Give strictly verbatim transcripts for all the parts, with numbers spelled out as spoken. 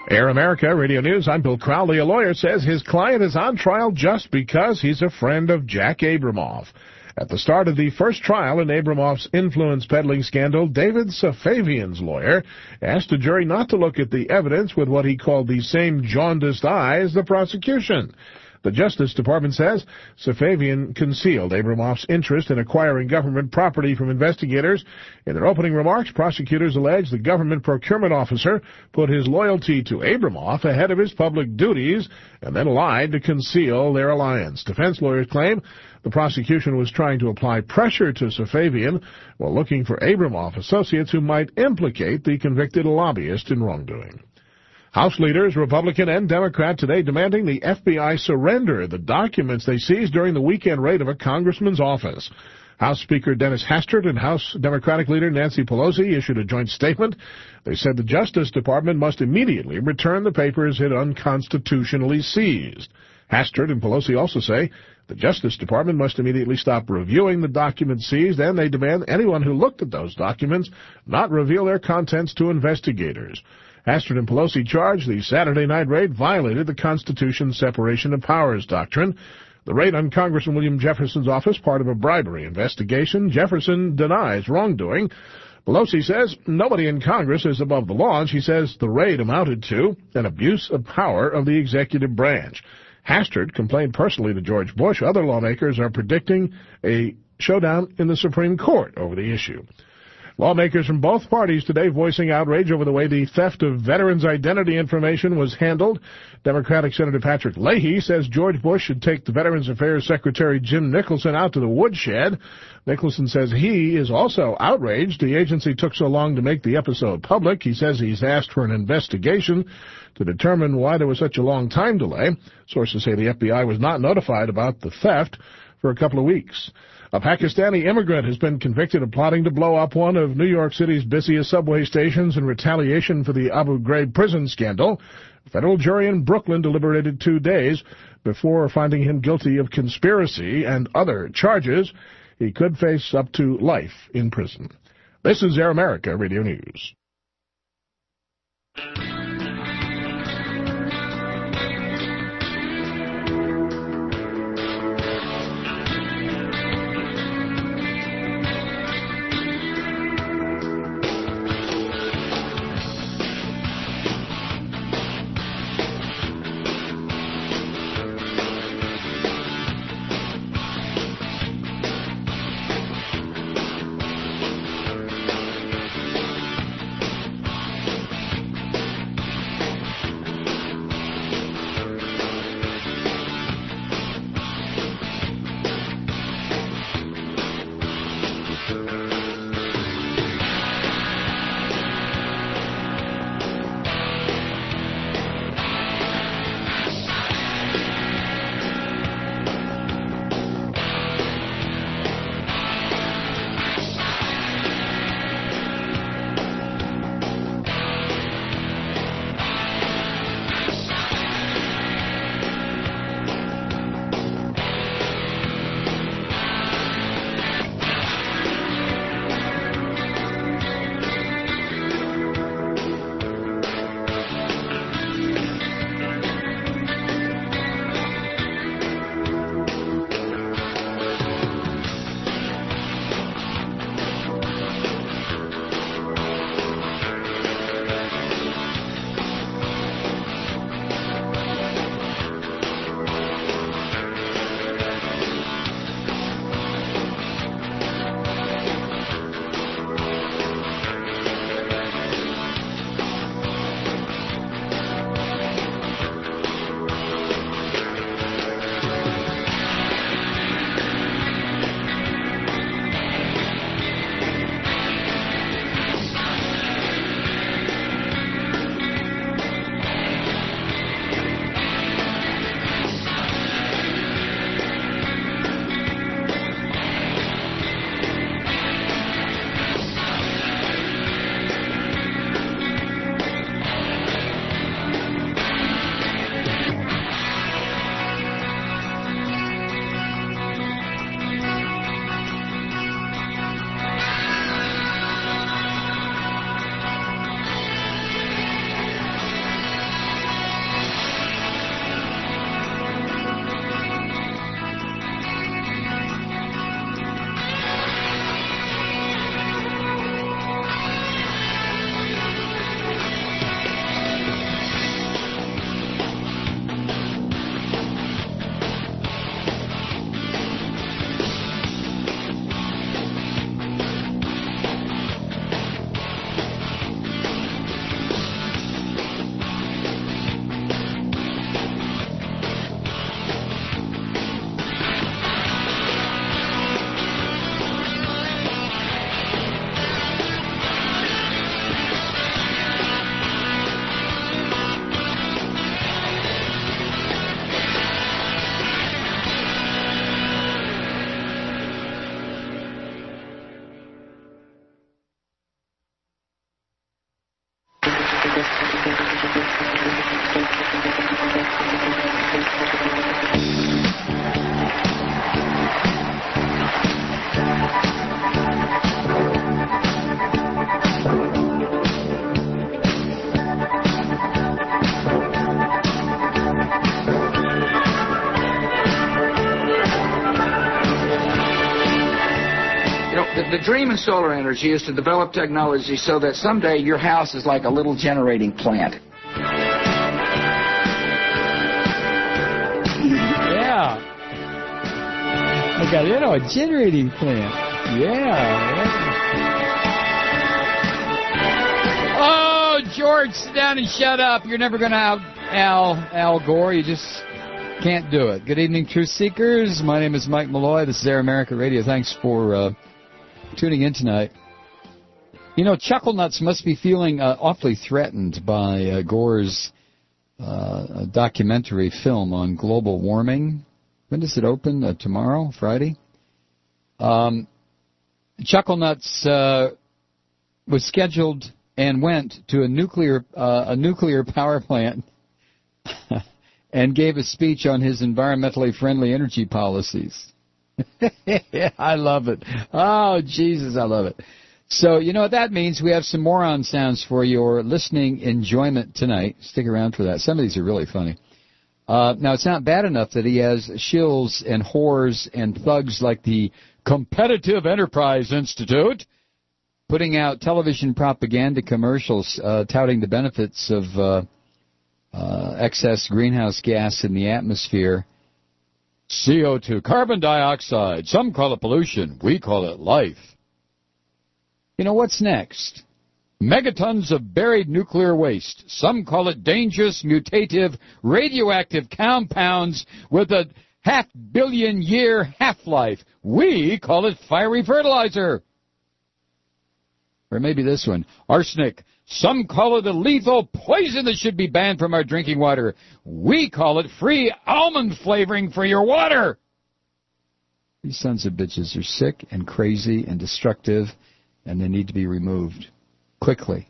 Air America Radio News, I'm Bill Crowley. A lawyer says his client is on trial just because he's a friend of Jack Abramoff. At the start of the first trial in Abramoff's influence peddling scandal, David Safavian's lawyer asked a jury not to look at the evidence with what he called the same jaundiced eye as the prosecution. The Justice Department says Safavian concealed Abramoff's interest in acquiring government property from investigators. In their opening remarks, prosecutors allege the government procurement officer put his loyalty to Abramoff ahead of his public duties and then lied to conceal their alliance. Defense lawyers claim the prosecution was trying to apply pressure to Safavian while looking for Abramoff associates who might implicate the convicted lobbyist in wrongdoing. House leaders, Republican and Democrat, today demanding the F B I surrender the documents they seized during the weekend raid of a congressman's office. House Speaker Dennis Hastert and House Democratic leader Nancy Pelosi issued a joint statement. They said the Justice Department must immediately return the papers it unconstitutionally seized. Hastert and Pelosi also say the Justice Department must immediately stop reviewing the documents seized, and they demand anyone who looked at those documents not reveal their contents to investigators. Hastert and Pelosi charged the Saturday night raid violated the Constitution's separation of powers doctrine. The raid on Congressman William Jefferson's office, part of a bribery investigation. Jefferson denies wrongdoing. Pelosi says nobody in Congress is above the law, and she says the raid amounted to an abuse of power of the executive branch. Hastert complained personally to George Bush. Other lawmakers are predicting a showdown in the Supreme Court over the issue. Lawmakers from both parties today voicing outrage over the way the theft of veterans' identity information was handled. Democratic Senator Patrick Leahy says George Bush should take the Veterans Affairs Secretary Jim Nicholson out to the woodshed. Nicholson says he is also outraged the agency took so long to make the episode public. He says he's asked for an investigation to determine why there was such a long time delay. Sources say the F B I was not notified about the theft for a couple of weeks. A Pakistani immigrant has been convicted of plotting to blow up one of New York City's busiest subway stations in retaliation for the Abu Ghraib prison scandal. A federal jury in Brooklyn deliberated two days before finding him guilty of conspiracy and other charges. He could face up to life in prison. This is Air America Radio News. the dream in solar energy is to develop technology so that someday your house is like a little generating plant. Yeah. I got, you know, a generating plant. Yeah. yeah. Oh, George, sit down and shut up. You're never going to out Al, Al Gore. You just can't do it. Good evening, Truth Seekers. My name is Mike Malloy. This is Air America Radio. Thanks for uh, tuning in tonight. You know, Chuckle Nuts must be feeling uh, awfully threatened by uh, Gore's uh, documentary film on global warming. When does it open? Uh, tomorrow? Friday? Um, Chuckle Nuts uh, was scheduled and went to a nuclear uh, a nuclear power plant and gave a speech on his environmentally friendly energy policies. I love it. Oh, Jesus, I love it. So, you know what that means? We have some moron sounds for your listening enjoyment tonight. Stick around for that. Some of these are really funny. Uh, now, it's not bad enough that he has shills and whores and thugs like the Competitive Enterprise Institute putting out television propaganda commercials uh, touting the benefits of uh, uh, excess greenhouse gas in the atmosphere. C O two, carbon dioxide. Some call it pollution. We call it life. You know, what's next? Megatons of buried nuclear waste. Some call it dangerous, mutative, radioactive compounds with a half-billion-year half-life. We call it fiery fertilizer. Or maybe this one. Arsenic. Some call it a lethal poison that should be banned from our drinking water. We call it free almond flavoring for your water. These sons of bitches are sick and crazy and destructive, and they need to be removed quickly.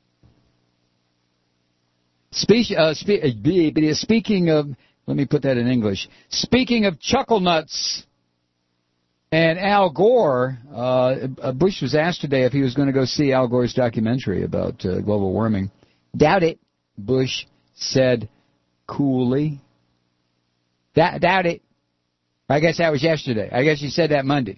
Speak, uh, spe- uh, speaking of, let me put that in English. Speaking of Chuckle Nuts and Al Gore, uh, Bush was asked today if he was going to go see Al Gore's documentary about uh, global warming. Doubt it, Bush said coolly. Da- doubt it. I guess that was yesterday. I guess he said that Monday.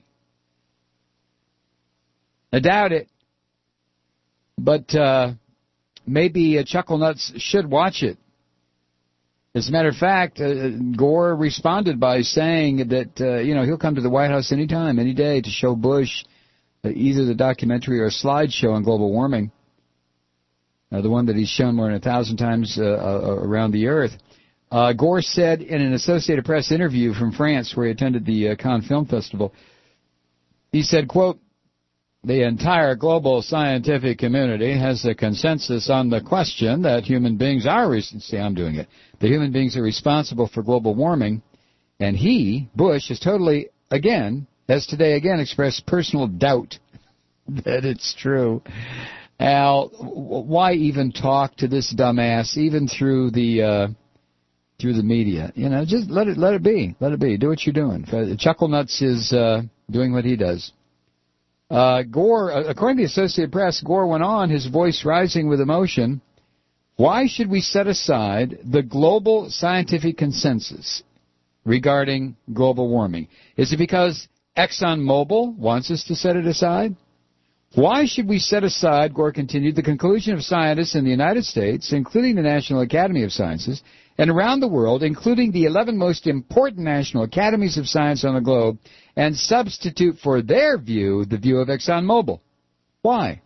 I doubt it. But uh, maybe uh, Chuckle Nuts should watch it. As a matter of fact, uh, Gore responded by saying that, uh, you know, he'll come to the White House anytime, any day to show Bush uh, either the documentary or a slideshow on global warming, uh, the one that he's shown more than a thousand times uh, uh, around the earth. Uh, Gore said in an Associated Press interview from France where he attended the uh, Cannes Film Festival, he said, quote, "The entire global scientific community has a consensus on the question that human beings are, res- see, I'm doing it, that human beings are responsible for global warming, and he, Bush, is totally, again, has today again expressed personal doubt that it's true." Al, why even talk to this dumbass, even through the uh, through the media? You know, just let it let it be, let it be. Do what you're doing. Chuckle Nuts is uh, doing what he does. Uh, Gore, according to the Associated Press, Gore went on, his voice rising with emotion. Why should we set aside the global scientific consensus regarding global warming? Is it because ExxonMobil wants us to set it aside? Why should we set aside, Gore continued, the conclusion of scientists in the United States, including the National Academy of Sciences, and around the world, including the eleven most important national academies of science on the globe, and substitute for their view the view of ExxonMobil? Why?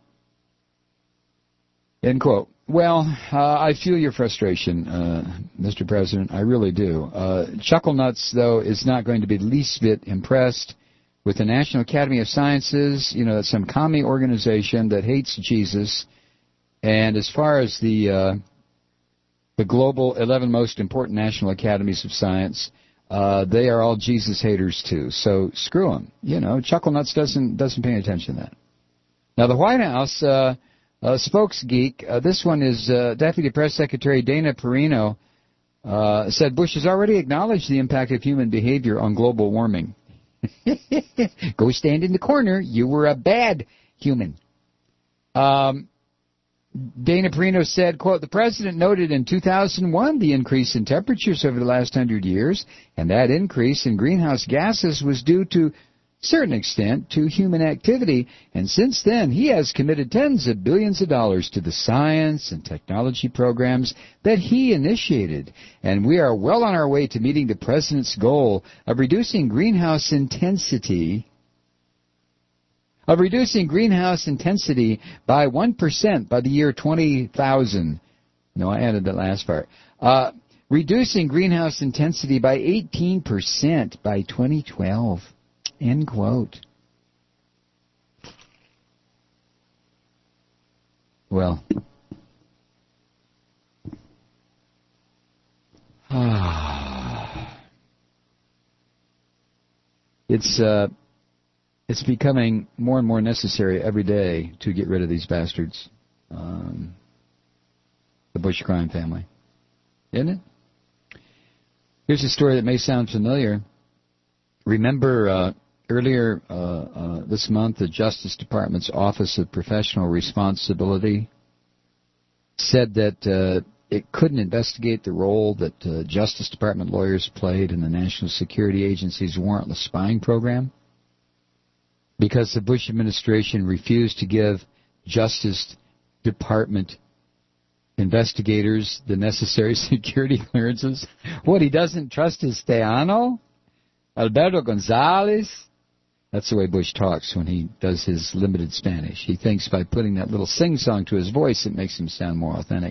End quote. Well, uh, I feel your frustration, uh, Mister President. I really do. Uh, Chuckle Nuts, though, is not going to be the least bit impressed with the National Academy of Sciences. You know, that's some commie organization that hates Jesus. And as far as the uh, the global eleven most important national academies of science, uh, they are all Jesus haters too. So screw them. You know, Chuckle Nuts doesn't doesn't pay attention to that. Now the White House uh, uh, spokesgeek, uh, this one is uh, Deputy Press Secretary Dana Perino, uh, said Bush has already acknowledged the impact of human behavior on global warming. Go stand in the corner. You were a bad human. Um, Dana Perino said, quote, the president noted in two thousand one the increase in temperatures over the last hundred years, and that increase in greenhouse gases was due to certain extent to human activity, and since then he has committed tens of billions of dollars to the science and technology programs that he initiated, and we are well on our way to meeting the President's goal of reducing greenhouse intensity of reducing greenhouse intensity by one percent by the year twenty thousand. No, I added that last part. Uh, reducing greenhouse intensity by eighteen percent by twenty twelve. End quote. Well, it's uh, it's becoming more and more necessary every day to get rid of these bastards, um, the Bush crime family, isn't it? Here's a story that may sound familiar. Remember uh, earlier uh, uh, this month, the Justice Department's Office of Professional Responsibility said that uh, it couldn't investigate the role that uh, Justice Department lawyers played in the National Security Agency's warrantless spying program because the Bush administration refused to give Justice Department investigators the necessary security clearances. What, he doesn't trust his Teano? Alberto Gonzalez? That's the way Bush talks when he does his limited Spanish. He thinks by putting that little sing-song to his voice, it makes him sound more authentic.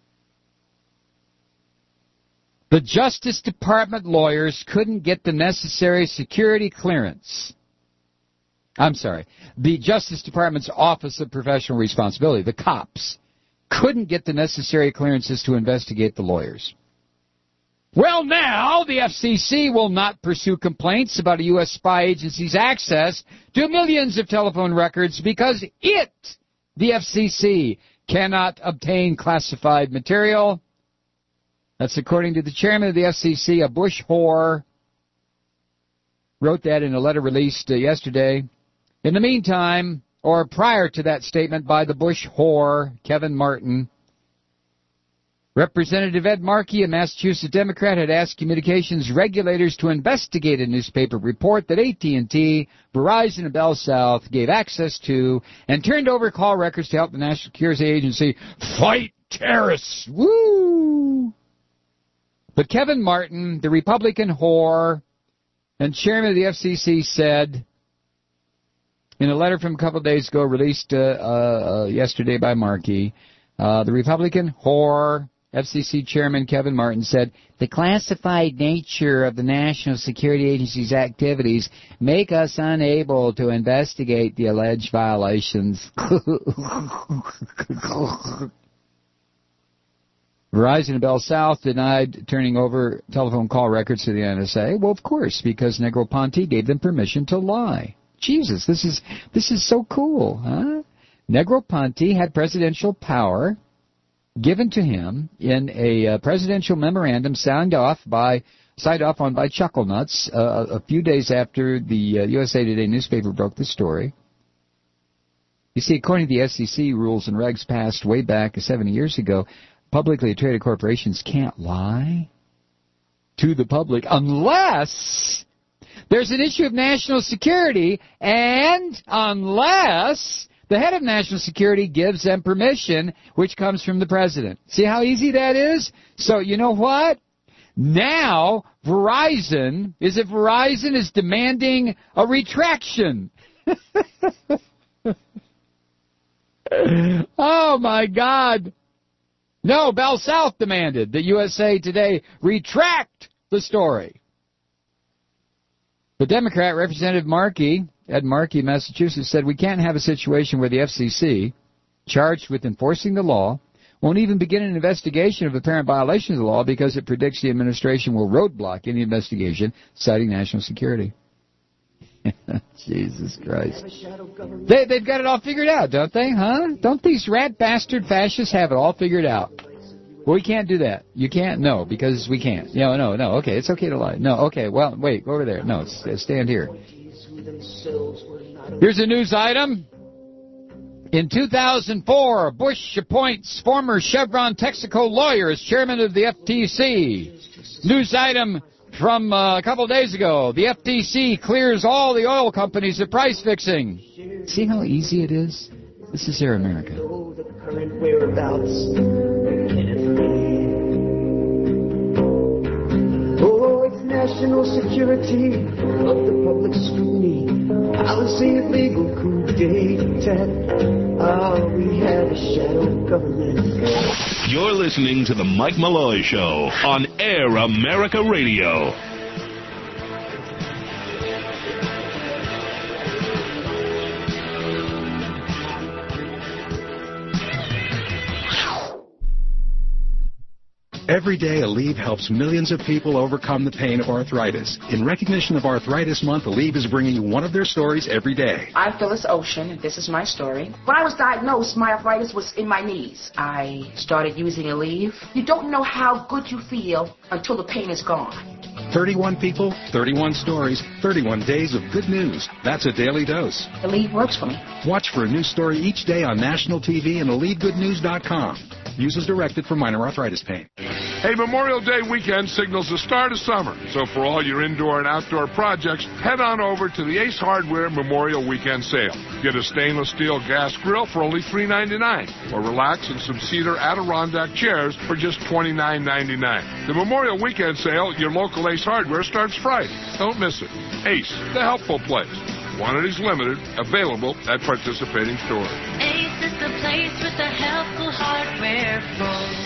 The Justice Department lawyers couldn't get the necessary security clearance. I'm sorry. The Justice Department's Office of Professional Responsibility, the cops, couldn't get the necessary clearances to investigate the lawyers. Well, now the F C C will not pursue complaints about a U S spy agency's access to millions of telephone records because it, the F C C, cannot obtain classified material. That's according to the chairman of the F C C, a Bush whore. Wrote that in a letter released uh, yesterday. In the meantime, or prior to that statement by the Bush whore, Kevin Martin, Representative Ed Markey, a Massachusetts Democrat, had asked communications regulators to investigate a newspaper report that A T and T, Verizon, and Bell South gave access to and turned over call records to help the National Security Agency fight terrorists. Woo! But Kevin Martin, the Republican whore and chairman of the F C C, said in a letter from a couple of days ago released uh, uh, yesterday by Markey, uh, the Republican whore, F C C Chairman Kevin Martin said, the classified nature of the National Security Agency's activities make us unable to investigate the alleged violations. Verizon and Bell South denied turning over telephone call records to the N S A. Well, of course, because Negroponte gave them permission to lie. Jesus, this is this is so cool, huh? Negroponte had presidential power given to him in a uh, presidential memorandum signed off by signed off on by Chucklenuts uh, a few days after the uh, U S A Today newspaper broke the story. You see, according to the S E C rules and regs passed way back seventy years ago, publicly traded corporations can't lie to the public unless there's an issue of national security and unless the head of national security gives them permission, which comes from the president. See how easy that is? So you know what? Now Verizon, is it Verizon is demanding a retraction. Oh, my God. No, Bell South demanded that U S A Today retract the story. The Democrat, Representative Markey, Ed Markey, Massachusetts, said we can't have a situation where the F C C, charged with enforcing the law, won't even begin an investigation of apparent violations of the law because it predicts the administration will roadblock any investigation citing national security. Jesus Christ. They, they've got it all figured out, don't they, huh? Don't these rat bastard fascists have it all figured out? Well, we can't do that. You can't? No, because we can't. No, no, no. Okay, it's okay to lie. No, okay, well, wait, go over there. No, stand here. Here's a news item. In two thousand four, Bush appoints former Chevron Texaco lawyer as chairman of the F T C. News item from uh, a couple of days ago. The F T C clears all the oil companies of price fixing. See how easy it is? This is Air America. The current whereabouts. Oh, it's national security of the public scrutiny. Policy of legal coup d'etat. Ah, we have a shadow government. You're listening to the Mike Malloy Show on Air America Radio. Every day, Aleve helps millions of people overcome the pain of arthritis. In recognition of Arthritis Month, Aleve is bringing you one of their stories every day. I'm Phyllis Ocean, and this is my story. When I was diagnosed, my arthritis was in my knees. I started using Aleve. You don't know how good you feel until the pain is gone. thirty-one people, thirty-one stories, thirty-one days of good news. That's a daily dose. Aleve works for me. Watch for a new story each day on national T V and Aleve Good News dot com. Use as directed for minor arthritis pain. Hey, Memorial Day weekend signals the start of summer. So for all your indoor and outdoor projects, head on over to the Ace Hardware Memorial Weekend Sale. Get a stainless steel gas grill for only three ninety-nine, or relax in some cedar Adirondack chairs for just twenty-nine ninety-nine. The Memorial Weekend Sale at your local Ace Hardware starts Friday. Don't miss it. Ace, the helpful place. Quantities limited, available at participating stores. Ace is the place with the helpful hardware, folks.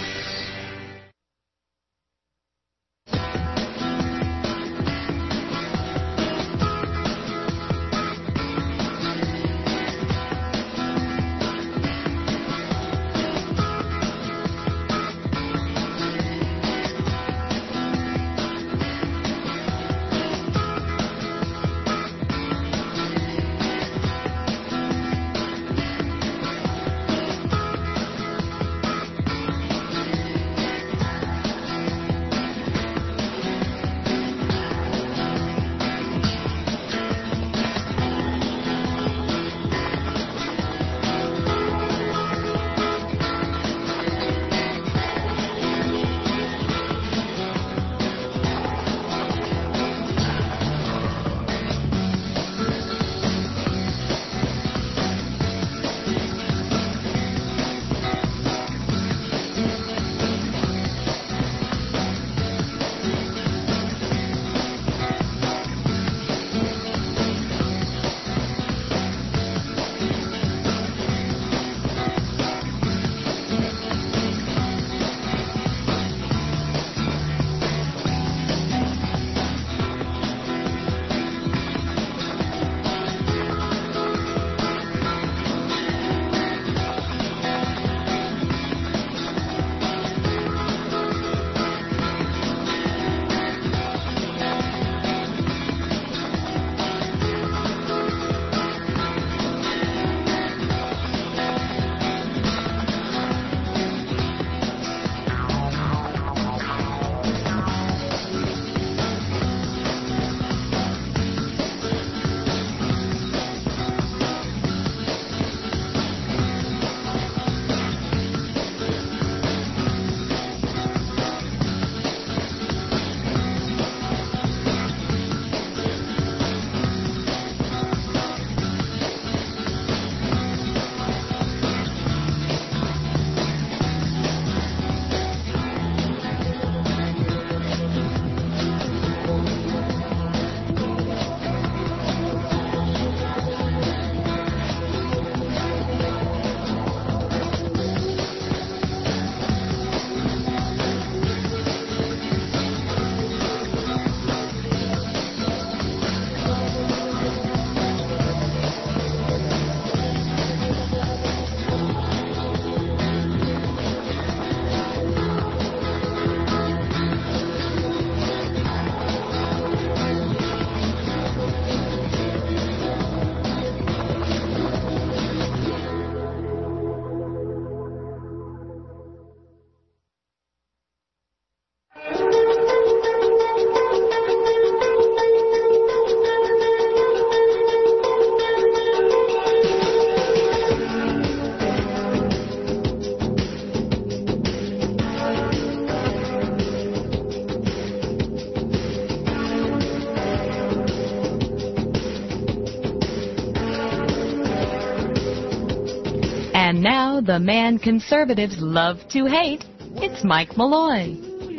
And now, the man conservatives love to hate, it's Mike Malloy.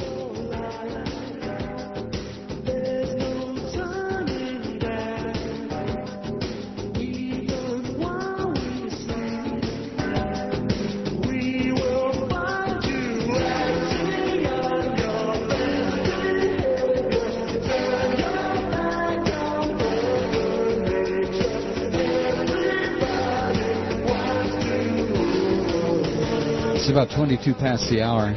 It's about twenty-two past the hour.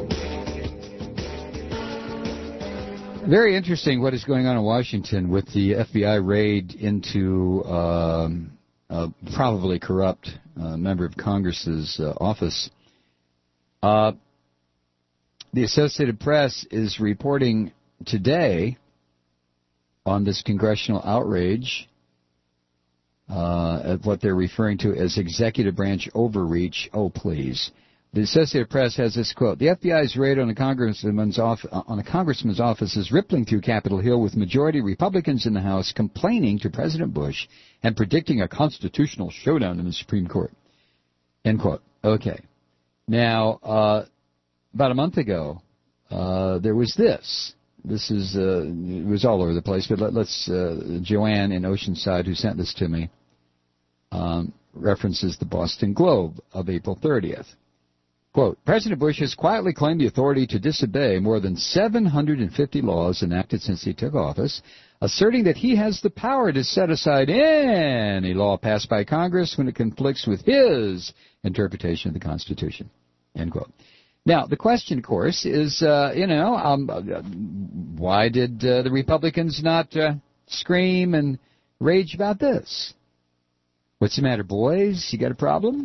Very interesting what is going on in Washington with the F B I raid into um, a probably corrupt uh, member of Congress's uh, office. Uh, the Associated Press is reporting today on this congressional outrage uh, at what they're referring to as executive branch overreach. Oh, please. The Associated Press has this quote: "The F B I's raid on a congressman's off- on a congressman's office is rippling through Capitol Hill, with majority Republicans in the House complaining to President Bush and predicting a constitutional showdown in the Supreme Court." End quote. Okay. Now, uh, about a month ago, uh, there was this. This is uh, it was all over the place, but let, let's uh, Joanne in Oceanside, who sent this to me, um, references the Boston Globe of April thirtieth. Quote, "President Bush has quietly claimed the authority to disobey more than seven hundred fifty laws enacted since he took office, asserting that he has the power to set aside any law passed by Congress when it conflicts with his interpretation of the Constitution." End quote. Now, the question, of course, is, uh, you know, um, uh, why did uh, the Republicans not uh, scream and rage about this? What's the matter, boys? You got a problem?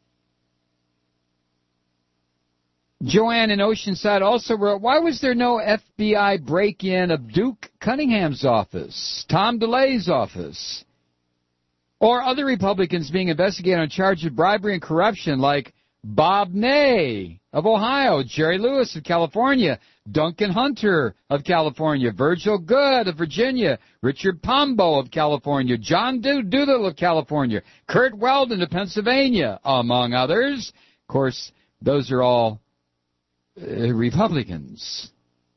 Joanne in Oceanside also wrote, "Why was there no F B I break-in of Duke Cunningham's office, Tom DeLay's office, or other Republicans being investigated on charges of bribery and corruption like Bob Ney of Ohio, Jerry Lewis of California, Duncan Hunter of California, Virgil Good of Virginia, Richard Pombo of California, John Doolittle of California, Kurt Weldon of Pennsylvania, among others?" Of course, those are all Uh, Republicans.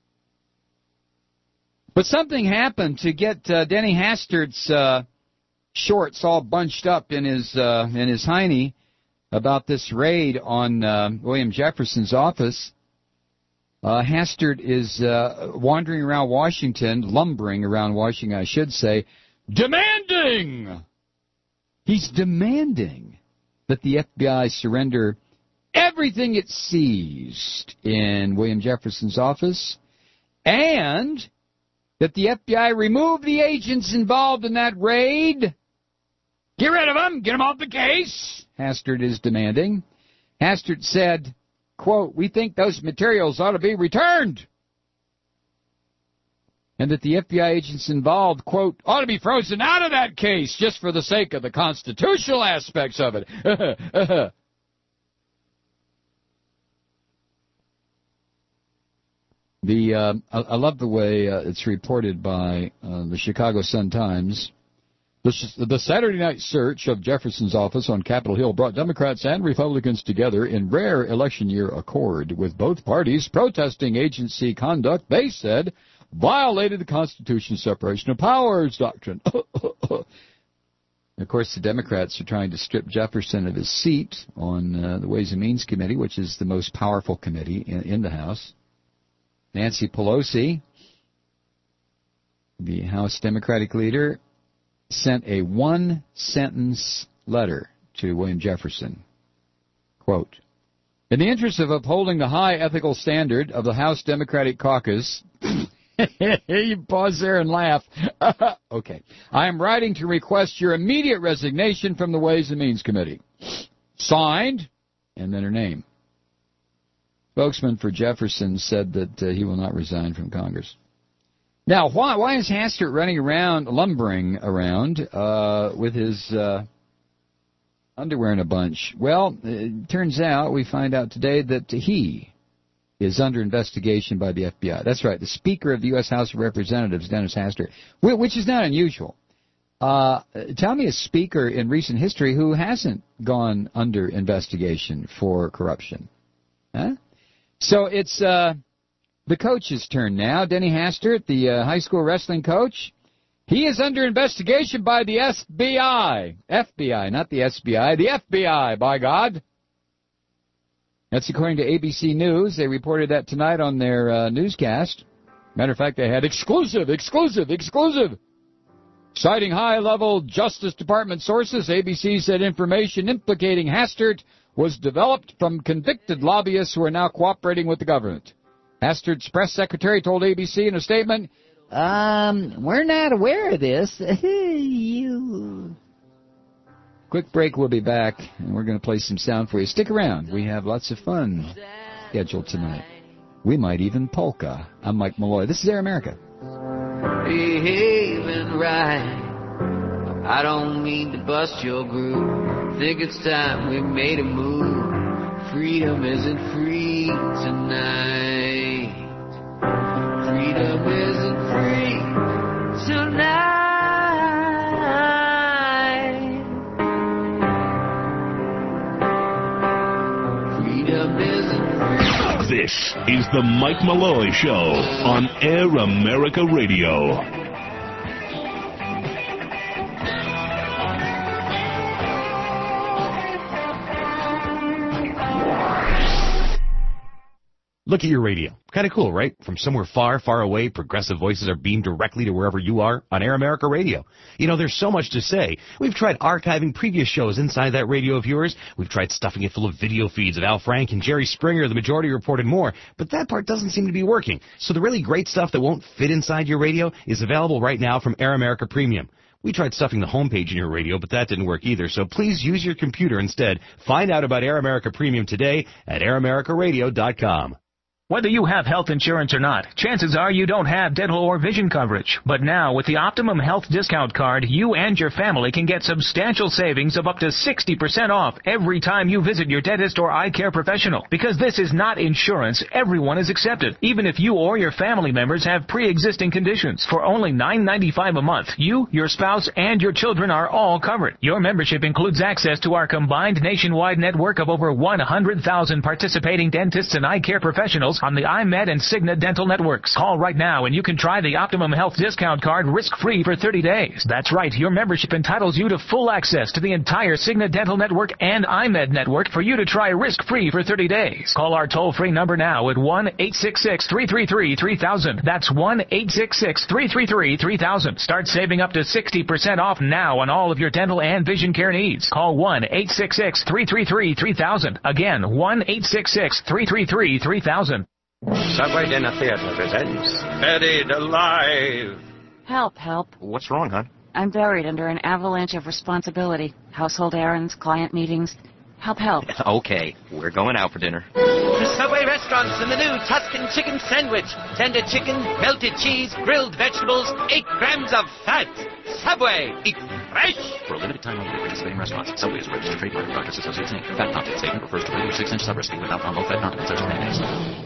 But something happened to get uh, Denny Hastert's uh, shorts all bunched up in his uh, in his hiney about this raid on uh, William Jefferson's office. Uh, Hastert is uh, wandering around Washington, lumbering around Washington, I should say, demanding. He's demanding that the F B I surrender everything it seized in William Jefferson's office, and that the F B I remove the agents involved in that raid. Get rid of them. Get them off the case, Hastert is demanding. Hastert said, quote, "We think those materials ought to be returned." And that the F B I agents involved, quote, "ought to be frozen out of that case just for the sake of the constitutional aspects of it." The uh, I, I love the way uh, it's reported by uh, the Chicago Sun-Times. The, the Saturday night search of Jefferson's office on Capitol Hill brought Democrats and Republicans together in rare election year accord, with both parties protesting agency conduct they said violated the Constitution's separation of powers doctrine. Of course, the Democrats are trying to strip Jefferson of his seat on uh, the Ways and Means Committee, which is the most powerful committee in, in the House. Nancy Pelosi, the House Democratic leader, sent a one-sentence letter to William Jefferson. Quote, "In the interest of upholding the high ethical standard of the House Democratic Caucus," you pause there and laugh. Okay. "I am writing to request your immediate resignation from the Ways and Means Committee. Signed," and then her name. Spokesman for Jefferson said that uh, he will not resign from Congress. Now, why why is Hastert running around, lumbering around uh, with his uh, underwear in a bunch? Well, it turns out, we find out today, that he is under investigation by the F B I. That's right, the Speaker of the U S House of Representatives, Dennis Hastert, which is not unusual. Uh, tell me a speaker in recent history who hasn't gone under investigation for corruption. Huh? So it's uh, the coach's turn now. Denny Hastert, the uh, high school wrestling coach, he is under investigation by the S B I. F B I, not the S B I. The F B I, by God. That's according to A B C News. They reported that tonight on their uh, newscast. Matter of fact, they had exclusive, exclusive, exclusive. Citing high-level Justice Department sources, A B C said information implicating Hastert was developed from convicted lobbyists who are now cooperating with the government. Hastert's press secretary told A B C in a statement, Um, we're not aware of this. you... Quick break, we'll be back, and we're going to play some sound for you. Stick around. We have lots of fun scheduled tonight. We might even polka. I'm Mike Malloy. This is Air America. Behaving right. I don't mean to bust your groove. Think it's time we made a move. Freedom isn't free tonight. Freedom isn't free tonight. Freedom isn't free. This is the Mike Malloy Show on Air America Radio. Look at your radio. Kind of cool, right? From somewhere far, far away, progressive voices are beamed directly to wherever you are on Air America Radio. You know, there's so much to say. We've tried archiving previous shows inside that radio of yours. We've tried stuffing it full of video feeds of Al Frank and Jerry Springer, the Majority Report, and more. But that part doesn't seem to be working. So the really great stuff that won't fit inside your radio is available right now from Air America Premium. We tried stuffing the homepage in your radio, but that didn't work either. So please use your computer instead. Find out about Air America Premium today at air america radio dot com. Whether you have health insurance or not, chances are you don't have dental or vision coverage. But now, with the Optimum Health Discount Card, you and your family can get substantial savings of up to sixty percent off every time you visit your dentist or eye care professional. Because this is not insurance, everyone is accepted, even if you or your family members have pre-existing conditions. For only nine ninety-five a month, you, your spouse, and your children are all covered. Your membership includes access to our combined nationwide network of over one hundred thousand participating dentists and eye care professionals on the iMed and Cigna dental networks. Call right now and you can try the Optimum Health Discount Card risk-free for thirty days. That's right, your membership entitles you to full access to the entire Cigna dental network and iMed network for you to try risk-free for thirty days. Call our toll-free number now at one eight six six, three three three, three thousand. That's one eight six six, three three three, three thousand. Start saving up to sixty percent off now on all of your dental and vision care needs. Call one eight six six, three three three, three thousand. Again, one eight six six, three three three, three thousand. Subway Dinner Theater presents Buried Alive. Help, help. What's wrong, hon? I'm buried under an avalanche of responsibility. Household errands, client meetings. Help, help. Okay, we're going out for dinner. The Subway restaurants in the new Tuscan chicken sandwich. Tender chicken, melted cheese, grilled vegetables, eight grams of fat. Subway, eat fresh. For a limited time only at participating restaurants. Subway is a registered trademark of Doctors Associates, Incorporated. Fat content statement refers to regular six-inch sub recipe without on low-fat content such as mayonnaise.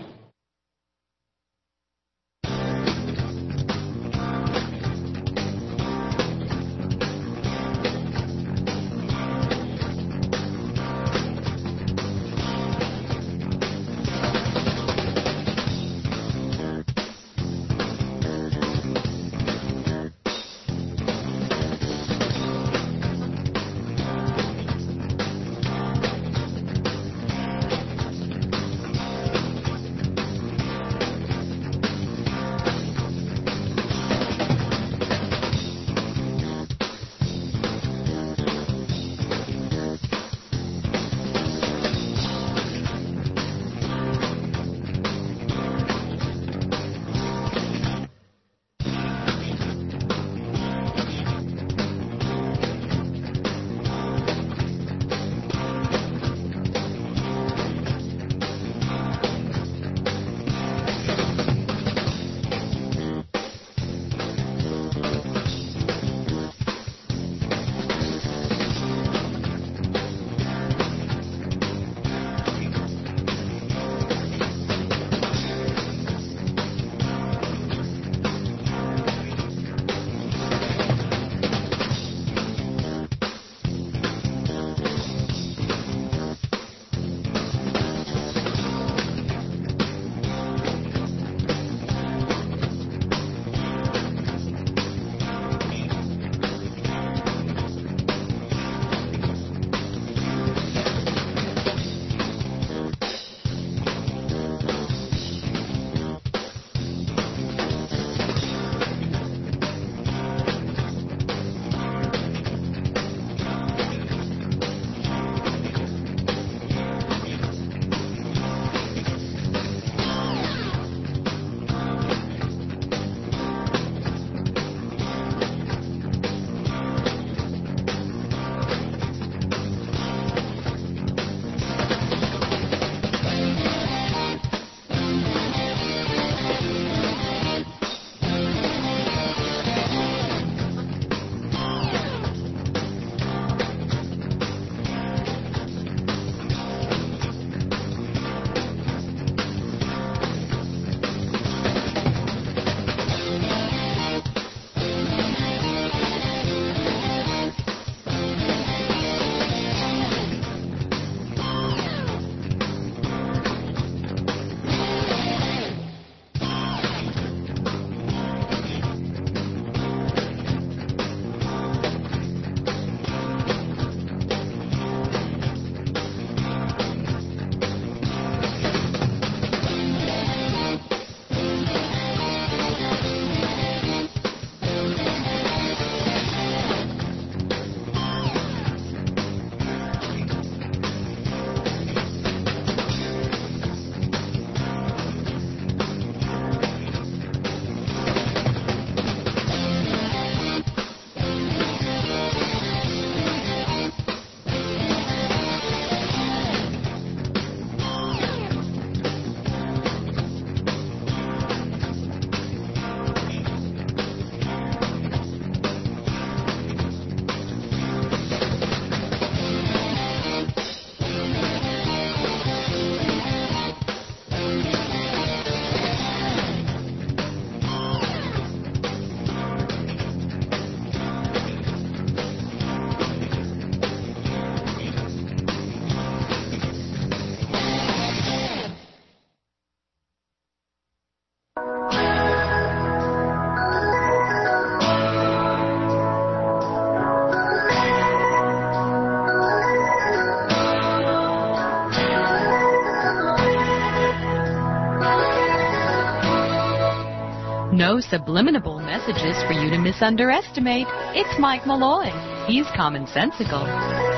no subliminal messages for you to misunderestimate. It's Mike Malloy. He's commonsensical.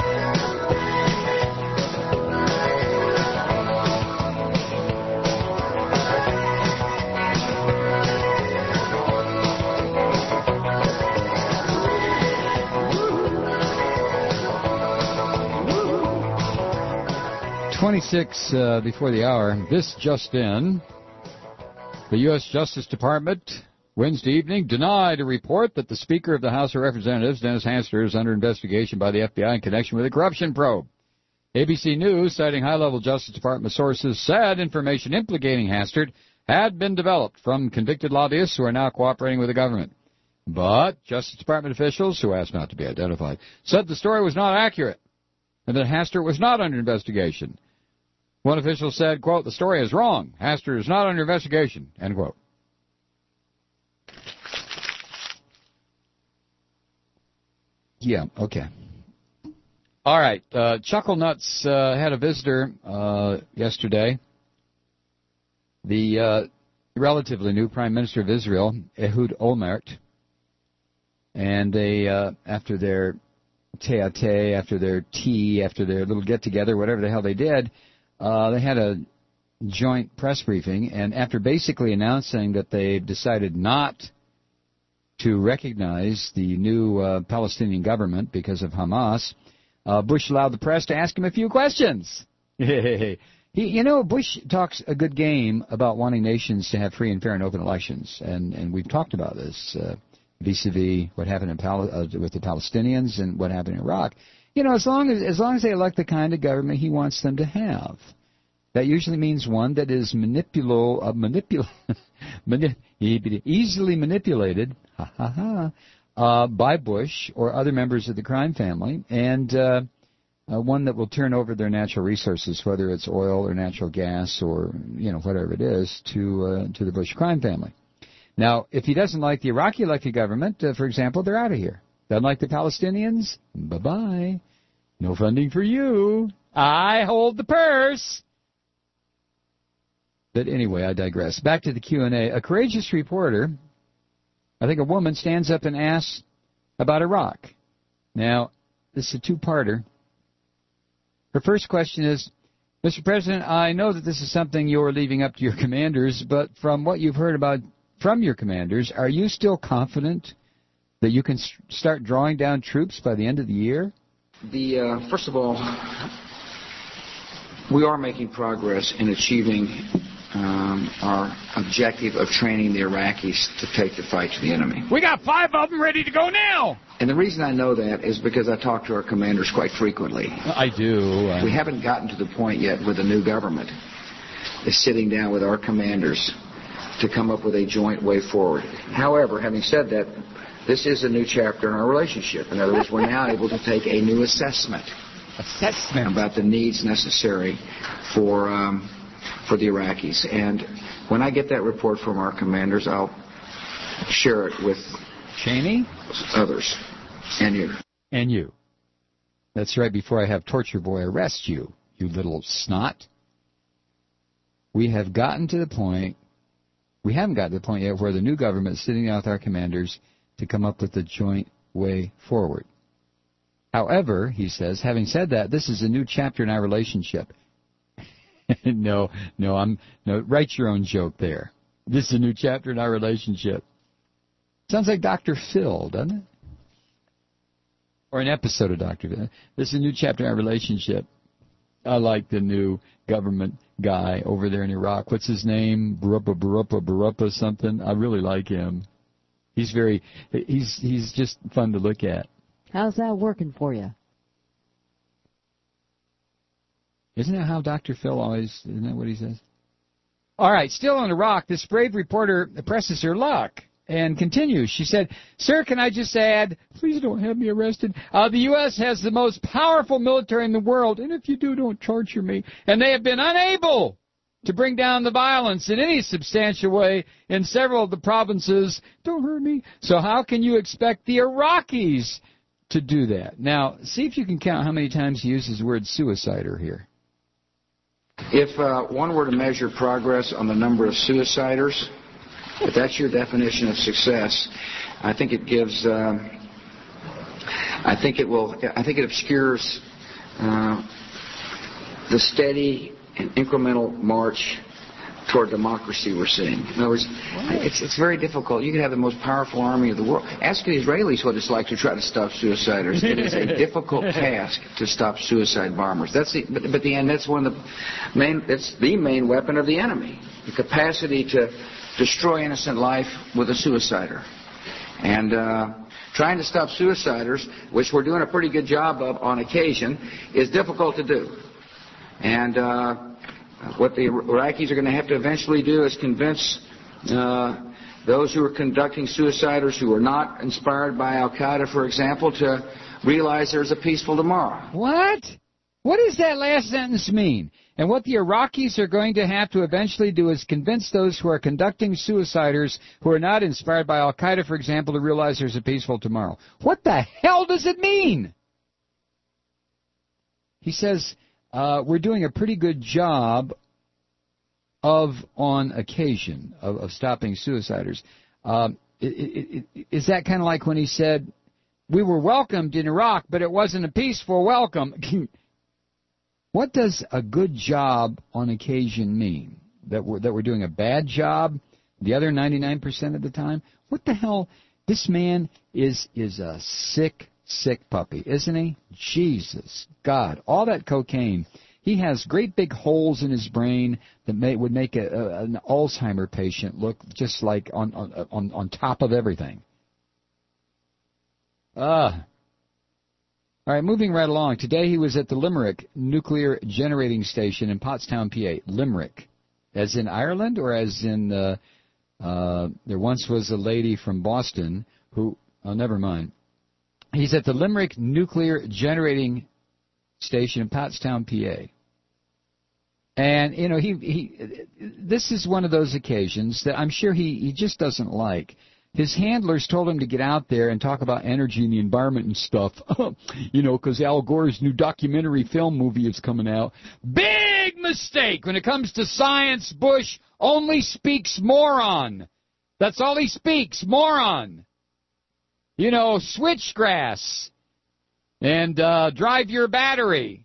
twenty-six uh, before the hour. This just in. The U S Justice Department Wednesday evening denied a report that the Speaker of the House of Representatives, Dennis Hastert, is under investigation by the F B I in connection with a corruption probe. A B C News, citing high-level Justice Department sources, said information implicating Hastert had been developed from convicted lobbyists who are now cooperating with the government. But Justice Department officials, who asked not to be identified, said the story was not accurate and that Hastert was not under investigation. One official said, quote, the story is wrong. Hastert is not under investigation, end quote. Yeah, okay. All right. Uh, Chuckle Nuts uh, had a visitor uh, yesterday. The uh, relatively new Prime Minister of Israel, Ehud Olmert. And they, uh, after their tete-a-tete, after their tea, after their little get-together, whatever the hell they did, Uh, they had a joint press briefing, and after basically announcing that they decided not to recognize the new uh, Palestinian government because of Hamas, uh, Bush allowed the press to ask him a few questions. he, you know, Bush talks a good game about wanting nations to have free and fair and open elections, and, and we've talked about this uh, vis-a-vis what happened in Pal- uh, with the Palestinians and what happened in Iraq. You know, as long as as long as they elect the kind of government he wants them to have, that usually means one that is manipulo, uh, manipul, mani- easily manipulated, ha ha ha, uh, by Bush or other members of the crime family, and uh, uh, one that will turn over their natural resources, whether it's oil or natural gas or you know whatever it is, to uh, to the Bush crime family. Now, if he doesn't like the Iraqi elected government, uh, for example, they're out of here. Doesn't like the Palestinians? Bye-bye. No funding for you. I hold the purse. But anyway, I digress. Back to the Q and A. A courageous reporter, I think a woman, stands up and asks about Iraq. Now, this is a two-parter. Her first question is, Mister President, I know that this is something you're leaving up to your commanders, but from what you've heard about from your commanders, are you still confident that you can start drawing down troops by the end of the year? The uh, first of all, we are making progress in achieving um, our objective of training the Iraqis to take the fight to the enemy. We got five of them ready to go now. And the reason I know that is because I talk to our commanders quite frequently. I do. Uh... We haven't gotten to the point yet where the new government is sitting down with our commanders to come up with a joint way forward. However, having said that, this is a new chapter in our relationship. In other words, we're now able to take a new assessment, assessment about the needs necessary for um, for the Iraqis. And when I get that report from our commanders, I'll share it with Cheney, others, and you. And you. That's right, before I have Torture Boy arrest you, you little snot. We have gotten to the point, we haven't gotten to the point yet where the new government is sitting down with our commanders to come up with a joint way forward. However, he says, having said that, this is a new chapter in our relationship. no, no, I'm no. Write your own joke there. This is a new chapter in our relationship. Sounds like Doctor Phil, doesn't it? Or an episode of Doctor Phil. This is a new chapter in our relationship. I like the new government guy over there in Iraq. What's his name? Barupa, Barupa, Barupa something. I really like him. He's very, he's he's just fun to look at. How's that working for you? Isn't that how Doctor Phil always, isn't that what he says? All right, still on Iraq, this brave reporter presses her luck and continues. She said, sir, can I just add, please don't have me arrested. Uh, the U S has the most powerful military in the world, and if you do, don't torture me. And they have been unable to bring down the violence in any substantial way in several of the provinces. Don't hurt me. So how can you expect the Iraqis to do that? Now, see if you can count how many times he uses the word suicider here. If uh, one were to measure progress on the number of suiciders, if that's your definition of success, I think it gives, uh, I think it will, I think it obscures uh, the steady and incremental march toward democracy we're seeing. In other words, it's, it's very difficult. You can have the most powerful army of the world. Ask the Israelis what it's like to try to stop suiciders. It is a difficult task to stop suicide bombers. That's the, but, but the end, that's one of the main, that's the main weapon of the enemy, the capacity to destroy innocent life with a suicider. And uh, trying to stop suiciders, which we're doing a pretty good job of on occasion, is difficult to do. And uh, what the Iraqis are going to have to eventually do is convince uh, those who are conducting suiciders who are not inspired by Al-Qaeda, for example, to realize there's a peaceful tomorrow. What? What does that last sentence mean? And what the Iraqis are going to have to eventually do is convince those who are conducting suiciders who are not inspired by Al-Qaeda, for example, to realize there's a peaceful tomorrow. What the hell does it mean? He says, uh, we're doing a pretty good job of, on occasion, of, of stopping suiciders. Um, it, it, it, is that kind of like when he said, we were welcomed in Iraq, but it wasn't a peaceful welcome? What does a good job on occasion mean? That we're, that we're doing a bad job the other ninety-nine percent of the time? What the hell? This man is is a sick, sick puppy, isn't he? Jesus, God. All that cocaine. He has great big holes in his brain that may, would make a, a, an Alzheimer patient look just like on, on, on, on top of everything. Ah. All right, moving right along. Today he was at the Limerick Nuclear Generating Station in Pottstown, P A. Limerick. As in Ireland or as in, uh, uh, there once was a lady from Boston who, oh, never mind. He's at the Limerick Nuclear Generating Station in Pottstown, P A. And, you know, he, he, this is one of those occasions that I'm sure he, he just doesn't like. His handlers told him to get out there and talk about energy and the environment and stuff, you know, because Al Gore's new documentary film movie is coming out. Big mistake when it comes to science. Bush only speaks moron. That's all he speaks, moron. You know, switchgrass and uh, drive your battery.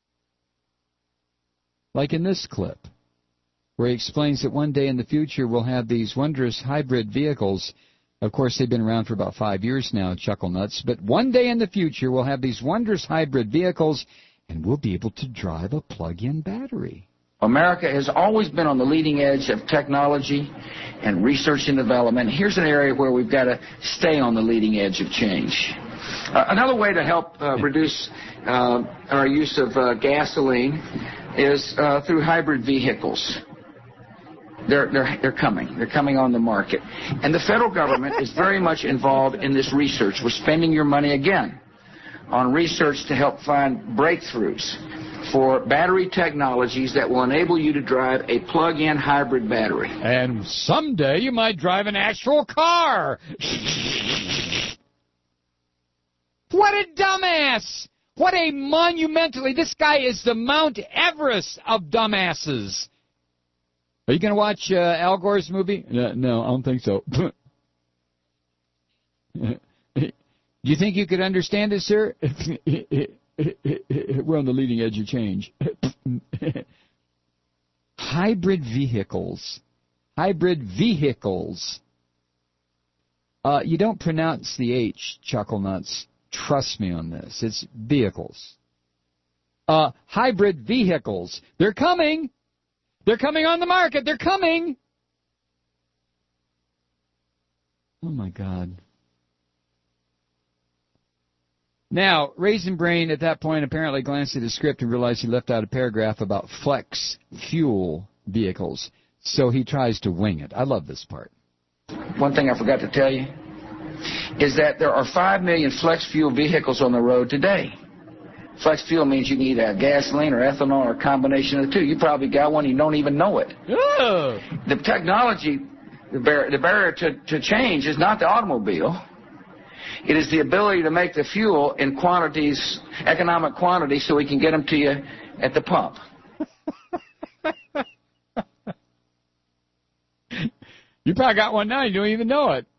Like in this clip, where he explains that one day in the future we'll have these wondrous hybrid vehicles. Of course, they've been around for about five years now, chuckle nuts. But one day in the future we'll have these wondrous hybrid vehicles, and we'll be able to drive a plug-in battery. America has always been on the leading edge of technology and research and development. Here's an area where we've got to stay on the leading edge of change. Uh, another way to help uh, reduce uh, our use of uh, gasoline is uh, through hybrid vehicles. They're, they're, they're coming. They're coming on the market. And the federal government is very much involved in this research. We're spending your money again on research to help find breakthroughs for battery technologies that will enable you to drive a plug-in hybrid battery. And someday you might drive an actual car. What a dumbass! What a monumentally... This guy is the Mount Everest of dumbasses. Are you going to watch uh, Al Gore's movie? No, no, I don't think so. Do you think you could understand it, sir? We're on the leading edge of change. Hybrid vehicles. Hybrid vehicles. Uh, you don't pronounce the H, chuckle nuts. Trust me on this. It's vehicles. Uh, hybrid vehicles. They're coming. They're coming on the market. They're coming. Oh, my God. Now, Raisin Brain at that point apparently glanced at his script and realized he left out a paragraph about flex fuel vehicles. So he tries to wing it. I love this part. One thing I forgot to tell you is that there are five million flex fuel vehicles on the road today. Flex fuel means you can either have gasoline or ethanol or a combination of the two. You probably got one, you don't even know it. Oh. The technology, the, bar- the barrier to, to change is not the automobile. It is the ability to make the fuel in quantities, economic quantities, so we can get them to you at the pump. You probably got one now. You don't even know it.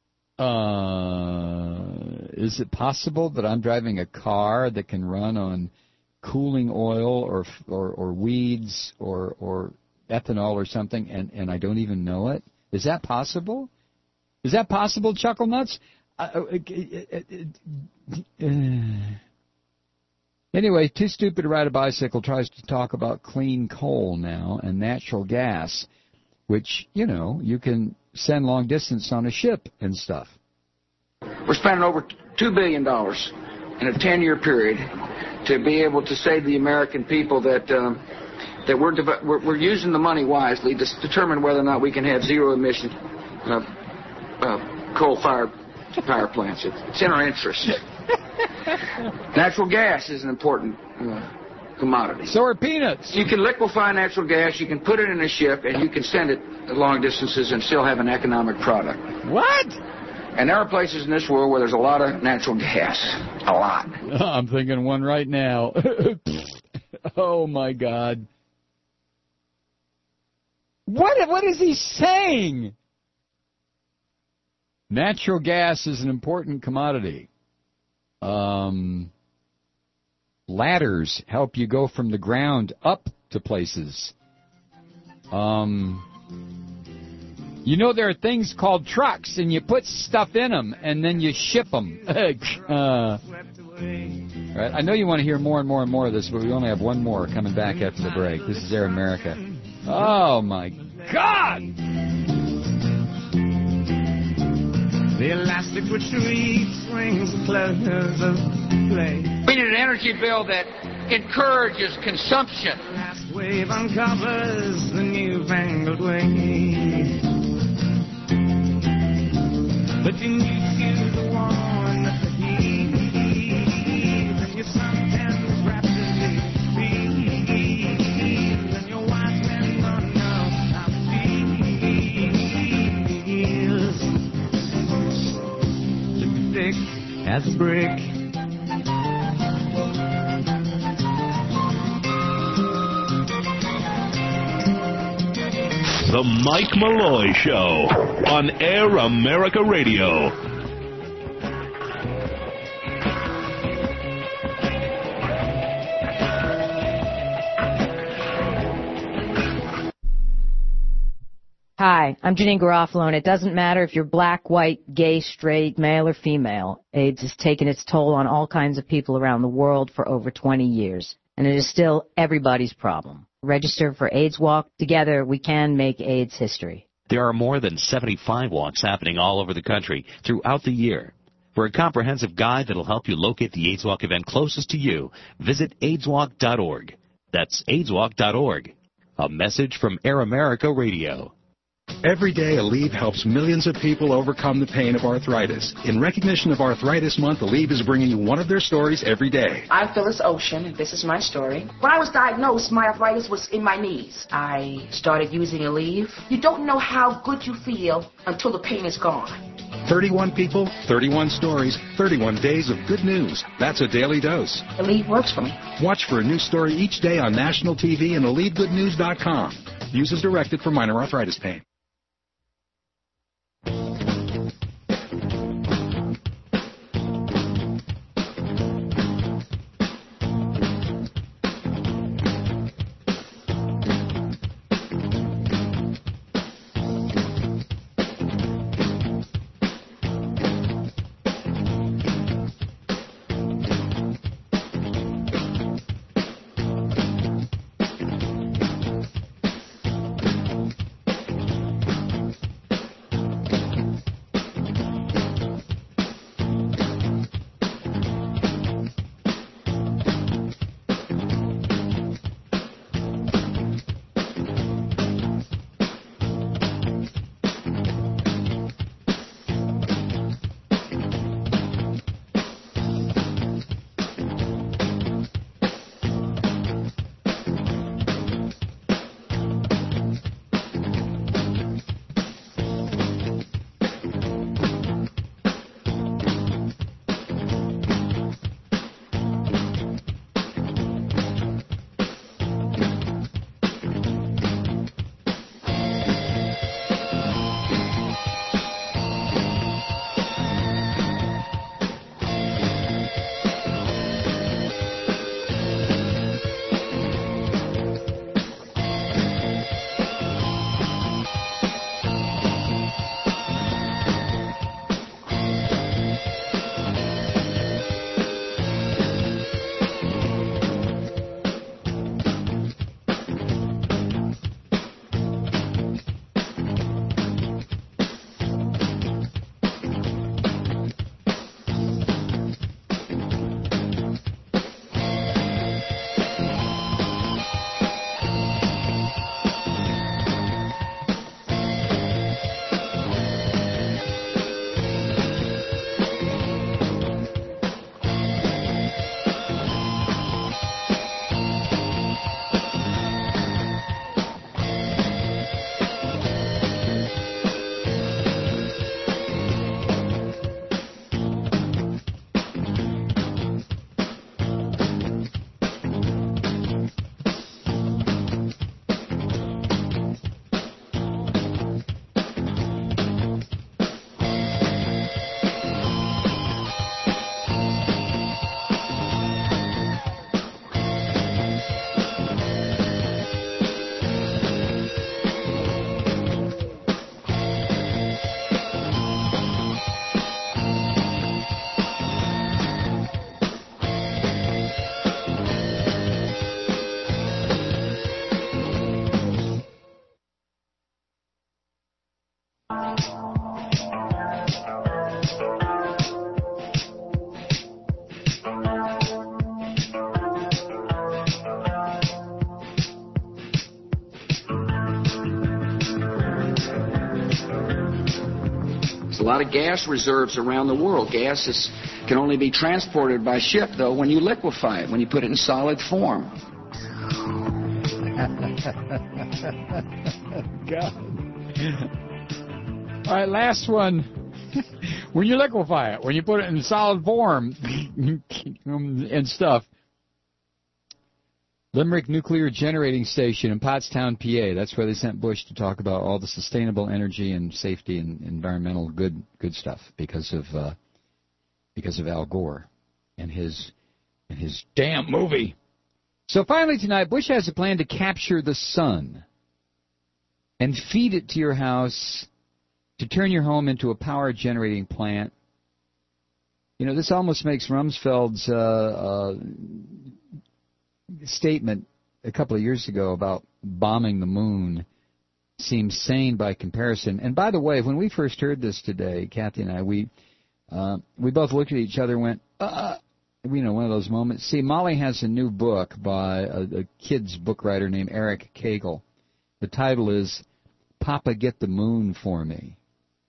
Uh, is it possible that I'm driving a car that can run on cooling oil or or, or weeds or, or ethanol or something, and, and I don't even know it? Is that possible? Is that possible, Chuckle Nuts? Uh, uh, uh, uh, anyway, Too Stupid to Ride a Bicycle tries to talk about clean coal now and natural gas, which, you know, you can send long distance on a ship and stuff. We're spending over two billion dollars in a ten-year period to be able to say to the American people that um, that we're, we're we're using the money wisely to determine whether or not we can have zero-emission uh, uh, coal-fired power plants. It's in our interest. Natural gas is an important uh, commodity. So are peanuts. You can liquefy natural gas, you can put it in a ship, and you can send it long distances and still have an economic product. What? And there are places in this world where there's a lot of natural gas. A lot. I'm thinking one right now. Oh, my God. What? What is he saying? Natural gas is an important commodity. Um, ladders help you go from the ground up to places. Um, you know, there are things called trucks, and you put stuff in them, and then you ship them. uh, right, I know you want to hear more and more and more of this, but we only have one more coming back after the break. This is Air America. Oh, my God! The elastic retreat swings the clovers of play. We need an energy bill that encourages consumption. Last wave uncovers the newfangled way. But you need to the one that the heat, and your suntans rapidly freeze, and your wise men don't know how it feels. Thick as a brick. The Mike Malloy Show on Air America Radio. Hi, I'm Janine Garofalo, and it doesn't matter if you're black, white, gay, straight, male, or female. AIDS has taken its toll on all kinds of people around the world for over twenty years, and it is still everybody's problem. Register for AIDS Walk. Together, we can make AIDS history. There are more than seventy-five walks happening all over the country throughout the year. For a comprehensive guide that'll help you locate the AIDS Walk event closest to you, visit AIDS Walk dot org. That's AIDS Walk dot org. A message from Air America Radio. Every day, Aleve helps millions of people overcome the pain of arthritis. In recognition of Arthritis Month, Aleve is bringing you one of their stories every day. I'm Phyllis Ocean, and this is my story. When I was diagnosed, my arthritis was in my knees. I started using Aleve. You don't know how good you feel until the pain is gone. thirty-one people, thirty-one stories, thirty-one days of good news. That's a daily dose. Aleve works for me. Watch for a new story each day on national T V and Aleve Good News dot com. Use as directed for minor arthritis pain. lot of gas reserves around the world. Gas is, can only be transported by ship, though, when you liquefy it, when you put it in solid form. God. All right, last one. When you liquefy it, when you put it in solid form and stuff. Limerick Nuclear Generating Station in Pottstown, P A. That's where they sent Bush to talk about all the sustainable energy and safety and environmental good good stuff because of uh, because of Al Gore and his and his damn movie. So finally tonight, Bush has a plan to capture the sun and feed it to your house to turn your home into a power generating plant. You know, this almost makes Rumsfeld's uh, uh, statement a couple of years ago about bombing the moon seem sane by comparison. And by the way, when we first heard this today, Kathy and I, we uh, we both looked at each other and went, uh, you know, one of those moments. See, Molly has a new book by a, a kid's book writer named Eric Kagel. The title is Papa, Get the Moon for Me.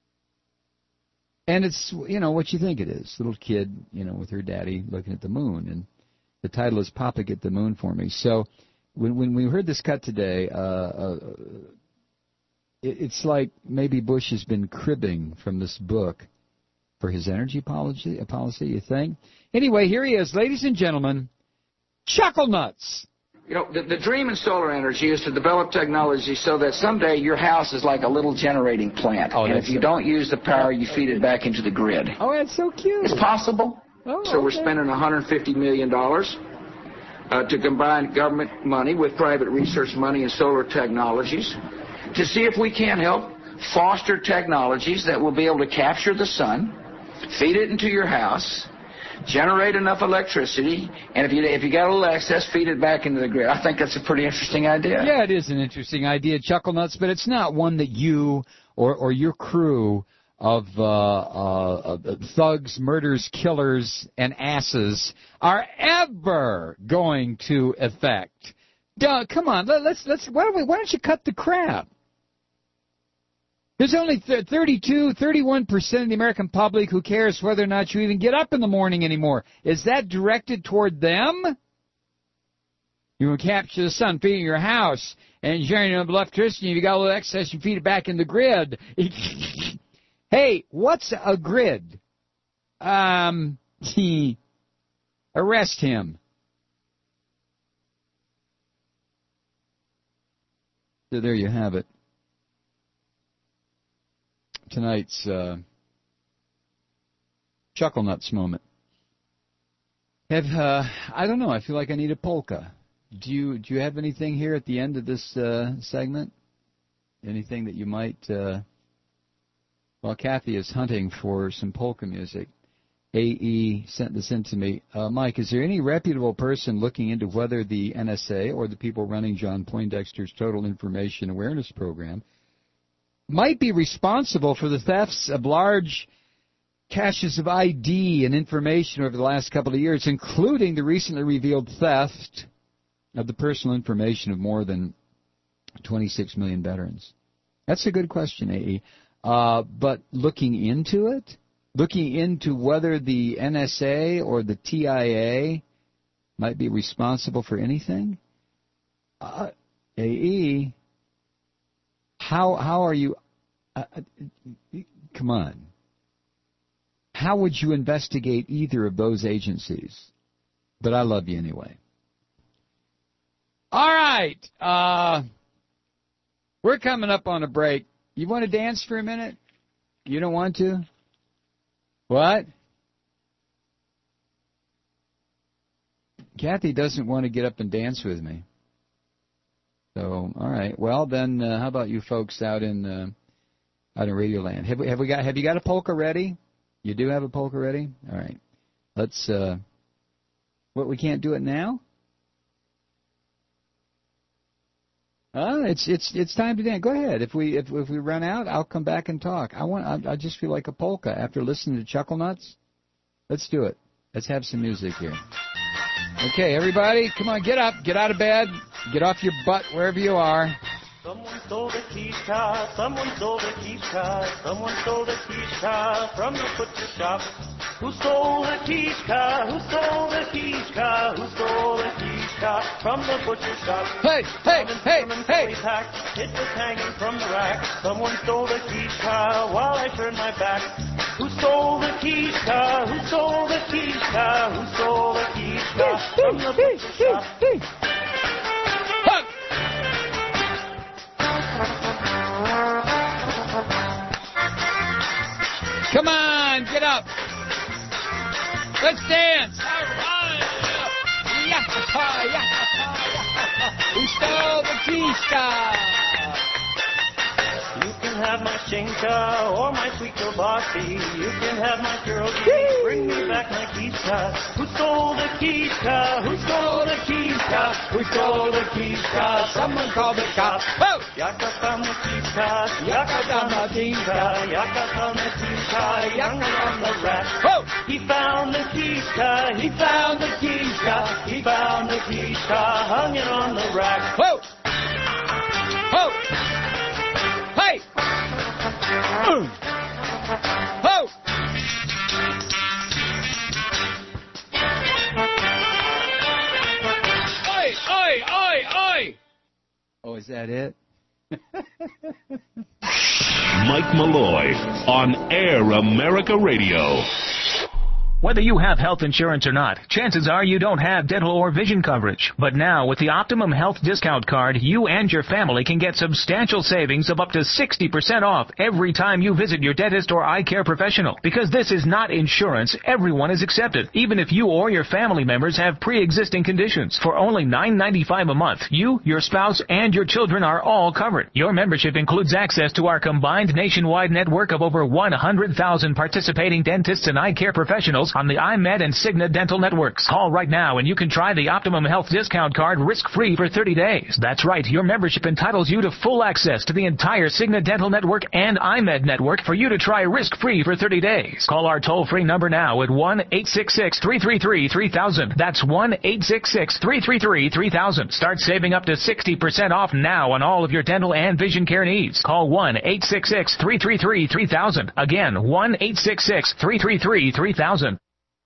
And it's, you know, what you think it is. Little kid, you know, with her daddy looking at the moon. And the title is Papa, Get the Moon for Me. So when when we heard this cut today, uh, uh, it, it's like maybe Bush has been cribbing from this book for his energy policy, policy, you think? Anyway, here he is, ladies and gentlemen, Chuckle Nuts. You know, the, the dream in solar energy is to develop technology so that someday your house is like a little generating plant. Oh, and if you so don't use the power, you feed it back into the grid. Oh, that's so cute. It's possible. Oh, so we're okay. spending one hundred fifty million dollars uh, to combine government money with private research money in solar technologies to see if we can help foster technologies that will be able to capture the sun, feed it into your house, generate enough electricity, and if you if you got a little excess, feed it back into the grid. I think that's a pretty interesting idea. Yeah, it is an interesting idea, Chuckle Nuts, but it's not one that you or, or your crew of uh, uh, uh, thugs, murders, killers, and asses are ever going to affect. Duh, come on, let, let's let's. Why don't we? Why don't you cut the crap? There's only thirty-two, thirty-one percent of the American public who cares whether or not you even get up in the morning anymore. Is that directed toward them? You will capture the sun, feeding your house, and generating enough electricity. If you got a little excess, you feed it back in the grid. Hey, what's a grid? Um, he, arrest him. So there you have it. Tonight's uh, Chuckle Nuts moment. Have uh, I don't know. I feel like I need a polka. Do you do you have anything here at the end of this uh, segment? Anything that you might? Uh, well, Kathy is hunting for some polka music. A E sent this in to me. Uh, Mike, is there any reputable person looking into whether the N S A or the people running John Poindexter's Total Information Awareness Program might be responsible for the thefts of large caches of I D and information over the last couple of years, including the recently revealed theft of the personal information of more than twenty-six million veterans? That's a good question, A E. Uh, but looking into it, looking into whether the N S A or the T I A might be responsible for anything? Uh, A E, how how are you? Uh, come on. How would you investigate either of those agencies? But I love you anyway. All right. Uh, we're coming up on a break. You want to dance for a minute? You don't want to? What? Kathy doesn't want to get up and dance with me. So, all right. Well, then, uh, how about you folks out in uh, out in Radio Land? Have we have we got have you got a polka ready? You do have a polka ready? All right. Let's. Uh, what? We can't do it now? Uh, it's it's it's time to dance. Go ahead. If we if if we run out, I'll come back and talk. I want. I, I just feel like a polka after listening to Chuckle Nuts. Let's do it. Let's have some music here. Okay, everybody, come on, get up, get out of bed, get off your butt wherever you are. Someone stole the quiche car, someone stole the quiche car, someone stole the quiche car from the butcher shop. Who stole the quiche car? Who stole the quiche car? Who stole the quiche car from the butcher shop? Hey, hey, hey, hey! Packed. It was hanging from the rack. Someone stole the quiche car while I turned my back. Who stole the quiche car? Who stole the quiche car? Who stole the quiche car from the butcher shop? Come on, get up. Let's dance. All right. Yakata, yakata. We stole the quiche car. You can have my shinka or my sweet kielbasa. You can have my pierogi. Bring me back my quiche car. Who stole the quiche car? Who stole the quiche car? Who stole the quiche car? Someone call the cops. Oh! Yaka found the quiche car. Yaka found the quiche car. Yaka found the quiche car. Yaka on the rack. Oh! He found the quiche car. He found the quiche car. He found the quiche car. Hung it on the rack. Oh! Oh! Hey! Oh! Oh! Oi! Oi! Oi! Oi! Oh, is that it? Mike Malloy on Air America Radio. Whether you have health insurance or not, chances are you don't have dental or vision coverage. But now, with the Optimum Health Discount Card, you and your family can get substantial savings of up to sixty percent off every time you visit your dentist or eye care professional. Because this is not insurance, everyone is accepted, even if you or your family members have pre-existing conditions. For only nine ninety-five a month, you, your spouse, and your children are all covered. Your membership includes access to our combined nationwide network of over one hundred thousand participating dentists and eye care professionals on the iMed and Cigna dental networks. Call right now and you can try the Optimum Health Discount Card risk-free for thirty days. That's right, your membership entitles you to full access to the entire Cigna dental network and iMed network for you to try risk-free for thirty days. Call our toll-free number now at one eight six six, three three three, three thousand. That's one eight six six, three three three, three thousand. Start saving up to sixty percent off now on all of your dental and vision care needs. Call one eight six six, three three three, three thousand. Again, one eight six six, three three three, three thousand.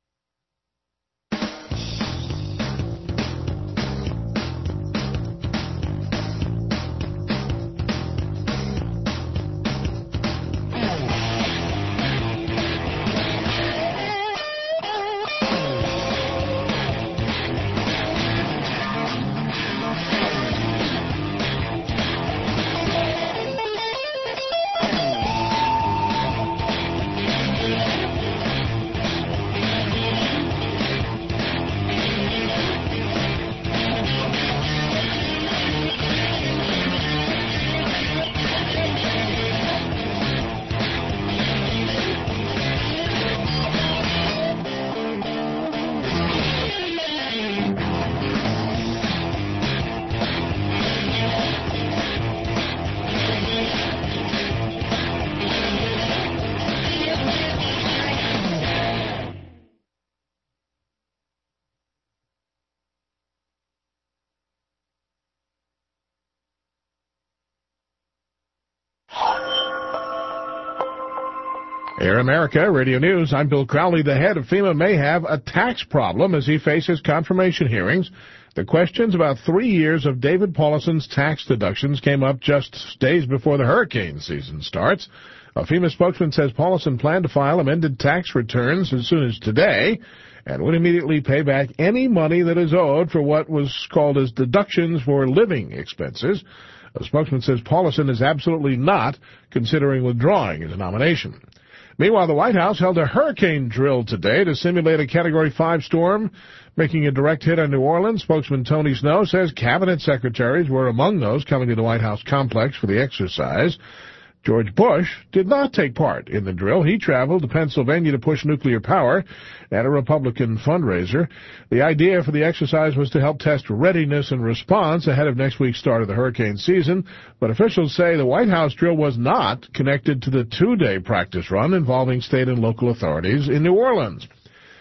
Air America Radio News. I'm Bill Crowley. The head of FEMA may have a tax problem as he faces confirmation hearings. The questions about three years of David Paulison's tax deductions came up just days before the hurricane season starts. A FEMA spokesman says Paulison planned to file amended tax returns as soon as today and would immediately pay back any money that is owed for what was called as deductions for living expenses. A spokesman says Paulison is absolutely not considering withdrawing his nomination. Meanwhile, the White House held a hurricane drill today to simulate a Category five storm, making a direct hit on New Orleans. Spokesman Tony Snow says cabinet secretaries were among those coming to the White House complex for the exercise. George Bush did not take part in the drill. He traveled to Pennsylvania to push nuclear power at a Republican fundraiser. The idea for the exercise was to help test readiness and response ahead of next week's start of the hurricane season, but officials say the White House drill was not connected to the two-day practice run involving state and local authorities in New Orleans.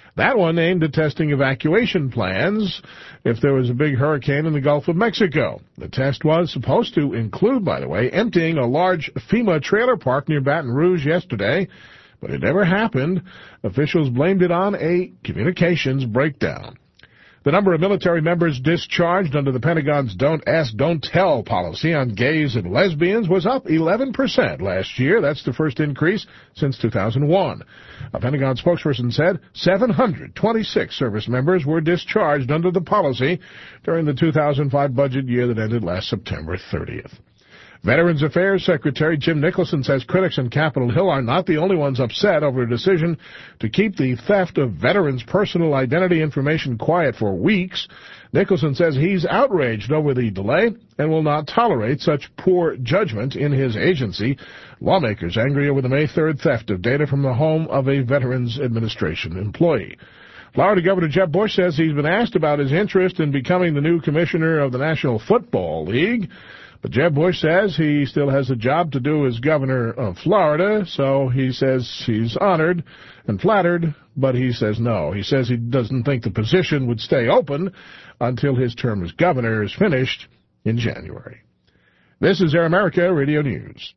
That one aimed at testing evacuation plans if there was a big hurricane in the Gulf of Mexico. The test was supposed to include, by the way, emptying a large FEMA trailer park near Baton Rouge yesterday, but it never happened. Officials blamed it on a communications breakdown. The number of military members discharged under the Pentagon's Don't Ask, Don't Tell policy on gays and lesbians was up eleven percent last year. That's the first increase since two thousand one. A Pentagon spokesperson said seven hundred twenty-six service members were discharged under the policy during the two thousand five budget year that ended last September thirtieth. Veterans Affairs Secretary Jim Nicholson says critics in Capitol Hill are not the only ones upset over a decision to keep the theft of veterans' personal identity information quiet for weeks. Nicholson says he's outraged over the delay and will not tolerate such poor judgment in his agency. Lawmakers angry over the May third theft of data from the home of a Veterans Administration employee. Florida Governor Jeb Bush says he's been asked about his interest in becoming the new commissioner of the National Football League. But Jeb Bush says he still has a job to do as governor of Florida, so he says he's honored and flattered, but he says no. He says he doesn't think the position would stay open until his term as governor is finished in January. This is Air America Radio News.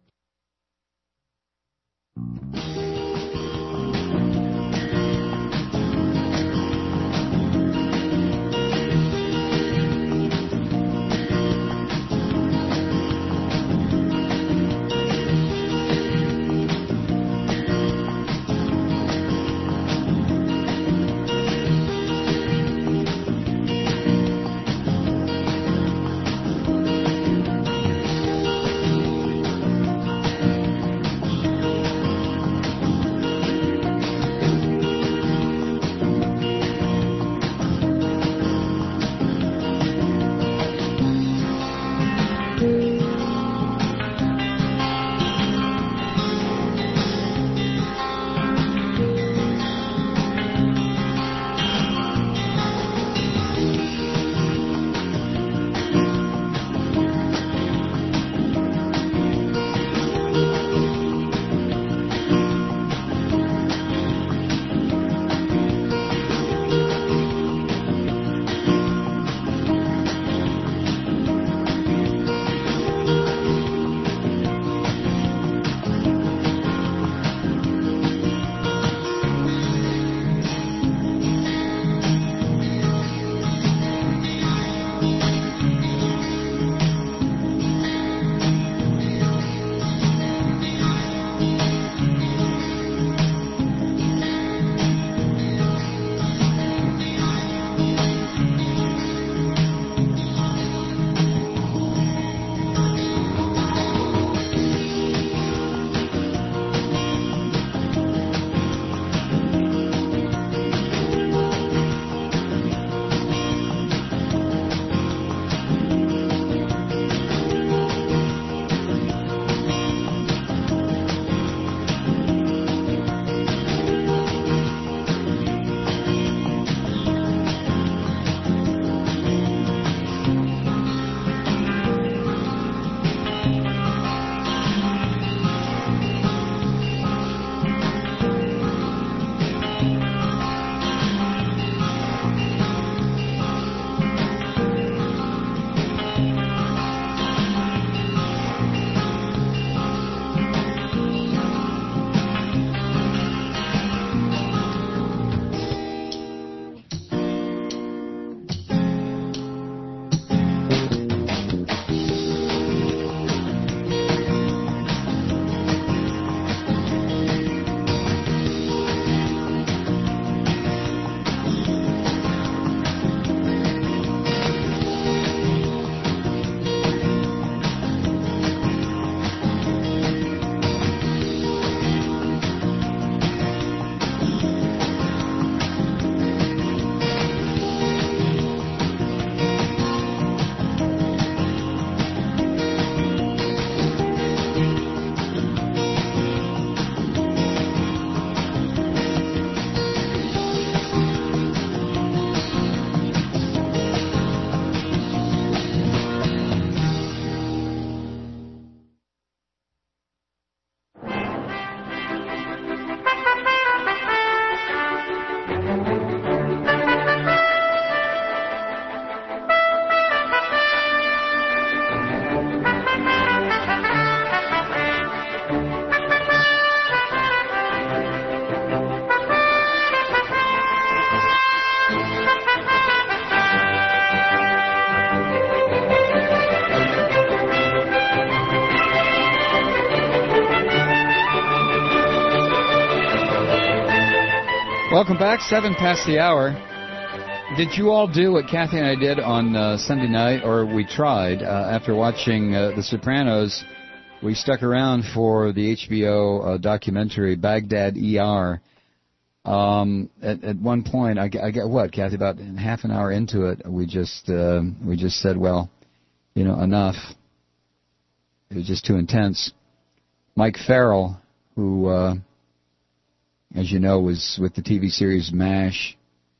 Welcome back, seven past the hour. Did you all do what Kathy and I did on uh, Sunday night, or we tried, uh, after watching uh, The Sopranos? We stuck around for the H B O uh, documentary, Baghdad E R. Um, at, at one point, I, I get what, Kathy, about half an hour into it, we just uh, we just said, well, you know, enough. It was just too intense. Mike Farrell, who, uh, as you know, was with the T V series MASH,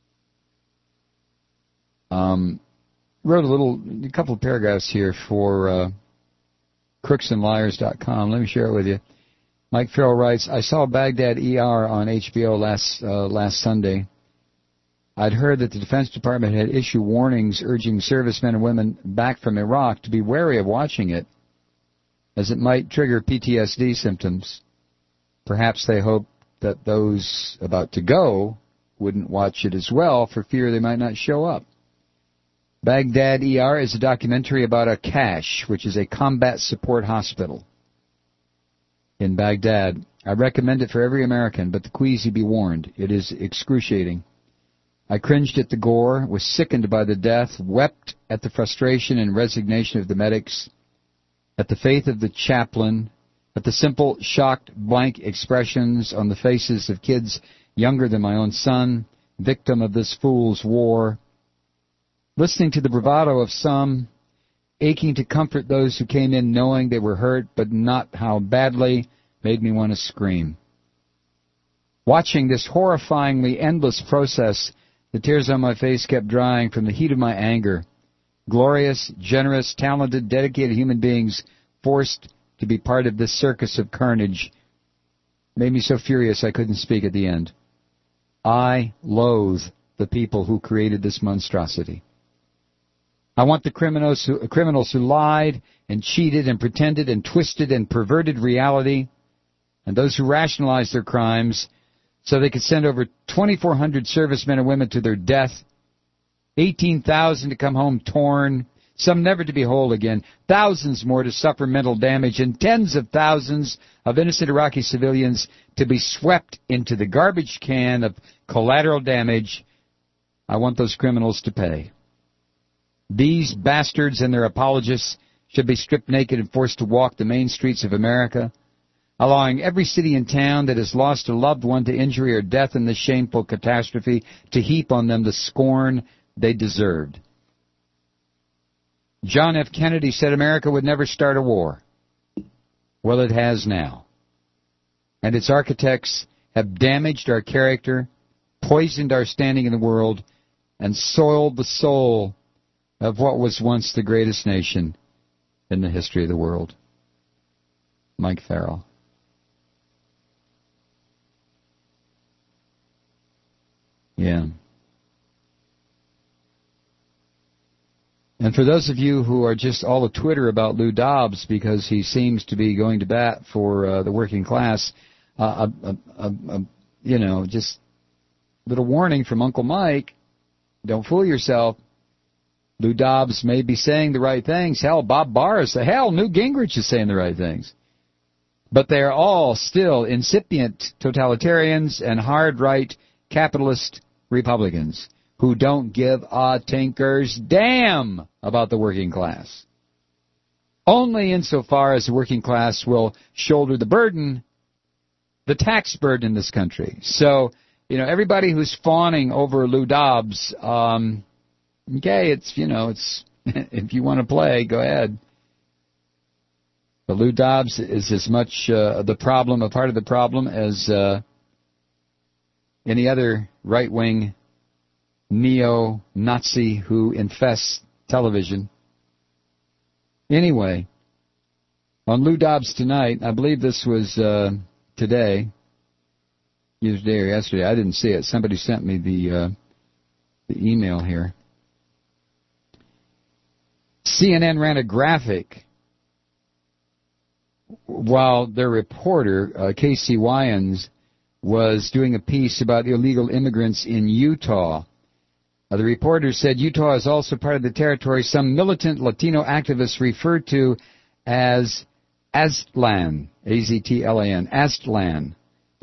um, wrote a little, a couple of paragraphs here for uh, crooks and liars dot com. Let me share it with you. Mike Farrell writes, I saw Baghdad E R on H B O last uh, last Sunday. I'd heard that the Defense Department had issued warnings urging servicemen and women back from Iraq to be wary of watching it, as it might trigger P T S D symptoms. Perhaps they hoped that those about to go wouldn't watch it as well for fear they might not show up. Baghdad E R is a documentary about a CASH, which is a combat support hospital in Baghdad. I recommend it for every American, but the queasy be warned. It is excruciating. I cringed at the gore, was sickened by the death, wept at the frustration and resignation of the medics, at the faith of the chaplain, at the simple, shocked, blank expressions on the faces of kids younger than my own son, victim of this fool's war, listening to the bravado of some, aching to comfort those who came in knowing they were hurt, but not how badly, made me want to scream. Watching this horrifyingly endless process, the tears on my face kept drying from the heat of my anger. Glorious, generous, talented, dedicated human beings forced to be part of this circus of carnage made me so furious I couldn't speak at the end. I loathe the people who created this monstrosity. I want the criminals who, criminals who lied and cheated and pretended and twisted and perverted reality, and those who rationalized their crimes so they could send over twenty-four hundred servicemen and women to their death, eighteen thousand to come home torn, some never to be whole again, thousands more to suffer mental damage, and tens of thousands of innocent Iraqi civilians to be swept into the garbage can of collateral damage. I want those criminals to pay. These bastards and their apologists should be stripped naked and forced to walk the main streets of America, allowing every city and town that has lost a loved one to injury or death in this shameful catastrophe to heap on them the scorn they deserved. John F. Kennedy said America would never start a war. Well, it has now. And its architects have damaged our character, poisoned our standing in the world, and soiled the soul of what was once the greatest nation in the history of the world. Mike Farrell. Yeah. And for those of you who are just all of Twitter about Lou Dobbs because he seems to be going to bat for uh, the working class, uh, a, a, a, a, you know, just a little warning from Uncle Mike, don't fool yourself. Lou Dobbs may be saying the right things. Hell, Bob Barr is, hell, Newt Gingrich is saying the right things. But they are all still incipient totalitarians and hard-right capitalist Republicans who don't give a tinker's damn about the working class. Only insofar as the working class will shoulder the burden, the tax burden in this country. So, you know, everybody who's fawning over Lou Dobbs, um, okay, it's, you know, it's, if you want to play, go ahead. But Lou Dobbs is as much uh, the problem, a part of the problem, as uh, any other right-wing neo-Nazi who infests television. Anyway, on Lou Dobbs tonight, I believe this was uh, today, either today or yesterday. I didn't see it. Somebody sent me the uh, the email here. C N N ran a graphic while their reporter, uh, Casey Wyans, was doing a piece about illegal immigrants in Utah. Uh, the reporter said Utah is also part of the territory some militant Latino activists refer to as Aztlan, A Z T L A N, Aztlan,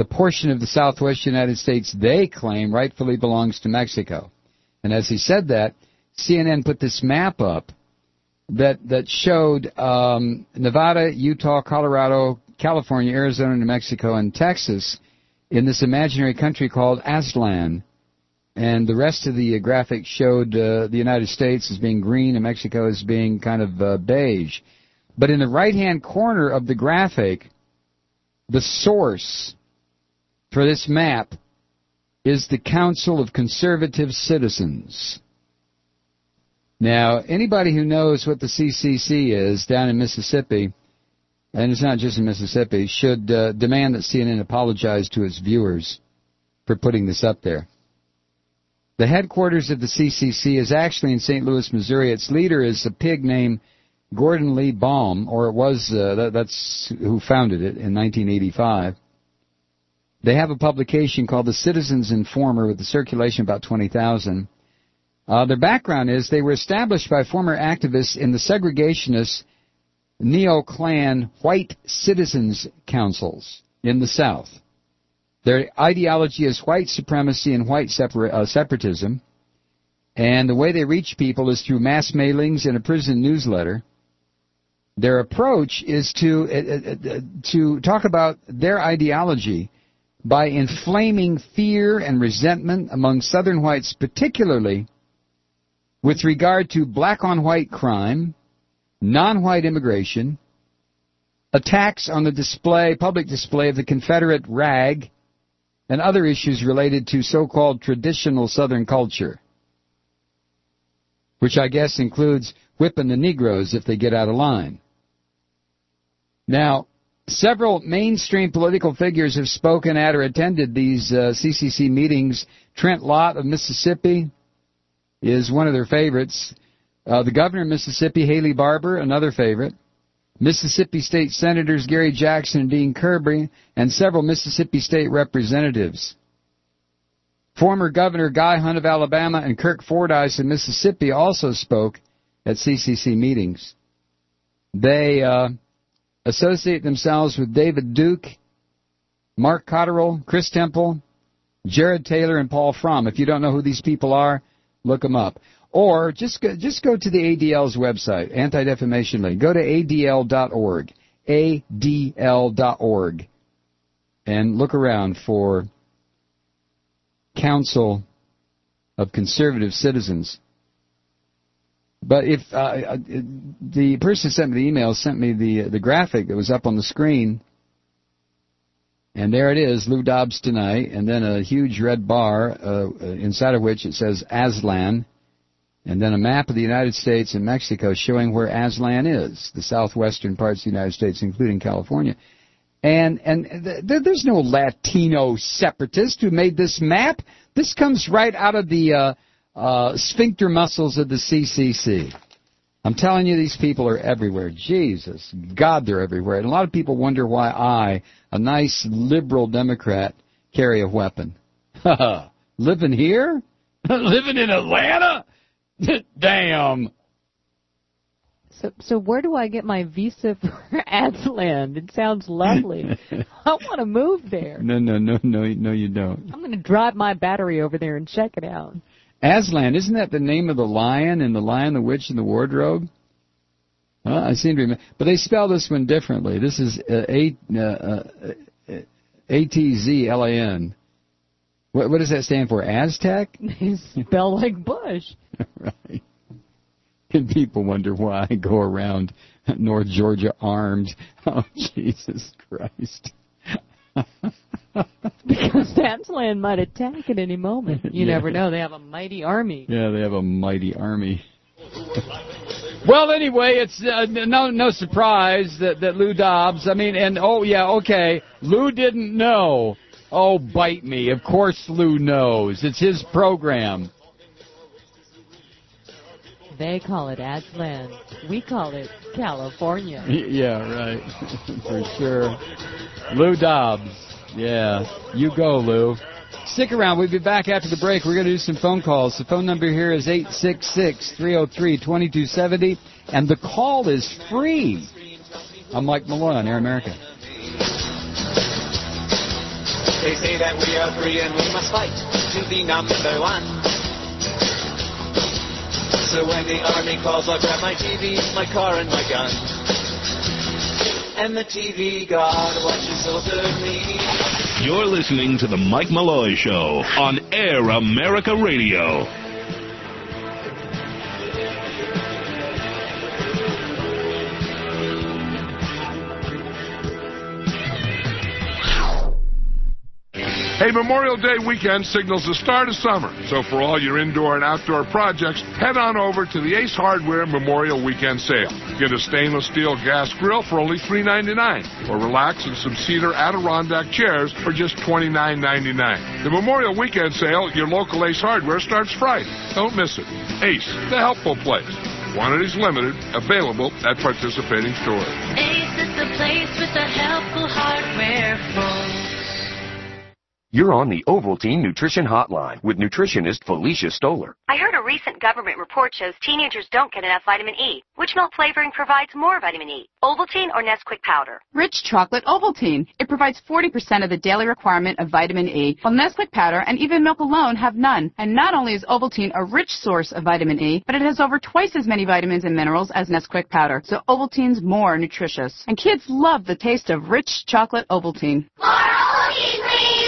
the portion of the southwest United States they claim rightfully belongs to Mexico. And as he said that, C N N put this map up that that showed um, Nevada, Utah, Colorado, California, Arizona, New Mexico, and Texas in this imaginary country called Aztlan. And the rest of the uh, graphic showed uh, the United States as being green and Mexico as being kind of uh, beige. But in the right-hand corner of the graphic, the source for this map is the Council of Conservative Citizens. Now, anybody who knows what the C C C is down in Mississippi, and it's not just in Mississippi, should uh, demand that C N N apologize to its viewers for putting this up there. The headquarters of the C C C is actually in Saint Louis, Missouri. Its leader is a pig named Gordon Lee Baum, or it was, uh, that, that's who founded it in nineteen eighty-five. They have a publication called The Citizens Informer with a circulation of about twenty thousand. Uh, their background is they were established by former activists in the segregationist neo-Klan white citizens councils in the South. Their ideology is white supremacy and white separa- uh, separatism, and the way they reach people is through mass mailings and a prison newsletter. Their approach is to uh, uh, to talk about their ideology by inflaming fear and resentment among Southern whites, particularly with regard to black-on-white crime, non-white immigration, attacks on the display, public display of the Confederate rag, and other issues related to so-called traditional Southern culture, which I guess includes whipping the Negroes if they get out of line. Now, several mainstream political figures have spoken at or attended these uh, C C C meetings. Trent Lott of Mississippi is one of their favorites. Uh, the governor of Mississippi, Haley Barbour, another favorite. Mississippi State Senators Gary Jackson and Dean Kirby, and several Mississippi State representatives. Former Governor Guy Hunt of Alabama and Kirk Fordyce of Mississippi also spoke at C C C meetings. They uh, associate themselves with David Duke, Mark Cotterill, Chris Temple, Jared Taylor, and Paul Fromm. If you don't know who these people are, look them up. Or just go, just go to the A D L's website, Anti-Defamation League. Go to A D L dot org, A D L dot org, and look around for Council of Conservative Citizens. But if uh, the person who sent me the email sent me the the graphic that was up on the screen, and there it is, Lou Dobbs tonight, and then a huge red bar uh, inside of which it says Aztlan. And then a map of the United States and Mexico showing where Aztlan is, the southwestern parts of the United States, including California. And and th- there's no Latino separatist who made this map. This comes right out of the uh, uh, sphincter muscles of the C C C. I'm telling you, these people are everywhere. Jesus, God, they're everywhere. And a lot of people wonder why I, a nice liberal Democrat, carry a weapon. Living here? Living in Atlanta? Damn. So, so where do I get my visa for Aztlan? It sounds lovely. I want to move there. No, no, no, no, no, you don't. I'm going to drive my battery over there and check it out. Aztlan, isn't that the name of the lion in The Lion, the Witch, and the Wardrobe? Huh? I seem to remember. But they spell this one differently. This is uh, A, uh, uh, A T Z L A N. What, what does that stand for? Aztec? They spell like Bush. Right. And people wonder why I go around North Georgia armed. Oh, Jesus Christ. Because Aztlan might attack at any moment. You yeah. never know. They have a mighty army. Yeah, they have a mighty army. Well, anyway, it's uh, no no surprise that, that Lou Dobbs, I mean, and oh, yeah, okay, Lou didn't know. Oh, bite me. Of course Lou knows. It's his program. They call it Aztlan. We call it California. Yeah, right. For sure. Lou Dobbs. Yeah. You go, Lou. Stick around. We'll be back after the break. We're going to do some phone calls. The phone number here is eight six six, three oh three, two two seven oh, and the call is free. I'm Mike Malloy on Air America. They say that we are free and we must fight to be number one. So when the army calls, I'll grab my T V, my car, and my gun. And the T V god watches over me. You're listening to The Mike Malloy Show on Air America Radio. Hey, Memorial Day weekend signals the start of summer. So for all your indoor and outdoor projects, head on over to the Ace Hardware Memorial Weekend Sale. Get a stainless steel gas grill for only three ninety-nine, or relax in some cedar Adirondack chairs for just twenty-nine ninety-nine. The Memorial Weekend Sale at your local Ace Hardware starts Friday. Don't miss it. Ace, the helpful place. Quantities limited, available at participating stores. Ace is the place with the helpful hardware, folks. You're on the Ovaltine Nutrition Hotline with nutritionist Felicia Stoller. I heard a recent government report shows teenagers don't get enough vitamin E. Which milk flavoring provides more vitamin E, Ovaltine or Nesquik powder? Rich chocolate Ovaltine. It provides forty percent of the daily requirement of vitamin E, while Nesquik powder and even milk alone have none. And not only is Ovaltine a rich source of vitamin E, but it has over twice as many vitamins and minerals as Nesquik powder. So Ovaltine's more nutritious. And kids love the taste of rich chocolate Ovaltine. More Ovaltine, please!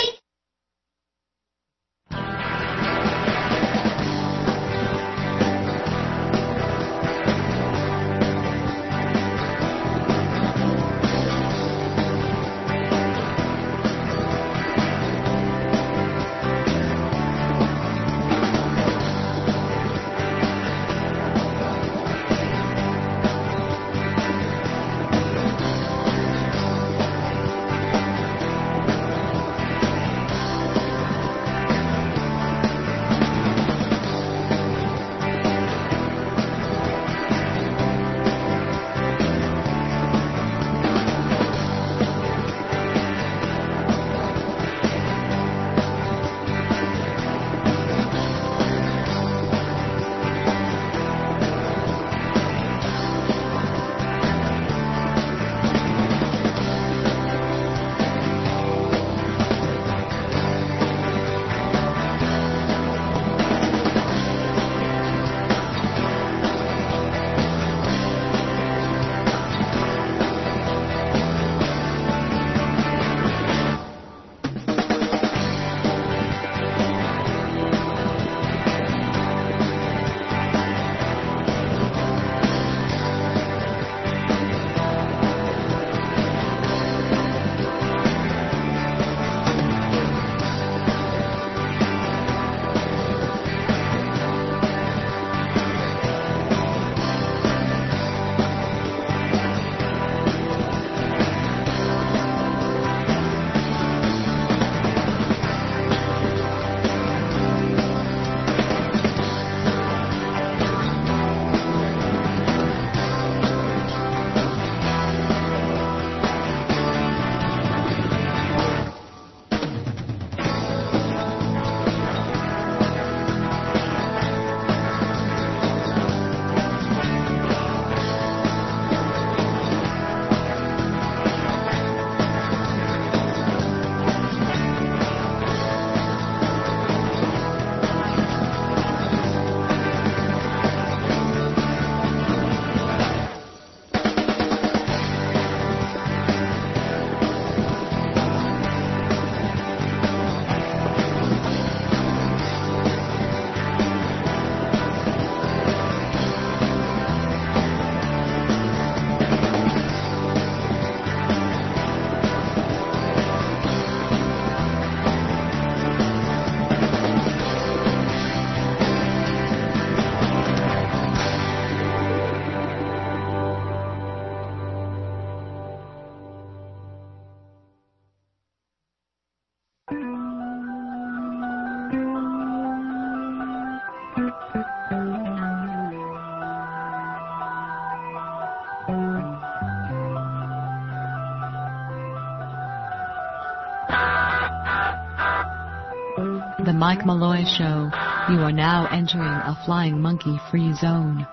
The Mike Malloy Show. You are now entering a flying monkey free zone.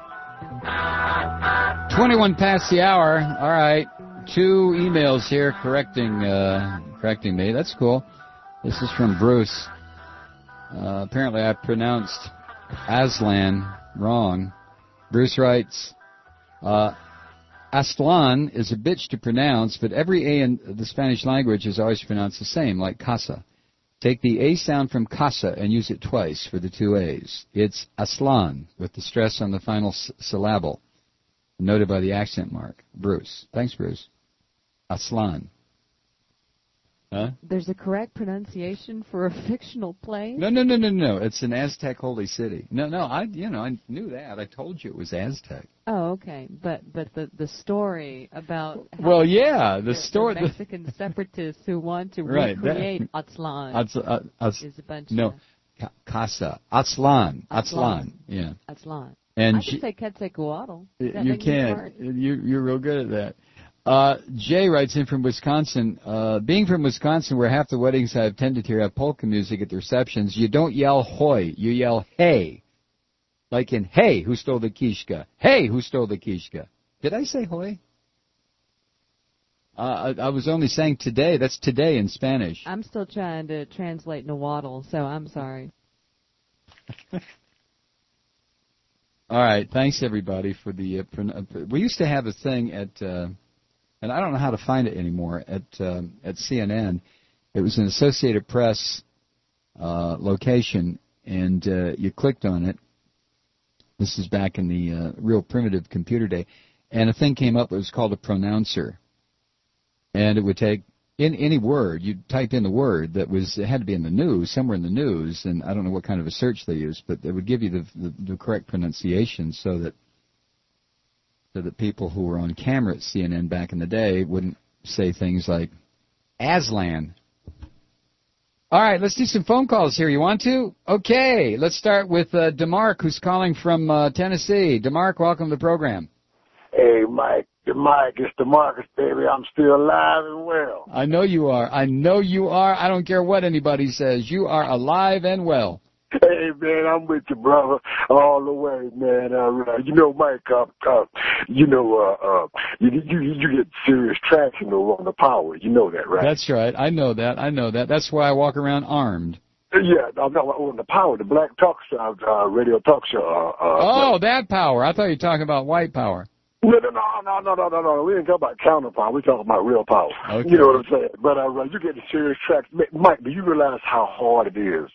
twenty-one past the hour. All right. Two emails here correcting uh, correcting me. That's cool. This is from Bruce. Uh, apparently I pronounced Aslan wrong. Bruce writes, uh, Aslan is a bitch to pronounce, but every A in the Spanish language is always pronounced the same, like casa. Take the A sound from casa and use it twice for the two A's. It's Aslan, with the stress on the final s- syllable, noted by the accent mark. Bruce. Thanks, Bruce. Aslan. Huh? There's a correct pronunciation for a fictional place? No, no, no, no, no. It's an Aztec holy city. No, no, I, you know, I knew that. I told you it was Aztec. Oh, okay. But but the the story about how Well, yeah, the the, story. the Mexican separatists who want to Right, that- recreate Aztlan Ats- uh, Ats- is a bunch no, of Ca- Casa. Aztlan. Aztlan. Aztlan. Yeah. Aztlan. And I she- can say Quetzalcoatl. Does that You make me can't. smart? You, you're real good at that. Uh, Jay writes in from Wisconsin. Uh, being from Wisconsin, where half the weddings I've tended to have polka music at the receptions, you don't yell hoy, you yell hey. Like in, hey, who stole the kishka? Hey, who stole the kishka? Did I say hoy? Uh, I, I was only saying today. That's today in Spanish. I'm still trying to translate Nahuatl, so I'm sorry. All right, thanks everybody for the. Uh, pron- uh, we used to have a thing at, uh, and I don't know how to find it anymore at um, at C N N. It was an Associated Press uh, location, and uh, you clicked on it. This is back in the uh, real primitive computer day, and a thing came up. It was called a pronouncer, and it would take in any word. You'd type in the word that was it had to be in the news, somewhere in the news, and I don't know what kind of a search they used, but it would give you the the, the correct pronunciation so that so that people who were on camera at C N N back in the day wouldn't say things like Aslan. All right, let's do some phone calls here. You want to? Okay, let's start with uh, DeMarc, who's calling from uh, Tennessee. DeMarc, welcome to the program. Hey, Mike, the Mike, it's DeMarcus, baby. I'm still alive and well. I know you are. I know you are. I don't care what anybody says. You are alive and well. Hey, man, I'm with you, brother, all the way, man. Uh, you know, Mike, uh, uh, you know, uh, uh, you, you you get serious traction though on the power. You know that, right? That's right. I know that. I know that. That's why I walk around armed. Yeah, I'm not on the power, the black talk show, uh, radio talk show. Uh, uh, Oh, that power. I thought you were talking about white power. No, no, no, no, no, no, no, no. We ain't talking about counter power. We talking about real power. Okay. You know what I'm saying? But uh, you get the serious tracks. Mike, do you realize how hard it is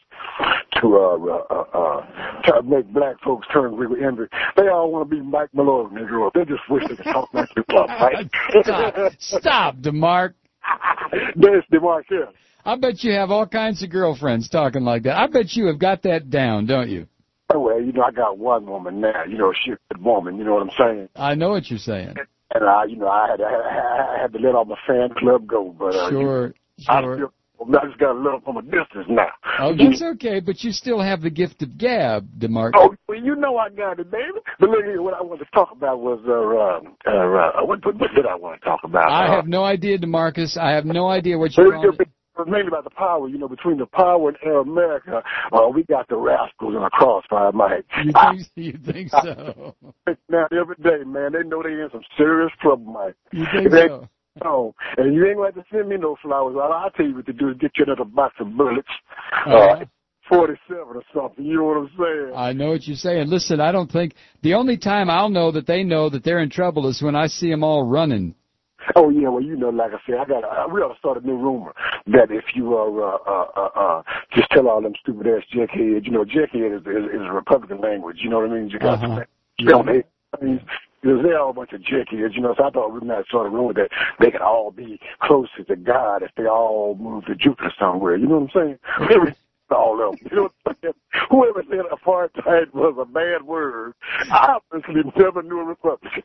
to uh, uh, uh, try to make black folks turn with envy? They all want to be Mike Malone when they grow up. They just wish they could talk like you, right? Stop, Stop, DeMarc. There's DeMarc here. I bet you have all kinds of girlfriends talking like that. I bet you have got that down, don't you? Oh, well, you know, I got one woman now. You know, she's a good woman. You know what I'm saying? I know what you're saying. And, uh, you know, I had, I had to let all my fan club go. But, uh, Sure, you, I, sure. still, I just got to love from a distance now. Oh, that's okay, but you still have the gift of gab, DeMarc. Oh, well, you know I got it, baby. But look here, what I wanted to talk about was, uh, uh, uh, what, what, what did I want to talk about? I uh, have no idea, DeMarcus. I have no idea what you're Well, calling. it's mainly about the power, you know, between the power and Air America, uh, we got the rascals in a crossfire, Mike. You think, you think so? Now, every day, man, they know they in some serious trouble, Mike. You think They- so? Oh, and you ain't going to have to send me no flowers. All I'll tell you what to do is get you another box of bullets, Uh-huh. uh, forty-seven or something. You know what I'm saying? I know what you're saying. Listen, I don't think the only time I'll know that they know that they're in trouble is when I see them all running. Oh, yeah, well, you know, like I said, I got I we ought to start a new rumor that if you are, uh, uh, uh, uh, just tell all them stupid ass jackheads, you know, jackhead is, is, is a Republican language, you know what I mean? You got Uh-huh. to you don't hate. I mean, because they're all a bunch of jackheads, you know, so I thought we might start a rumor that they could all be closer to God if they all move to Jupiter somewhere, you know what I'm saying? All of them. You know what I'm saying? Whoever said apartheid was a bad word, I obviously never knew a Republican.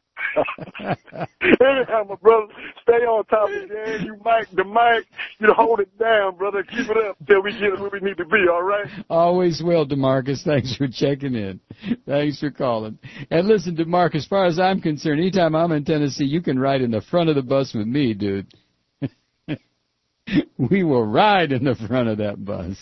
Anyhow, my brother, stay on top of the game. You Mike, the mic, you hold it down, brother. Keep it up until we get where we need to be, all right? Always will, DeMarcus. Thanks for checking in. Thanks for calling. And listen, DeMarcus, as far as I'm concerned, anytime I'm in Tennessee, you can ride in the front of the bus with me, dude. We will ride in the front of that bus.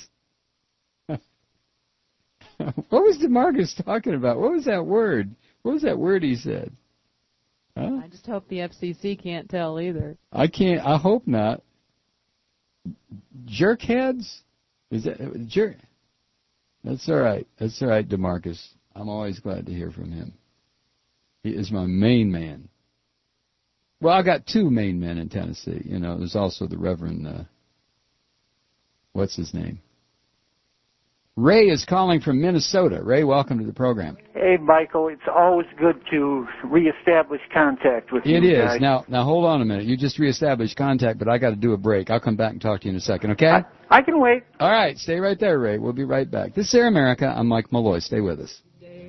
What was DeMarcus talking about? What was that word? What was that word he said? Huh? I just hope the F C C can't tell either. I can't. I hope not. Jerkheads? Is that Jerry? That's all right. That's all right, DeMarcus. I'm always glad to hear from him. He is my main man. Well, I got two main men in Tennessee. You know, there's also the Reverend, uh, what's his name? Ray is calling from Minnesota. Ray, welcome to the program. Hey, Michael, it's always good to reestablish contact with you. It is. Guys. Now, now hold on a minute. You just reestablished contact, but I got to do a break. I'll come back and talk to you in a second, okay? I, I can wait. All right, stay right there, Ray. We'll be right back. This is Air America. I'm Mike Malloy. Stay with us.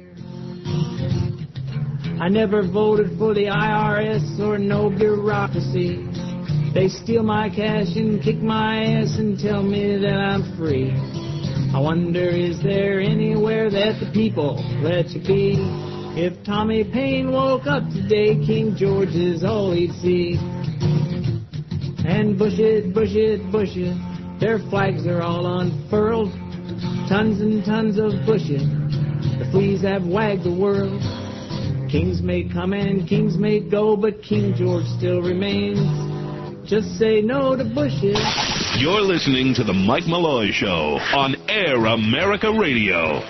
I never voted for the I R S or no bureaucracy. They steal my cash and kick my ass and tell me that I'm free. I wonder, is there anywhere that the people let you be? If Tommy Paine woke up today, King George is all he'd see. And Bush it, Bush it, Bush it, their flags are all unfurled. Tons and tons of Bush it, the fleas have wagged the world. Kings may come and kings may go, but King George still remains. Just say no to Bushes. You're listening to The Mike Malloy Show on Air America Radio.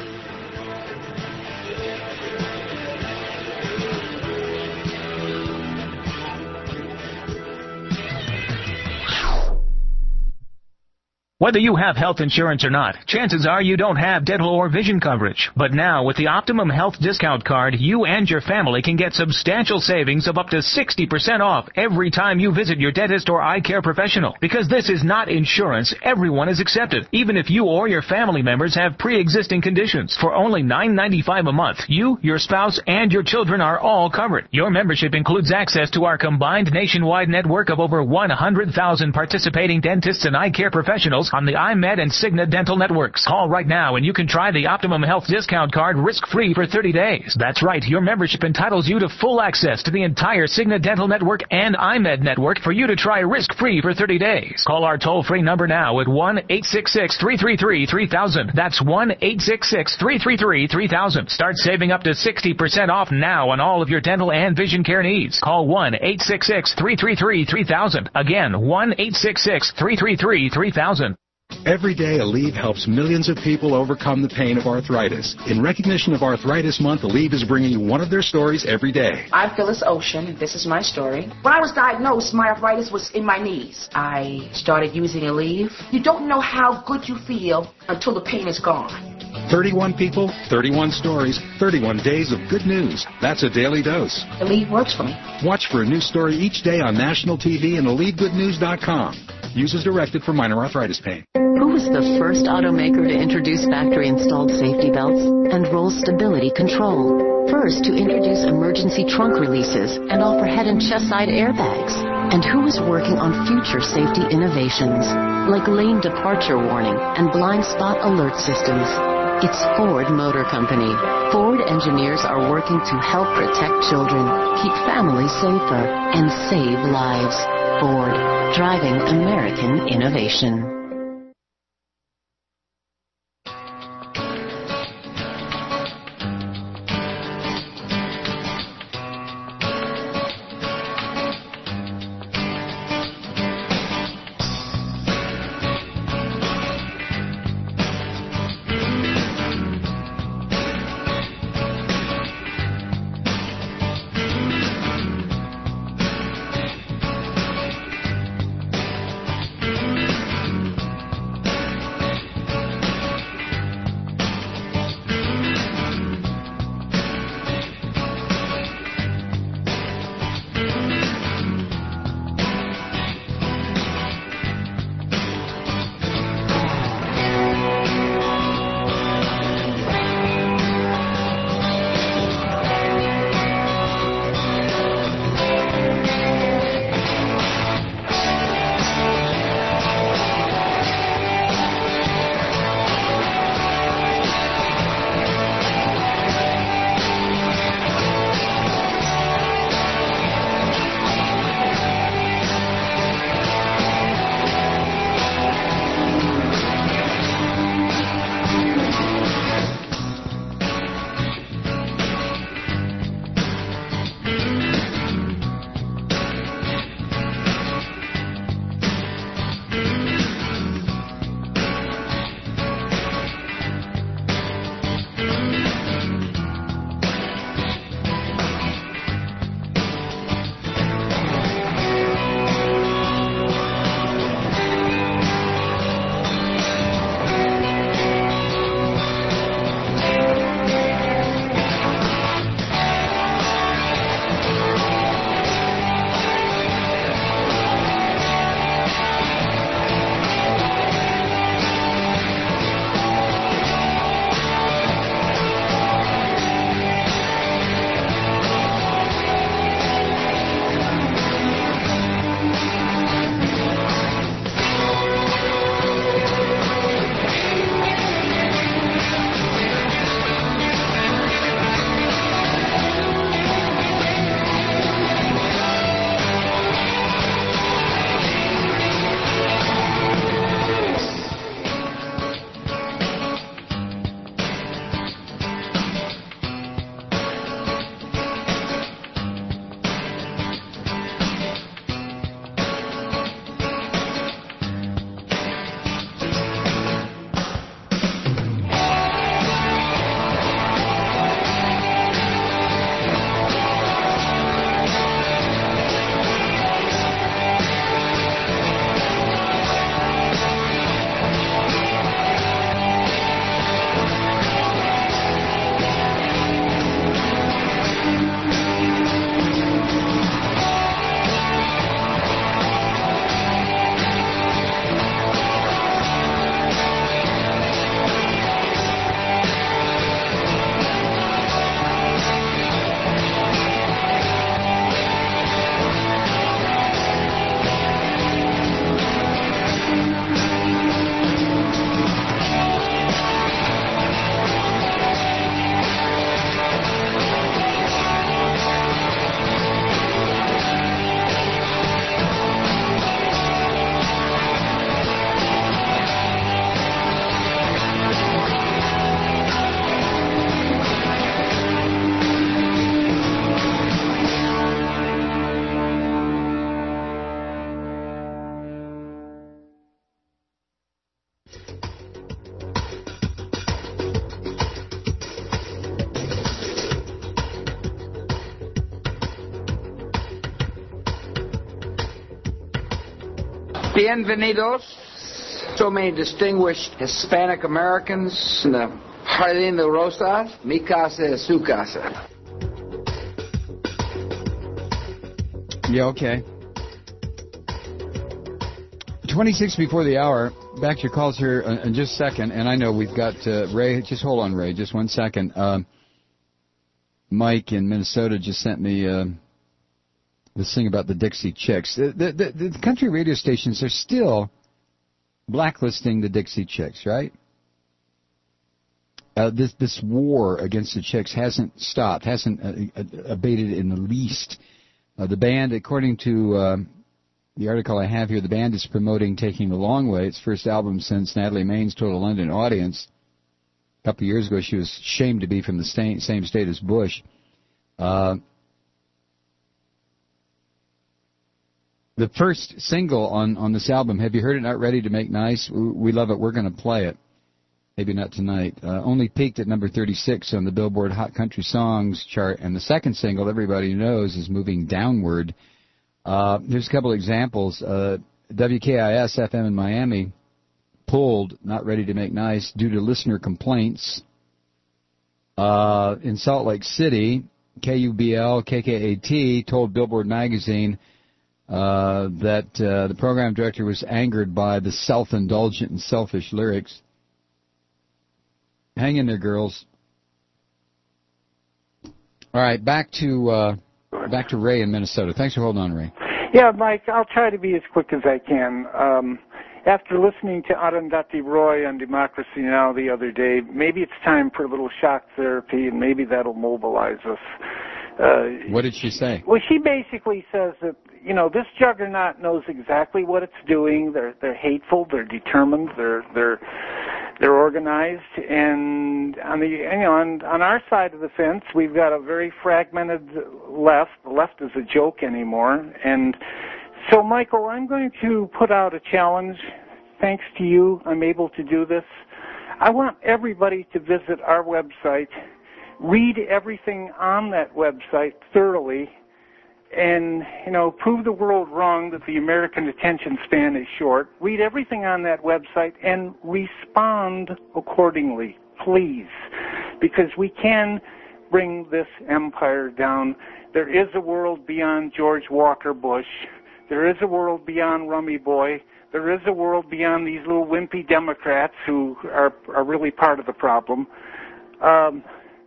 Whether you have health insurance or not, chances are you don't have dental or vision coverage. But now, with the Optimum Health Discount Card, you and your family can get substantial savings of up to sixty percent off every time you visit your dentist or eye care professional. Because this is not insurance, everyone is accepted, even if you or your family members have pre-existing conditions. For only nine ninety-five a month, you, your spouse, and your children are all covered. Your membership includes access to our combined nationwide network of over one hundred thousand participating dentists and eye care professionals on the iMed and Cigna dental networks. Call right now and you can try the Optimum Health Discount Card risk-free for thirty days. That's right, your membership entitles you to full access to the entire Cigna dental network and iMed network for you to try risk-free for thirty days. Call our toll-free number now at one eight six six, three three three, three thousand. That's one eight six six, three three three, three thousand. Start saving up to sixty percent off now on all of your dental and vision care needs. Call one eight six six, three three three, three thousand. Again, one eight six six, three three three, three thousand. Every day, Aleve helps millions of people overcome the pain of arthritis. In recognition of Arthritis Month, Aleve is bringing you one of their stories every day. I'm Phyllis Ocean, and this is my story. When I was diagnosed, my arthritis was in my knees. I started using Aleve. You don't know how good you feel until the pain is gone. thirty-one people, thirty-one stories, thirty-one days of good news. That's a daily dose. Aleve works for me. Watch for a new story each day on national T V and Aleve Good News dot com. Use as directed for minor arthritis pain. Who was the first automaker to introduce factory-installed safety belts and roll stability control? First to introduce emergency trunk releases and offer head and chest side airbags? And who is working on future safety innovations like lane departure warning and blind spot alert systems? It's Ford Motor Company. Ford engineers are working to help protect children, keep families safer, and save lives. Ford, driving American innovation. Bienvenidos. So many distinguished Hispanic Americans in the Jardín de Rosas. Mi casa es su casa. Yeah, okay. twenty-six before the hour. Back to your calls here in just a second. And I know we've got uh, Ray. Just hold on, Ray. Just one second. Um, Mike in Minnesota just sent me uh, this thing about the Dixie Chicks. The, the, the, the country radio stations are still blacklisting the Dixie Chicks, right? Uh, this this war against the Chicks hasn't stopped, hasn't uh, abated in the least. Uh, the band, according to uh, the article I have here, the band is promoting Taking the Long Way, its first album since Natalie Maine's told a London audience. A couple of years ago, she was ashamed to be from the same, same state as Bush. Uh, the first single on, on this album, have you heard it, Not Ready to Make Nice? We love it. We're going to play it. Maybe not tonight. Uh, only peaked at number thirty-six on the Billboard Hot Country Songs chart. And the second single, everybody knows, is moving downward. Uh, here's a couple examples. Uh, W K I S F M in Miami pulled Not Ready to Make Nice due to listener complaints. Uh, in Salt Lake City, K U B L K K A T told Billboard magazine uh, that uh, the program director was angered by the self-indulgent and selfish lyrics. Hang in there, girls. All right, back to uh, back to Ray in Minnesota. Thanks for holding on, Ray. Yeah, Mike, I'll try to be as quick as I can. Um, after listening to Arundhati Roy on Democracy Now! The other day, maybe it's time for a little shock therapy, and maybe that'll mobilize us. Uh, what did she say? Well, she basically says that, you know, this juggernaut knows exactly what it's doing. They're they're hateful. They're determined. They're they're they're organized. And on the you know on on our side of the fence, we've got a very fragmented left. The left is a joke anymore. And so, Michael, I'm going to put out a challenge. Thanks to you, I'm able to do this. I want everybody to visit our website, read everything on that website thoroughly, and, you know, prove the world wrong that the American attention span is short. Read everything on that website and respond accordingly, please, because we can bring this empire down. There is a world beyond George Walker Bush. There is a world beyond Rummy Boy. There is a world beyond these little wimpy Democrats who are, are really part of the problem. Um,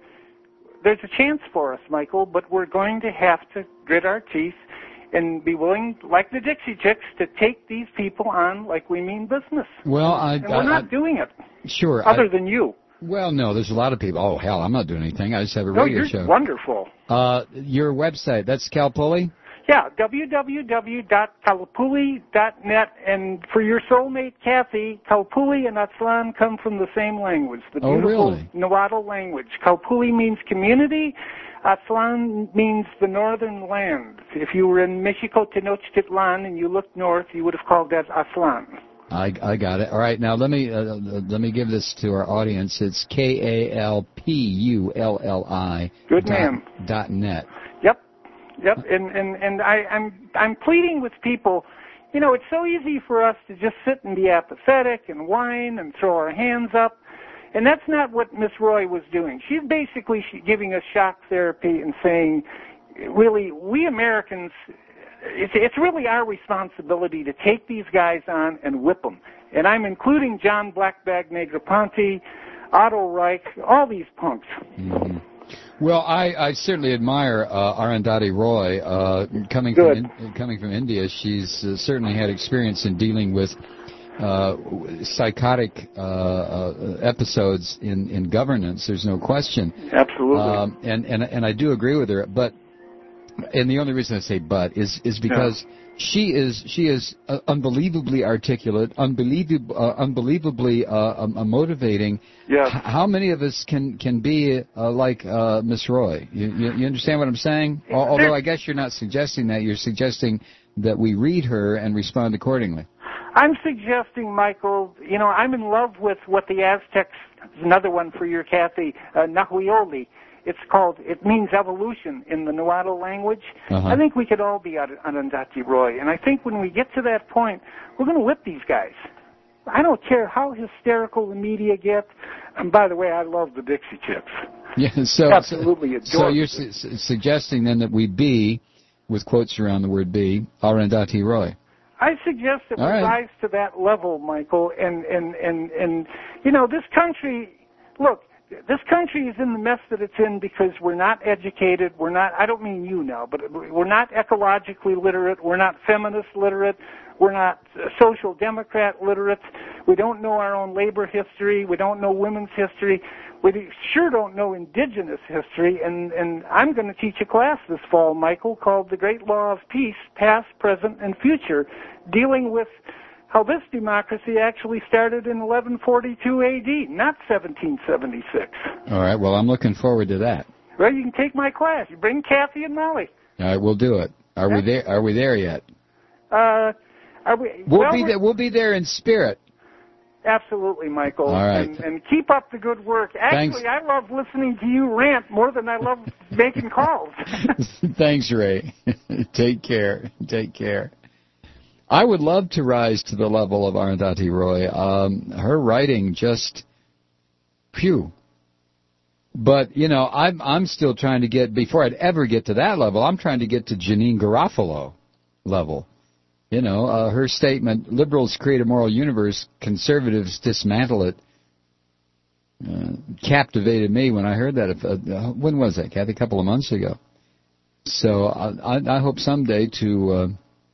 There's a chance for us, Michael, but we're going to have to grit our teeth and be willing, like the Dixie Chicks, to take these people on like we mean business. Well, I... And we're I, not I, doing it. Sure. Other I, than you. Well, no, there's a lot of people. Oh, hell, I'm not doing anything. I just have a no, radio you're show. Wonderful. Uh, your website, that's Cal Pulley? Yeah, w w w dot kalapuli dot net. And for your soulmate, Kathy, Kalpuli and Atzlan come from the same language, the Oh, beautiful really? Nahuatl language. Kalpuli means community. Atzlan means the northern land. If you were in Mexico Tenochtitlan and you looked north, you would have called that Atzlan. I, I got it. All right, now let me uh, let me give this to our audience. It's K A L P U L L I Good dot, man. dot net. Yep, yep. And and and I, I'm I'm pleading with people. You know, it's so easy for us to just sit and be apathetic and whine and throw our hands up. And that's not what Miss Roy was doing. She's basically giving us shock therapy and saying, really, we Americans, it's, it's really our responsibility to take these guys on and whip them. And I'm including John Blackbag Negroponte, Otto Reich, all these punks. Mm-hmm. Well, I, I certainly admire uh, Arundhati Roy. Uh, coming Good. from in, coming from India, she's uh, certainly had experience in dealing with Uh, psychotic uh, uh, episodes in, in governance. There's no question. Absolutely. Um, and, and and I do agree with her. But and the only reason I say "but" is is because yeah. she is she is uh, unbelievably articulate, unbelievably uh, unbelievably uh, um, uh, motivating. Yeah. H- how many of us can can be uh, like uh, Miss Roy? You, you you understand what I'm saying? Although I guess you're not suggesting that. You're suggesting that we read her and respond accordingly. I'm suggesting, Michael, you know, I'm in love with what the Aztecs, another one for your Kathy, uh, Nahuioli. It's called, it means evolution in the Nahuatl language. Uh-huh. I think we could all be Arundhati Roy. And I think when we get to that point, we're going to whip these guys. I don't care how hysterical the media get. And by the way, I love the Dixie Chicks. Yeah, so, Absolutely adorable. So you're su- su- suggesting then that we be, with quotes around the word be, Arundhati Roy. I suggest that All we right. rise to that level, Michael, and, and, and, and, you know, this country, look, this country is in the mess that it's in because we're not educated, we're not, I don't mean you now, but we're not ecologically literate, we're not feminist literate, we're not social democrat literate, we don't know our own labor history, we don't know women's history, we sure don't know indigenous history, and, and I'm going to teach a class this fall, Michael, called The Great Law of Peace, Past, Present, and Future, dealing with how this democracy actually started in eleven forty-two A D, not seventeen seventy-six. All right, well, I'm looking forward to that. Well, you can take my class. You bring Kathy and Molly. All right, we'll do it. Are we Yeah. there? Are we there yet? Uh, are we, We'll well, be we're- there. We'll be there in spirit. Absolutely, Michael. All right. And, and keep up the good work. Actually, Thanks. I love listening to you rant more than I love making calls. Thanks, Ray. Take care. Take care. I would love to rise to the level of Arundhati Roy. Um, her writing just, phew. But, you know, I'm I'm still trying to get, before I'd ever get to that level, I'm trying to get to Janine Garofalo level. You know, uh, her statement, liberals create a moral universe, conservatives dismantle it, uh, captivated me when I heard that. Uh, when was that, Kathy? A couple of months ago. So I, I, I hope someday to, uh,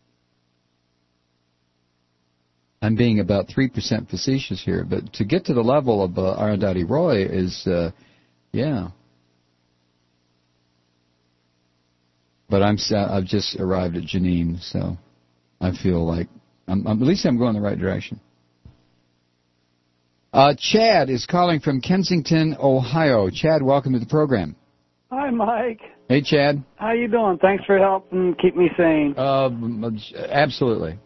I'm being about three percent facetious here, but to get to the level of uh, Arundhati Roy is, uh, yeah. But I'm I've just arrived at Janine, so I feel like I'm, I'm, at least I'm going the right direction. Uh, Chad is calling from Kensington, Ohio. Chad, welcome to the program. Hi, Mike. Hey, Chad. How you doing? Thanks for helping keep me sane. Uh, absolutely.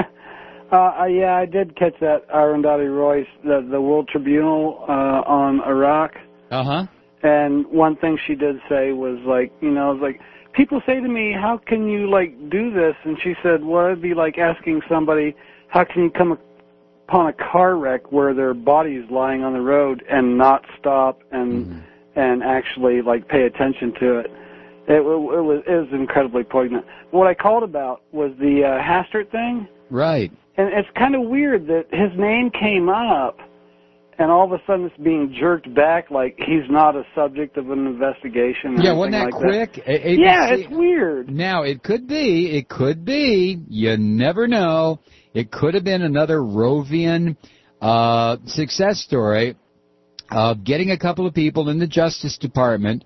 uh, yeah, I did catch that Arundhati Royce, the, the World Tribunal uh, on Iraq. Uh-huh. And one thing she did say was like, you know, it was like, people say to me, how can you, like, do this? And she said, well, it'd be like asking somebody, how can you come upon a car wreck where their body is lying on the road and not stop and mm-hmm. and actually, like, pay attention to it? It, it, was, it was incredibly poignant. What I called about was the uh, Hastert thing. Right. And it's kind of weird that his name came up, and all of a sudden it's being jerked back like he's not a subject of an investigation. Or yeah, wasn't that like quick? That. A- A B C, yeah, it's weird. Now, it could be, it could be, you never know. It could have been another Rovian uh, success story of getting a couple of people in the Justice Department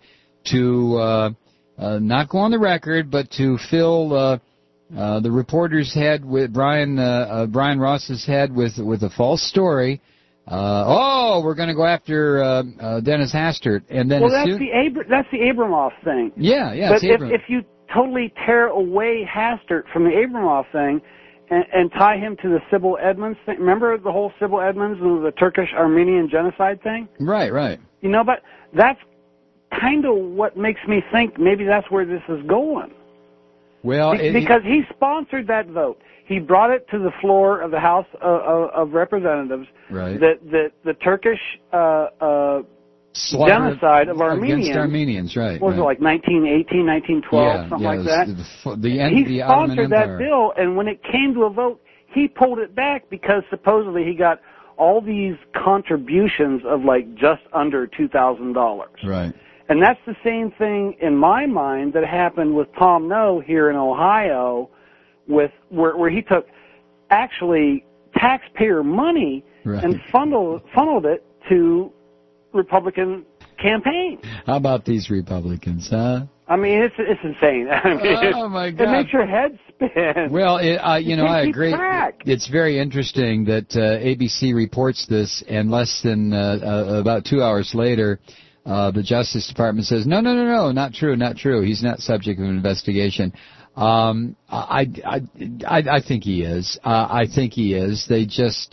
to uh, uh, not go on the record, but to fill uh, uh, the reporter's head with Brian uh, uh, Brian Ross's head with with a false story. Uh, oh, we're going to go after uh, uh, Dennis Hastert, and then well, that's soon... the Abr- that's the Abramoff thing. Yeah, yeah. But it's if Abram- if you totally tear away Hastert from the Abramoff thing, and, and tie him to the Sybil Edmonds thing, remember the whole Sybil Edmonds and the Turkish-Armenian genocide thing? Right, right. You know, but that's kind of what makes me think maybe that's where this is going. Well, Be- it, because he sponsored that vote. He brought it to the floor of the House of, of, of Representatives right. that, that the Turkish uh, uh, Slaughter genocide of Armenians. Against Armenians, right. What was right. it, like nineteen eighteen, nineteen twelve, yeah, something yeah, like that? The, the end he of the Ottoman sponsored that Empire. bill, and when it came to a vote, he pulled it back because supposedly he got all these contributions of like just under two thousand dollars. Right. And that's the same thing in my mind that happened with Tom Noe here in Ohio, with where, where he took actually taxpayer money right. and funneled funneled it to Republican campaigns. How about these Republicans, huh? I mean, it's it's insane. I mean, oh my it, God! It makes your head spin. Well, it, uh, you, you know, I agree. Track. It's very interesting that uh, A B C reports this, and less than uh, uh, about two hours later, uh, the Justice Department says, "No, no, no, no, not true, not true. He's not subject of an investigation." Um, I, I, I, I think he is. Uh, I think he is. They just, uh,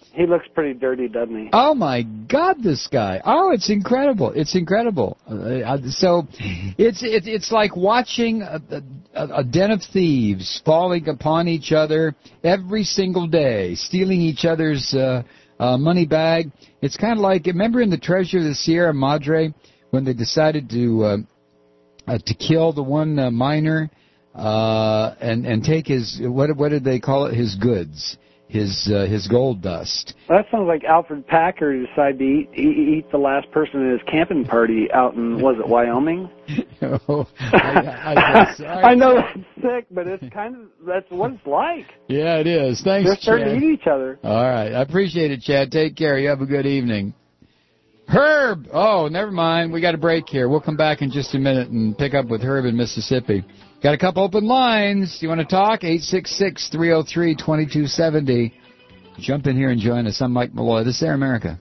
He looks pretty dirty, doesn't he? Oh my God, this guy! Oh, it's incredible! It's incredible. Uh, so, it's it's it's like watching a, a, a den of thieves falling upon each other every single day, stealing each other's uh, uh, money bag. It's kind of like, remember in the Treasure of the Sierra Madre when they decided to uh, uh, to kill the one uh, miner uh, and and take his, what what did they call it? His goods. His uh, his gold dust. That sounds like Alfred Packer who decided to eat, eat, eat the last person at his camping party out in, was it Wyoming? oh, I, I, guess, I, I know that's sick, but it's kind of, that's what it's like. Yeah, it is. Thanks, They're starting Chad. to eat each other. All right. I appreciate it, Chad. Take care. You have a good evening. Herb! Oh, never mind. We got a break here. We'll come back in just a minute and pick up with Herb in Mississippi. Got a couple open lines. You want to talk? eight six six, three oh three, two two seven oh. Jump in here and join us. I'm Mike Malloy. This is Air America.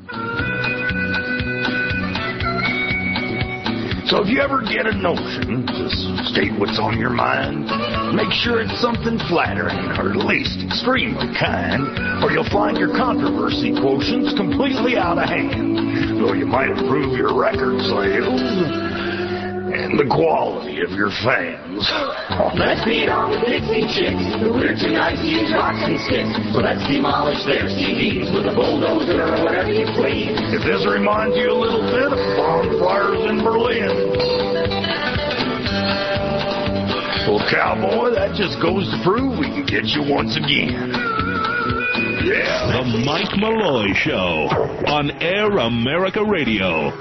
So if you ever get a notion, just state what's on your mind. Make sure it's something flattering, or at least extremely kind, or you'll find your controversy quotient's completely out of hand. Though you might improve your record sales and the quality of your fans. Let's beat on the Dixie Chicks, the weird two nineties rocks and sticks. So let's demolish their C Ds with a bulldozer or whatever you please. If this reminds you a little bit of bonfires in Berlin. Well, cowboy, that just goes to prove we can get you once again. Yeah. The Mike Malloy Show on Air America Radio.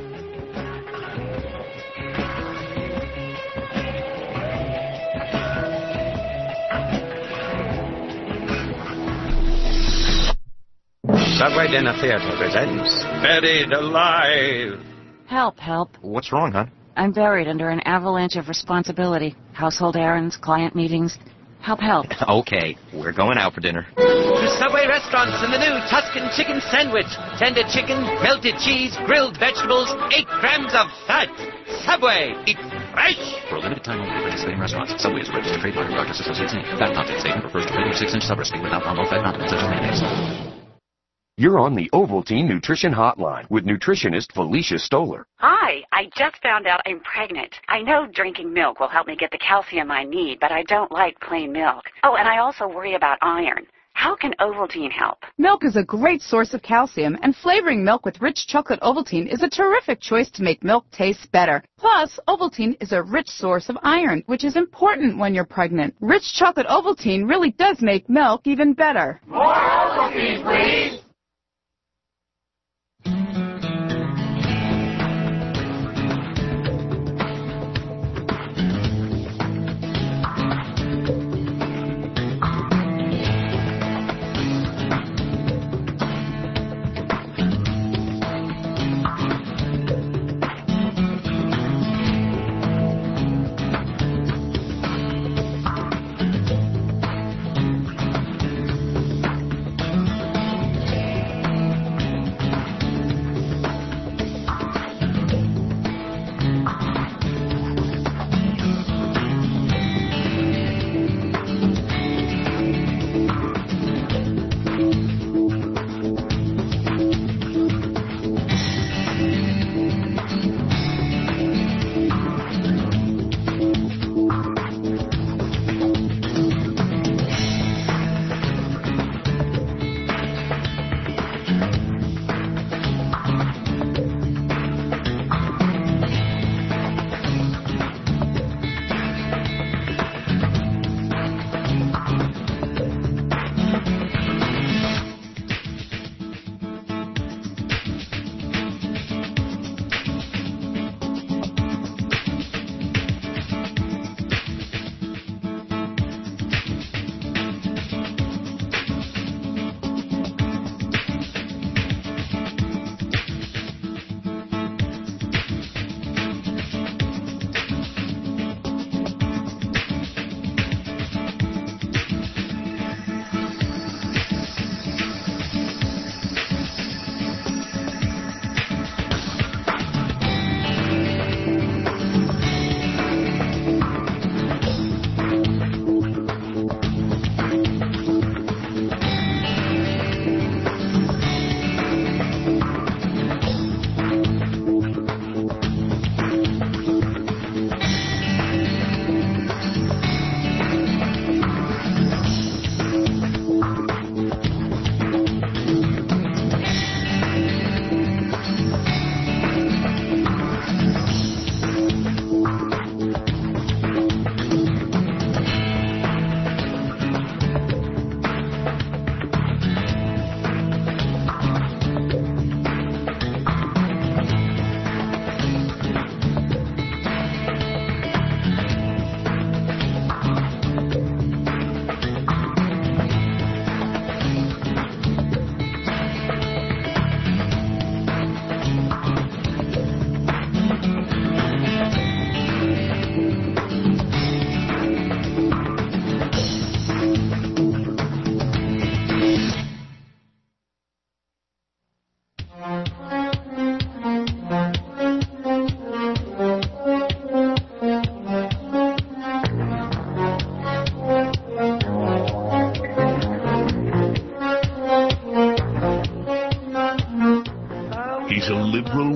Subway Dinner Theater presents Buried Alive. Help, help. What's wrong, hon? I'm buried under an avalanche of responsibility. Household errands, client meetings. Help, help. Okay, we're going out for dinner. To Subway restaurants and the new Tuscan chicken sandwich. Tender chicken, melted cheese, grilled vegetables, eight grams of fat. Subway, eat fresh. For a limited time only, participating restaurants. Subway is a registered trademark of Doctors Associates Incorporated. Fat content statement refers to regular six-inch sub recipe without low-fat condiments such as mayonnaise. You're on the Ovaltine Nutrition Hotline with nutritionist Felicia Stoller. Hi, I just found out I'm pregnant. I know drinking milk will help me get the calcium I need, but I don't like plain milk. Oh, and I also worry about iron. How can Ovaltine help? Milk is a great source of calcium, and flavoring milk with rich chocolate Ovaltine is a terrific choice to make milk taste better. Plus, Ovaltine is a rich source of iron, which is important when you're pregnant. Rich chocolate Ovaltine really does make milk even better. More Ovaltine, please!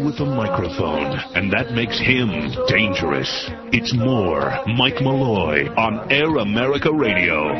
man with a microphone, and that makes him dangerous. It's more Mike Malloy on Air America Radio.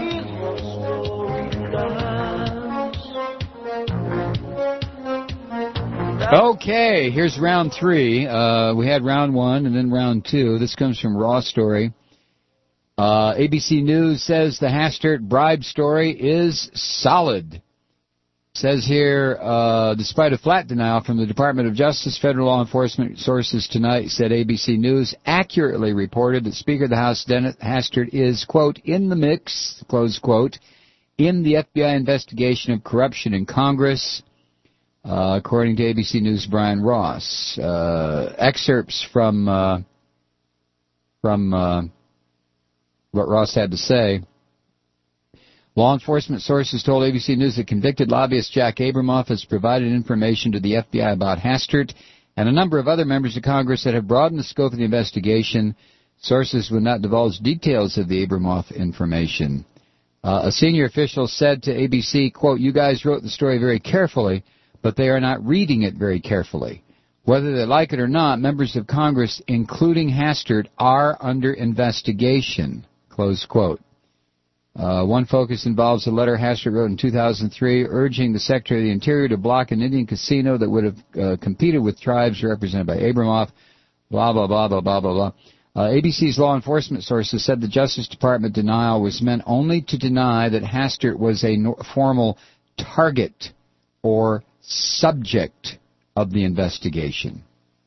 Okay, here's round three. Uh, we had round one and then round two. This comes from Raw Story. Uh, A B C News says the Hastert bribe story is solid. Says here, uh, despite a flat denial from the Department of Justice, federal law enforcement sources tonight said A B C News accurately reported that Speaker of the House Dennis Hastert is, quote, in the mix, close quote, in the F B I investigation of corruption in Congress, uh, according to A B C News' Brian Ross. Uh, excerpts from, uh, from, uh, what Ross had to say. Law enforcement sources told A B C News that convicted lobbyist Jack Abramoff has provided information to the F B I about Hastert and a number of other members of Congress that have broadened the scope of the investigation. Sources would not divulge details of the Abramoff information. Uh, a senior official said to A B C, quote, you guys wrote the story very carefully, but they are not reading it very carefully. Whether they like it or not, members of Congress, including Hastert, are under investigation, close quote. Uh, one focus involves a letter Hastert wrote in two thousand three urging the Secretary of the Interior to block an Indian casino that would have uh, competed with tribes represented by Abramoff, blah, blah, blah, blah, blah, blah, blah. Uh, A B C's law enforcement sources said the Justice Department denial was meant only to deny that Hastert was a no- formal target or subject of the investigation.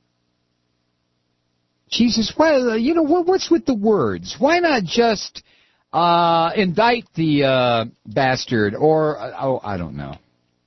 Jesus, well, you know, what, what's with the words? Why not just... Uh, indict the uh, bastard, or, uh, oh, I don't know.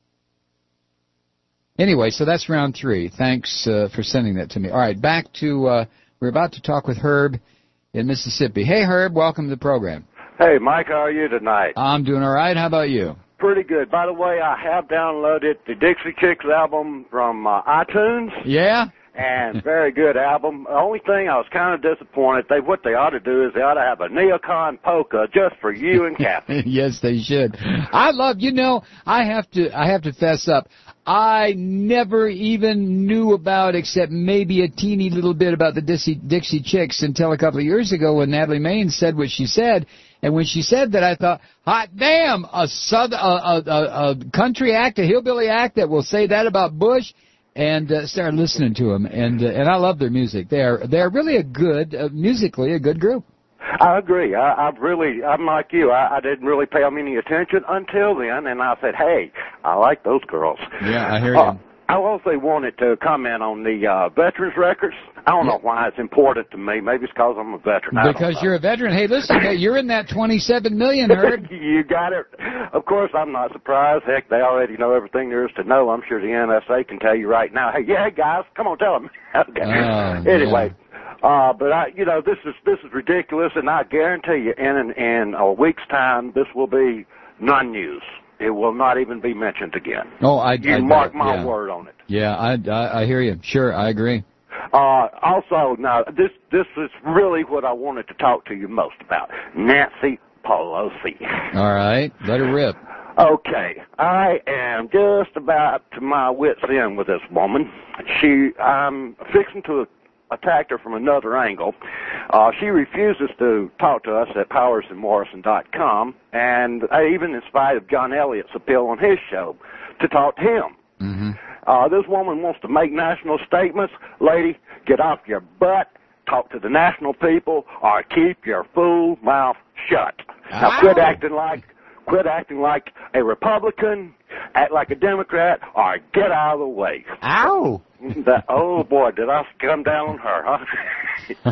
Anyway, so that's round three. Thanks uh, for sending that to me. All right, back to, uh, we're about to talk with Herb in Mississippi. Hey, Herb, welcome to the program. Hey, Mike, how are you tonight? I'm doing all right. How about you? Pretty good. By the way, I have downloaded the Dixie Chicks album from uh, iTunes. Yeah? And very good album. The only thing I was kind of disappointed, they what they ought to do is they ought to have a neocon polka just for you and Kathy. Yes, they should. I love, you know, I have to, I have to fess up. I never even knew about, except maybe a teeny little bit about the Dixie, Dixie Chicks until a couple of years ago when Natalie Maines said what she said. And when she said that, I thought, hot damn, a, southern, a, a, a, a country act, a hillbilly act that will say that about Bush. And uh, started listening to them, and uh, and I love their music. They're they're really a good, uh, musically a good group. I agree. I, I really, I'm like you. I, I didn't really pay them any attention until then, and I said, hey, I like those girls. Yeah, I hear uh, you. I also wanted to comment on the uh, veterans records. I don't know why it's important to me. Maybe it's because I'm a veteran. Because you're a veteran. Hey, listen, you're in that twenty-seven million, Herb. You got it. Of course, I'm not surprised. Heck, they already know everything there is to know. I'm sure the N S A can tell you right now. Hey, yeah, guys, come on, tell them. Okay. Oh, anyway, yeah. uh, but I, you know, this is this is ridiculous, and I guarantee you, in in a week's time, this will be non-news. It will not even be mentioned again. Oh, I, you I mark bet, my yeah. word on it. Yeah, I, I, I hear you. Sure, I agree. Uh, also, now, this this is really what I wanted to talk to you most about. Nancy Pelosi. All right, let her rip. Okay, I am just about to my wit's end with this woman. She, I'm fixing to attack her from another angle. Uh, she refuses to talk to us at powers and morrison dot com, and uh, even in spite of John Elliott's appeal on his show, to talk to him. Mm-hmm. Uh, this woman wants to make national statements. Lady, get off your butt, talk to the national people, or keep your fool mouth shut. Now Ow. quit acting like quit acting like a Republican, act like a Democrat, or get out of the way. Ow! That, oh boy, did I come down on her, huh?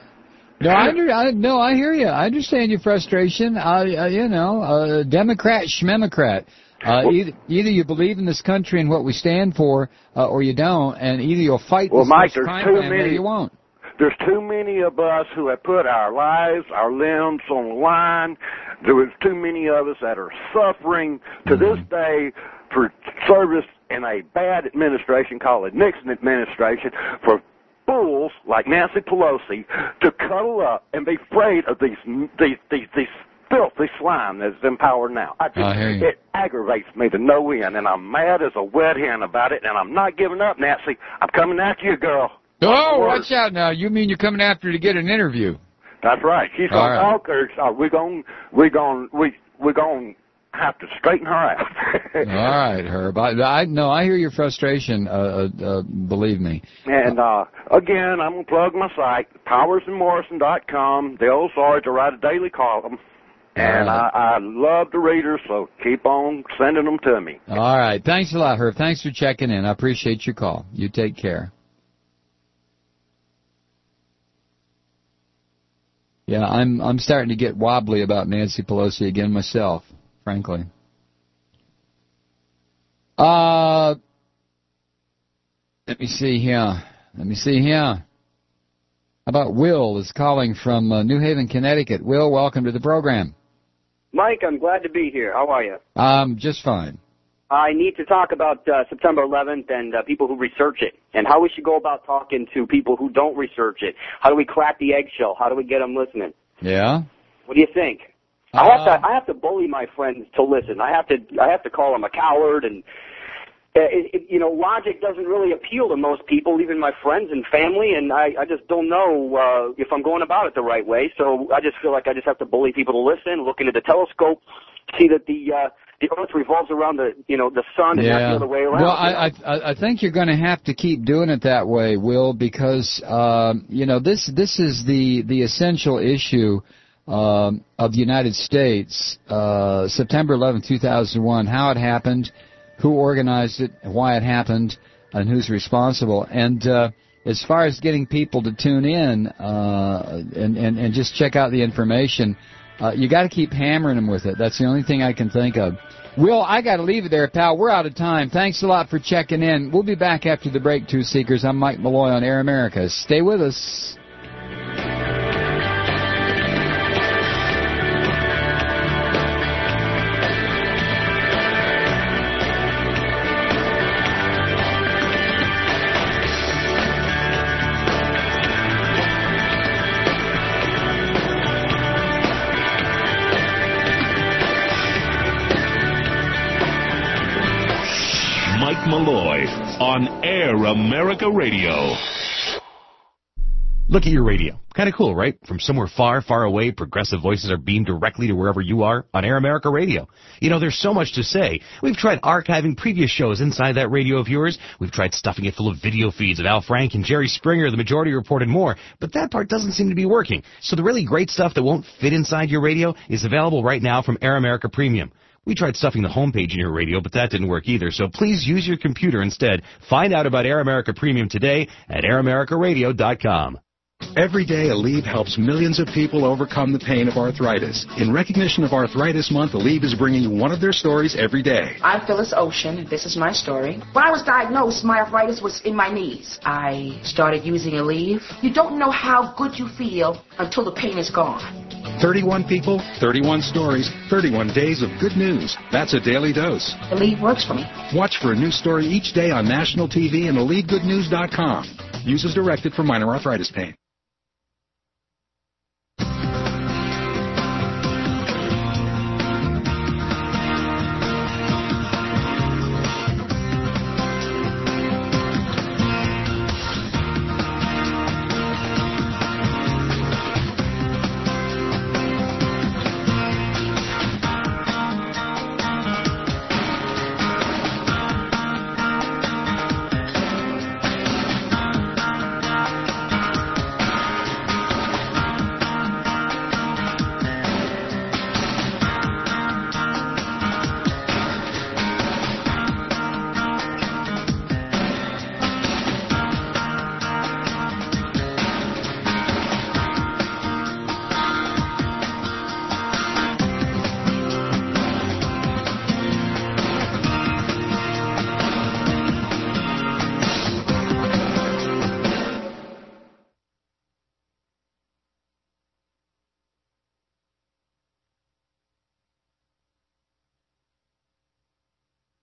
No, I, under, I no, I hear you. I understand your frustration. I, uh, you know, uh, Democrat, schmemocrat. Uh, well, either, either you believe in this country and what we stand for, uh, or you don't, and either you'll fight well, this Mike, crime too family many, or you won't. There's too many of us who have put our lives, our limbs on the line. There's too many of us that are suffering to mm-hmm. this day for service in a bad administration called the Nixon administration, for fools like Nancy Pelosi to cuddle up and be afraid of these these these, these filthy slime that's in power now. I just, I hear you. It aggravates me to no end, and I'm mad as a wet hen about it, and I'm not giving up, Nancy. I'm coming after you, girl. Oh, watch out now. You mean you're coming after her to get an interview? That's right. She's All going to right. talk her. So we're going, we're going, we, we're going to have to straighten her out. All right, Herb. I, I no, I hear your frustration. Uh, uh, uh, believe me. And uh, again, I'm going to plug my site, powers and morrison dot com. The old Sarge, I write a daily column. And right. I, I love the readers, so keep on sending them to me. All right. Thanks a lot, Herb. Thanks for checking in. I appreciate your call. You take care. Yeah, I'm I'm starting to get wobbly about Nancy Pelosi again myself, frankly. Uh, let me see here. Let me see here. How about Will is calling from uh, New Haven, Connecticut. Will, welcome to the program. Mike, I'm glad to be here. How are you? Um, just fine. I need to talk about uh, September eleventh and uh, people who research it, and how we should go about talking to people who don't research it. How do we crack the eggshell? How do we get them listening? Yeah? What do you think? Uh, I have to. I have to bully my friends to listen. I have to. I have to call them a coward, and uh, it, it, you know, logic doesn't really appeal to most people, even my friends and family. And I, I just don't know uh, if I'm going about it the right way. So I just feel like I just have to bully people to listen, look into the telescope, see that the uh, the Earth revolves around the you know the sun and yeah. not the other way around. Well, I, I I think you're going to have to keep doing it that way, Will, because um, you know this this is the the essential issue um, of the United States. Uh, September eleventh, two thousand one, how it happened, who organized it, why it happened, and who's responsible. And uh, as far as getting people to tune in uh, and, and and just check out the information. Uh, you got to keep hammering them with it. That's the only thing I can think of. Will, I got to leave it there, pal. We're out of time. Thanks a lot for checking in. We'll be back after the break, Truth Seekers. I'm Mike Malloy on Air America. Stay with us. Malloy on Air America Radio. Look at your radio. Kind of cool, right? From somewhere far, far away, progressive voices are beamed directly to wherever you are on Air America Radio. You know, there's so much to say. We've tried archiving previous shows inside that radio of yours. We've tried stuffing it full of video feeds of Al Frank and Jerry Springer, the Majority Report, and more. But that part doesn't seem to be working. So the really great stuff that won't fit inside your radio is available right now from Air America Premium. We tried stuffing the homepage in your radio, but that didn't work either. So please use your computer instead. Find out about Air America Premium today at air america radio dot com. Every day, Aleve helps millions of people overcome the pain of arthritis. In recognition of Arthritis Month, Aleve is bringing you one of their stories every day. I'm Phyllis Ocean, and this is my story. When I was diagnosed, my arthritis was in my knees. I started using Aleve. You don't know how good you feel until the pain is gone. thirty-one people, thirty-one stories, thirty-one days of good news. That's a daily dose. Aleve works for me. Watch for a new story each day on national T V and aleve good news dot com. Use as directed for minor arthritis pain.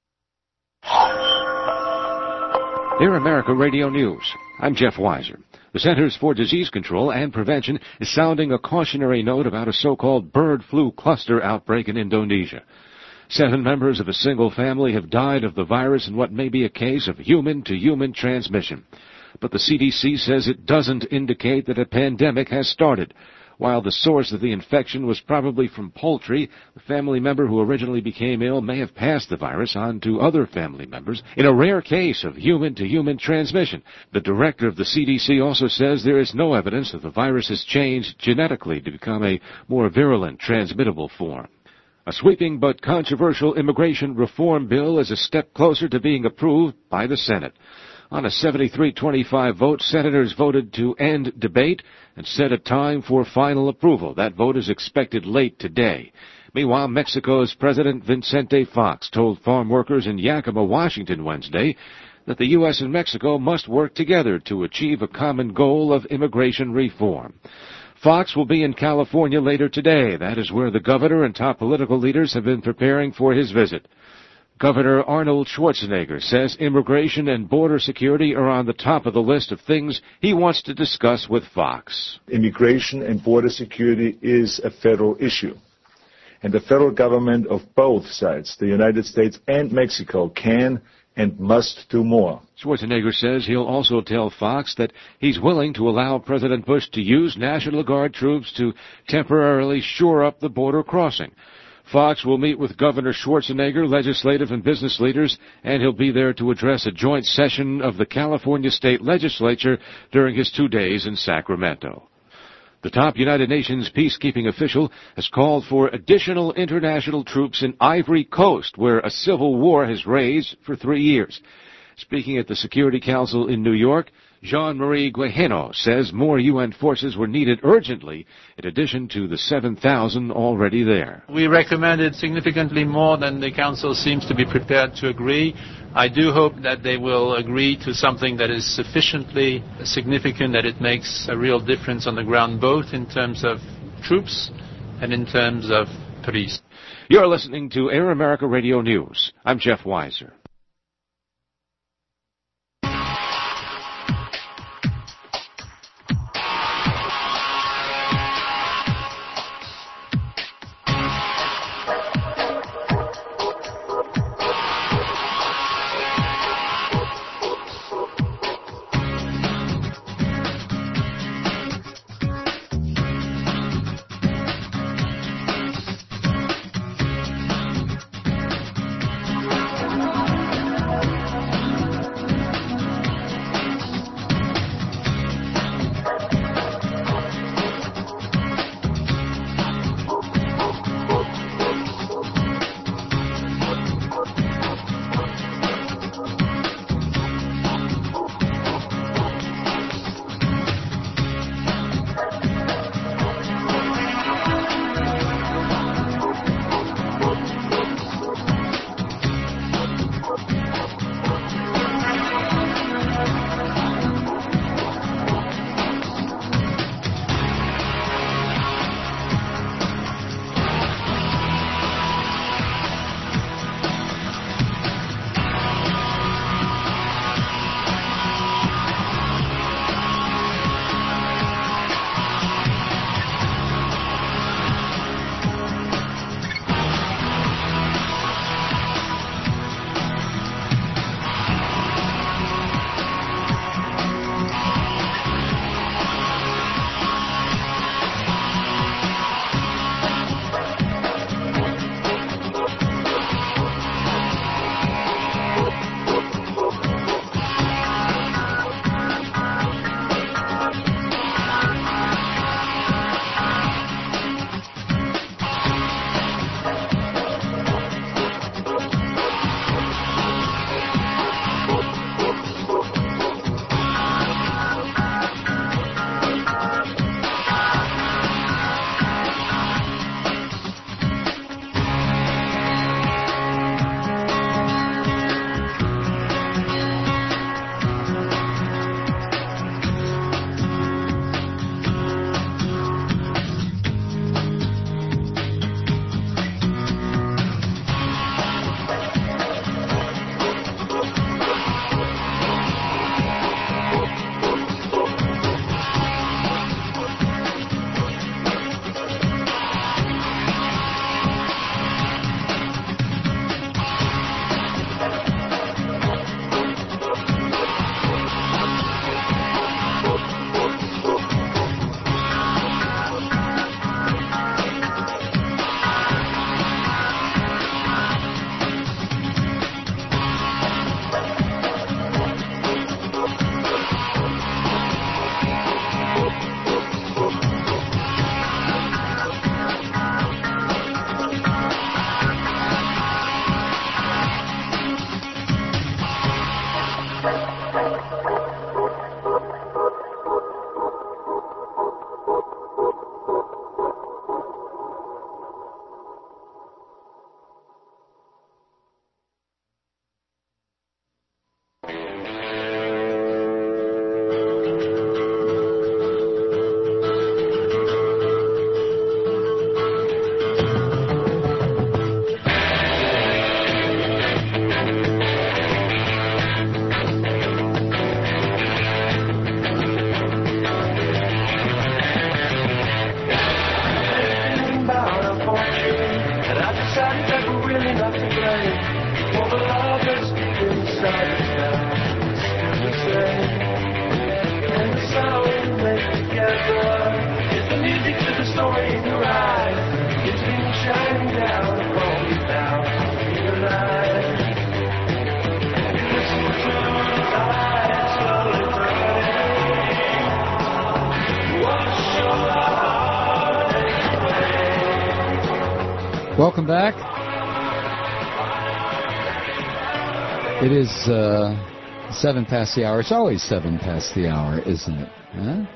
Air America Radio News. I'm Jeff Weiser. The Centers for Disease Control and Prevention is sounding a cautionary note about a so-called bird flu cluster outbreak in Indonesia. Seven members of a single family have died of the virus in what may be a case of human-to-human transmission. But the C D C says it doesn't indicate that a pandemic has started. While the source of the infection was probably from poultry, the family member who originally became ill may have passed the virus on to other family members in a rare case of human-to-human transmission. The director of the C D C also says there is no evidence that the virus has changed genetically to become a more virulent, transmittable form. A sweeping but controversial immigration reform bill is a step closer to being approved by the Senate. On a seventy-three twenty-five vote, senators voted to end debate and set a time for final approval. That vote is expected late today. Meanwhile, Mexico's President Vicente Fox told farm workers in Yakima, Washington Wednesday that the U S and Mexico must work together to achieve a common goal of immigration reform. Fox will be in California later today. That is where the governor and top political leaders have been preparing for his visit. Governor Arnold Schwarzenegger says immigration and border security are on the top of the list of things he wants to discuss with Fox. Immigration and border security is a federal issue. And the federal government of both sides, the United States and Mexico, can and must do more. Schwarzenegger says he'll also tell Fox that he's willing to allow President Bush to use National Guard troops to temporarily shore up the border crossing. Fox will meet with Governor Schwarzenegger, legislative and business leaders, and he'll be there to address a joint session of the California State Legislature during his two days in Sacramento. The top United Nations peacekeeping official has called for additional international troops in Ivory Coast, where a civil war has raged for three years. Speaking at the Security Council in New York, Jean-Marie Guéhenno says more U N forces were needed urgently, in addition to the seven thousand already there. We recommended significantly more than the Council seems to be prepared to agree. I do hope that they will agree to something that is sufficiently significant that it makes a real difference on the ground, both in terms of troops and in terms of police. You're listening to Air America Radio News. I'm Jeff Weiser. Welcome back. It is uh, seven past the hour. It's always seven past the hour, isn't it? Huh?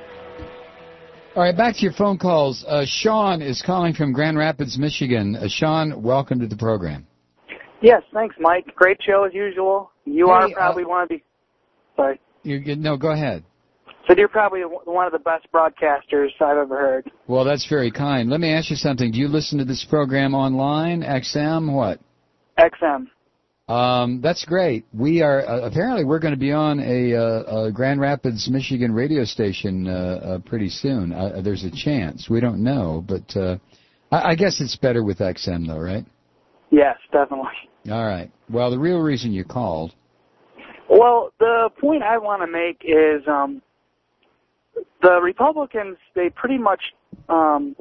All right, back to your phone calls. Uh, Sean is calling from Grand Rapids, Michigan. Uh, Sean, welcome to the program. Yes, thanks, Mike. Great show as usual. You Hey, are probably uh, one of the... Sorry. You, you, no, go ahead. So you're probably one of the best broadcasters I've ever heard. Well, that's very kind. Let me ask you something. Do you listen to this program online, X M, what? X M. Um, that's great. We are uh, apparently we're going to be on a, uh, a Grand Rapids, Michigan radio station uh, uh, pretty soon. Uh, there's a chance. We don't know, but uh, I, I guess it's better with X M, though, right? Yes, definitely. All right. Well, the real reason you called. Well, the point I want to make is um, the Republicans, they pretty much um,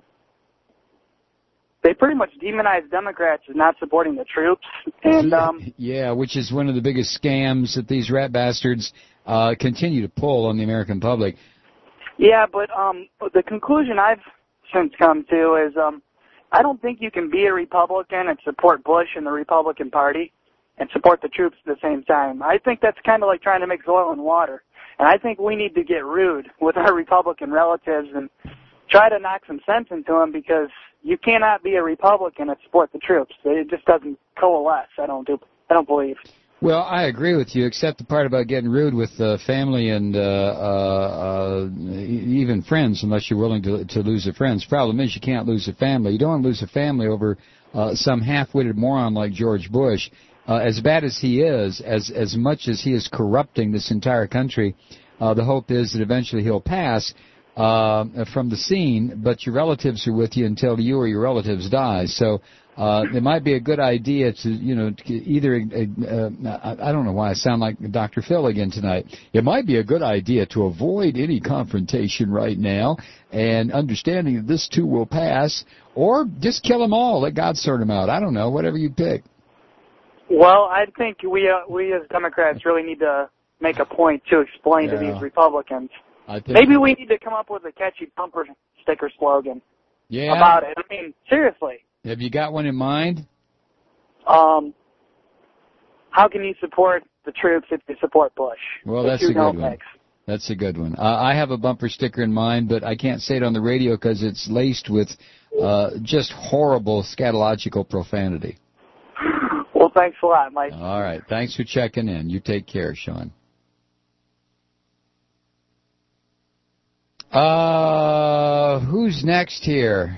they pretty much demonize Democrats as not supporting the troops. And um, yeah, which is one of the biggest scams that these rat bastards uh, continue to pull on the American public. yeah, but um, the conclusion I've since come to is um, I don't think you can be a Republican and support Bush and the Republican Party and support the troops at the same time. I think that's kind of like trying to mix oil and water. And I think we need to get rude with our Republican relatives and try to knock some sense into them, because you cannot be a Republican and support the troops. It just doesn't coalesce. I don't do. I don't believe. Well, I agree with you, except the part about getting rude with uh, family and uh, uh, uh, even friends, unless you're willing to to lose a friend's. Problem is, you can't lose a family. You don't want to lose a family over uh, some half-witted moron like George Bush. Uh, as bad as he is, as as much as he is corrupting this entire country, uh, the hope is that eventually he'll pass uh, from the scene, but your relatives are with you until you or your relatives die. So uh, it might be a good idea to, you know, to either, uh, I, I don't know why I sound like Doctor Phil again tonight. It might be a good idea to avoid any confrontation right now, and understanding that this too will pass, or just kill them all, let God sort them out. I don't know, whatever you pick. Well, I think we uh, we as Democrats really need to make a point to explain Yeah. to these Republicans. I think Maybe we need to come up with a catchy bumper sticker slogan yeah. about it. I mean, seriously. Have you got one in mind? Um, how can you support the troops if you support Bush? Well, The that's two a good don't one. mix. That's a good one. Uh, I have a bumper sticker in mind, but I can't say it on the radio because it's laced with uh, just horrible scatological profanity. Well, thanks a lot, Mike. All right. Thanks for checking in. You take care, Sean. Uh, who's next here?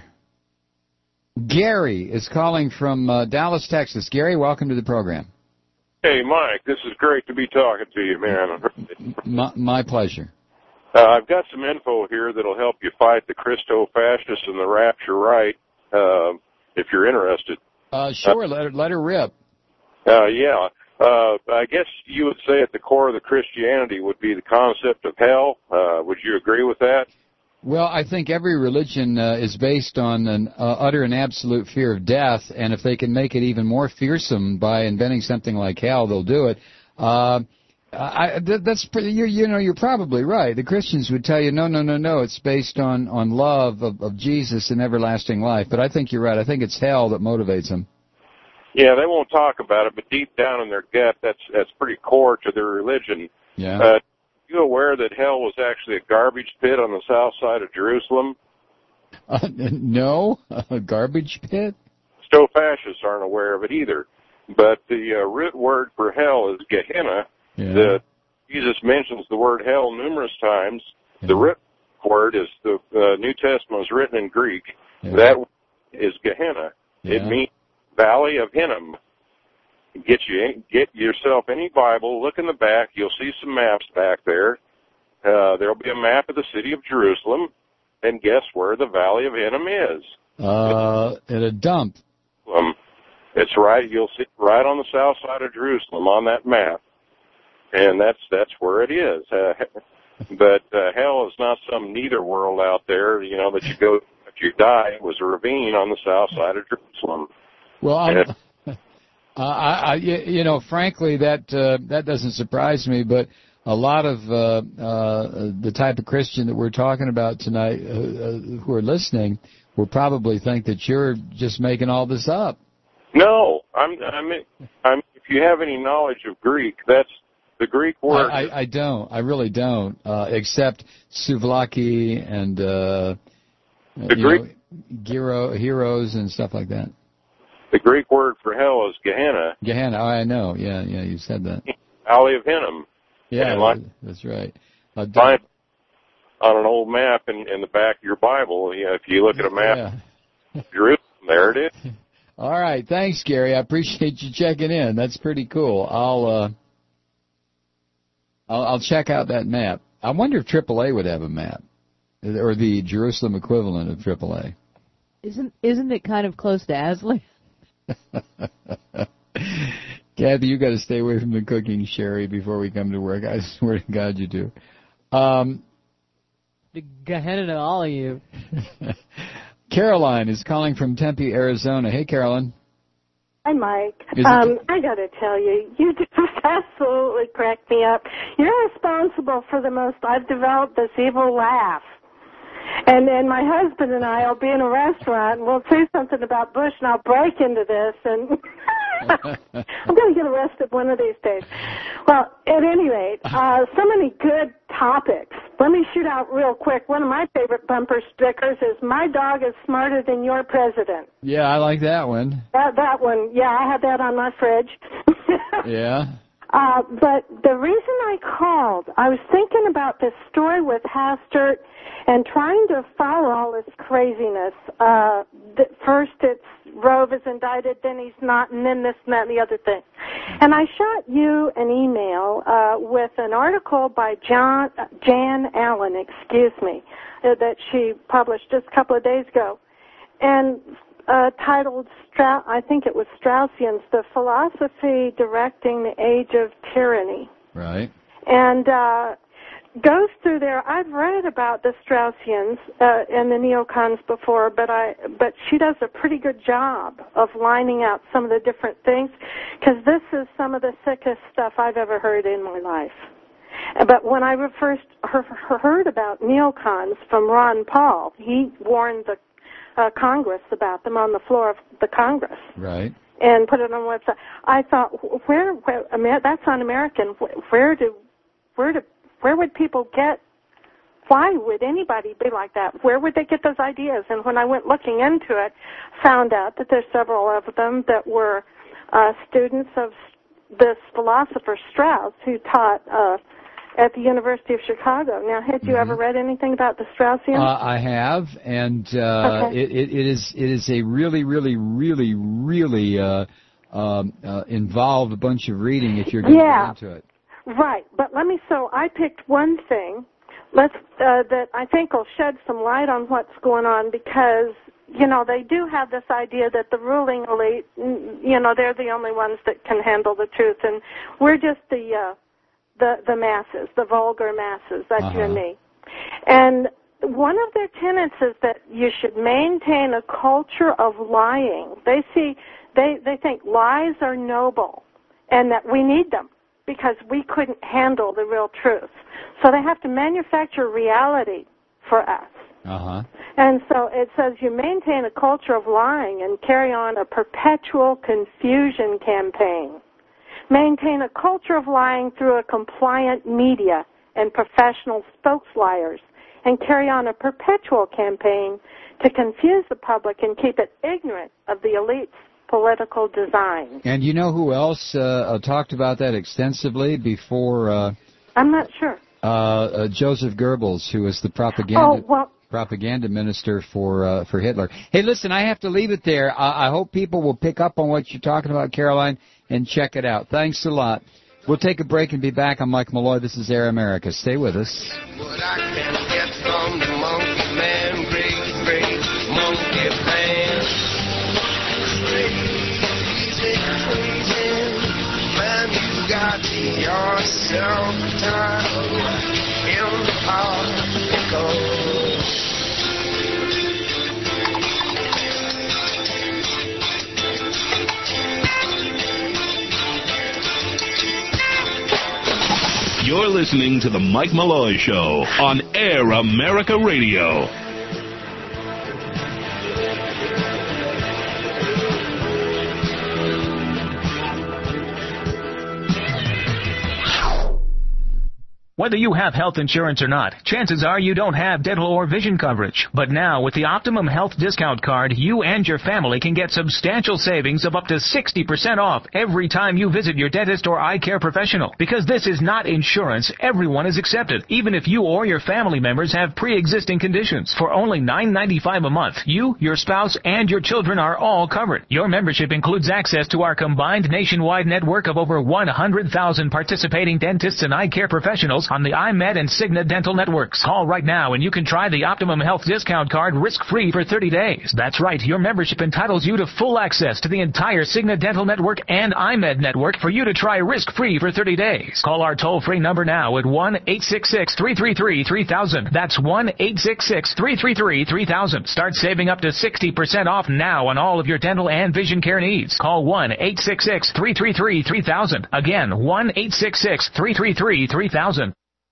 Gary is calling from uh, Dallas, Texas. Gary, welcome to the program. Hey, Mike, this is great to be talking to you, man. My, my pleasure. Uh, I've got some info here that'll help you fight the Christo-fascists and the rapture right, uh, if you're interested. Uh, sure, uh, let, her, let her rip. Uh, yeah. Uh, I guess you would say at the core of the Christianity would be the concept of hell. Uh, would you agree with that? Well, I think every religion uh, is based on an uh, utter and absolute fear of death, and if they can make it even more fearsome by inventing something like hell, they'll do it. Uh, I, th- that's pretty, you, you know, you're probably right. The Christians would tell you, no, no, no, no, it's based on, on love of, of Jesus and everlasting life. But I think you're right. I think it's hell that motivates them. Yeah, they won't talk about it, but deep down in their gut, that's that's pretty core to their religion. Yeah. Uh, you aware that hell was actually a garbage pit on the south side of Jerusalem? Uh, no? A garbage pit? Sto-fascists aren't aware of it either. But the uh, root word for hell is Gehenna. Yeah. The, Jesus mentions the word hell numerous times. Yeah. The root word is the uh, New Testament is written in Greek. Yeah. That is Gehenna. Yeah. It means Valley of Hinnom. Get you get yourself any Bible. Look in the back. You'll see some maps back there. Uh, there'll be a map of the city of Jerusalem, and guess where the Valley of Hinnom is? Uh, at a dump. Um, it's right. You'll see right on the south side of Jerusalem on that map, and that's that's where it is. Uh, but uh, hell is not some neither world out there. You know that you go after you die. It was a ravine on the south side of Jerusalem. Well, I'm, uh, I, I, you know, frankly, that uh, that doesn't surprise me. But a lot of uh, uh, the type of Christian that we're talking about tonight uh, uh, who are listening will probably think that you're just making all this up. No, I'm. I mean, I'm. If you have any knowledge of Greek, that's the Greek word. I, I, I don't. I really don't. Uh, except souvlaki and uh, the you Greek know, hero, heroes and stuff like that. The Greek word for hell is Gehenna. Gehenna. Oh, I know. Yeah, yeah. You said that. Valley of Hinnom. Yeah, and like, that's right. Uh, find on an old map in, in the back of your Bible. You know, if you look at a map, yeah. Jerusalem, there it is. All right, thanks, Gary. I appreciate you checking in. That's pretty cool. I'll uh, I'll, I'll check out that map. I wonder if triple A would have a map, or the Jerusalem equivalent of triple A. Isn't isn't it kind of close to Aslan? Kathy, you got to stay away from the cooking sherry before we come to work. I swear to God, you do. Um, the Gehenna to all of you. Caroline is calling from Tempe, Arizona. Hey, Caroline. Hi, Mike. Is um, it... I got to tell you, you just absolutely crack me up. You're responsible for the most. I've developed this evil laugh. And then my husband and I will be in a restaurant, and we'll say something about Bush, and I'll break into this, and I'm going to get arrested one of these days. Well, at any rate, uh, so many good topics. Let me shoot out real quick. One of my favorite bumper stickers is, "My dog is smarter than your president." Yeah, I like that one. That, that one, yeah, I have that on my fridge. Yeah. Uh, but the reason I called, I was thinking about this story with Hastert and trying to follow all this craziness. Uh, th- first it's Rove is indicted, then he's not, and then this and that and the other thing. And I shot you an email uh, with an article by John, uh, Jan Allen, excuse me, uh, that she published just a couple of days ago. And Uh, titled, Strau- I think it was Straussians, The Philosophy Directing the Age of Tyranny. Right. And uh, goes through there. I've read about the Straussians uh, and the neocons before, but I but she does a pretty good job of lining out some of the different things, because this is some of the sickest stuff I've ever heard in my life. But when I first heard about neocons from Ron Paul, he warned the Uh, Congress about them on the floor of the Congress. Right. And put it on the website. I thought, where, where Amer- that's un-American. Where do, where do, where would people get, why would anybody be like that? Where would they get those ideas? And when I went looking into it, found out that there's several of them that were uh, students of this philosopher Strauss, who taught uh, at the University of Chicago. Now, had you mm-hmm. ever read anything about the Straussians? Uh, I have, and uh, okay. it, it, it is it is a really, really, really, really uh, um, uh, involved bunch of reading if you're going yeah. to get into it. Right, but let me. So I picked one thing. Let's uh, that I think will shed some light on what's going on, because you know they do have this idea that the ruling elite, you know, they're the only ones that can handle the truth, and we're just the uh, The, the masses, the vulgar masses, that's uh-huh. you and me. And one of their tenets is that you should maintain a culture of lying. They see, they, they think lies are noble and that we need them because we couldn't handle the real truth. So they have to manufacture reality for us. Uh-huh. And so it says you maintain a culture of lying and carry on a perpetual confusion campaign. Maintain a culture of lying through a compliant media and professional spokesliars, and carry on a perpetual campaign to confuse the public and keep it ignorant of the elite's political design. And you know who else uh, talked about that extensively before? Uh, I'm not sure. Uh, uh, Joseph Goebbels, who was the propaganda oh, well, propaganda minister for uh, for Hitler. Hey, listen, I have to leave it there. I, I hope people will pick up on what you're talking about, Caroline, and check it out. Thanks a lot. We'll take a break and be back. I'm Mike Malloy. This is Air America. Stay with us. What I can get from the monkey man, great, great monkey man. Crazy, crazy, man, you got yourself tied in our pickle. You're listening to The Mike Malloy Show on Air America Radio. Whether you have health insurance or not, chances are you don't have dental or vision coverage. But now, with the Optimum Health Discount Card, you and your family can get substantial savings of up to sixty percent off every time you visit your dentist or eye care professional. Because this is not insurance, everyone is accepted, even if you or your family members have pre-existing conditions. For only nine ninety-five a month, you, your spouse, and your children are all covered. Your membership includes access to our combined nationwide network of over one hundred thousand participating dentists and eye care professionals on the iMed and Cigna dental networks. Call right now and you can try the Optimum Health Discount Card risk-free for thirty days. That's right, your membership entitles you to full access to the entire Cigna dental network and iMed network for you to try risk-free for thirty days. Call our toll-free number now at one eight six six, three three three, three thousand. That's one eight six six, three three three, three thousand. Start saving up to sixty percent off now on all of your dental and vision care needs. Call one eight six six, three three three, three thousand. Again, one eight six six, three three three, three thousand.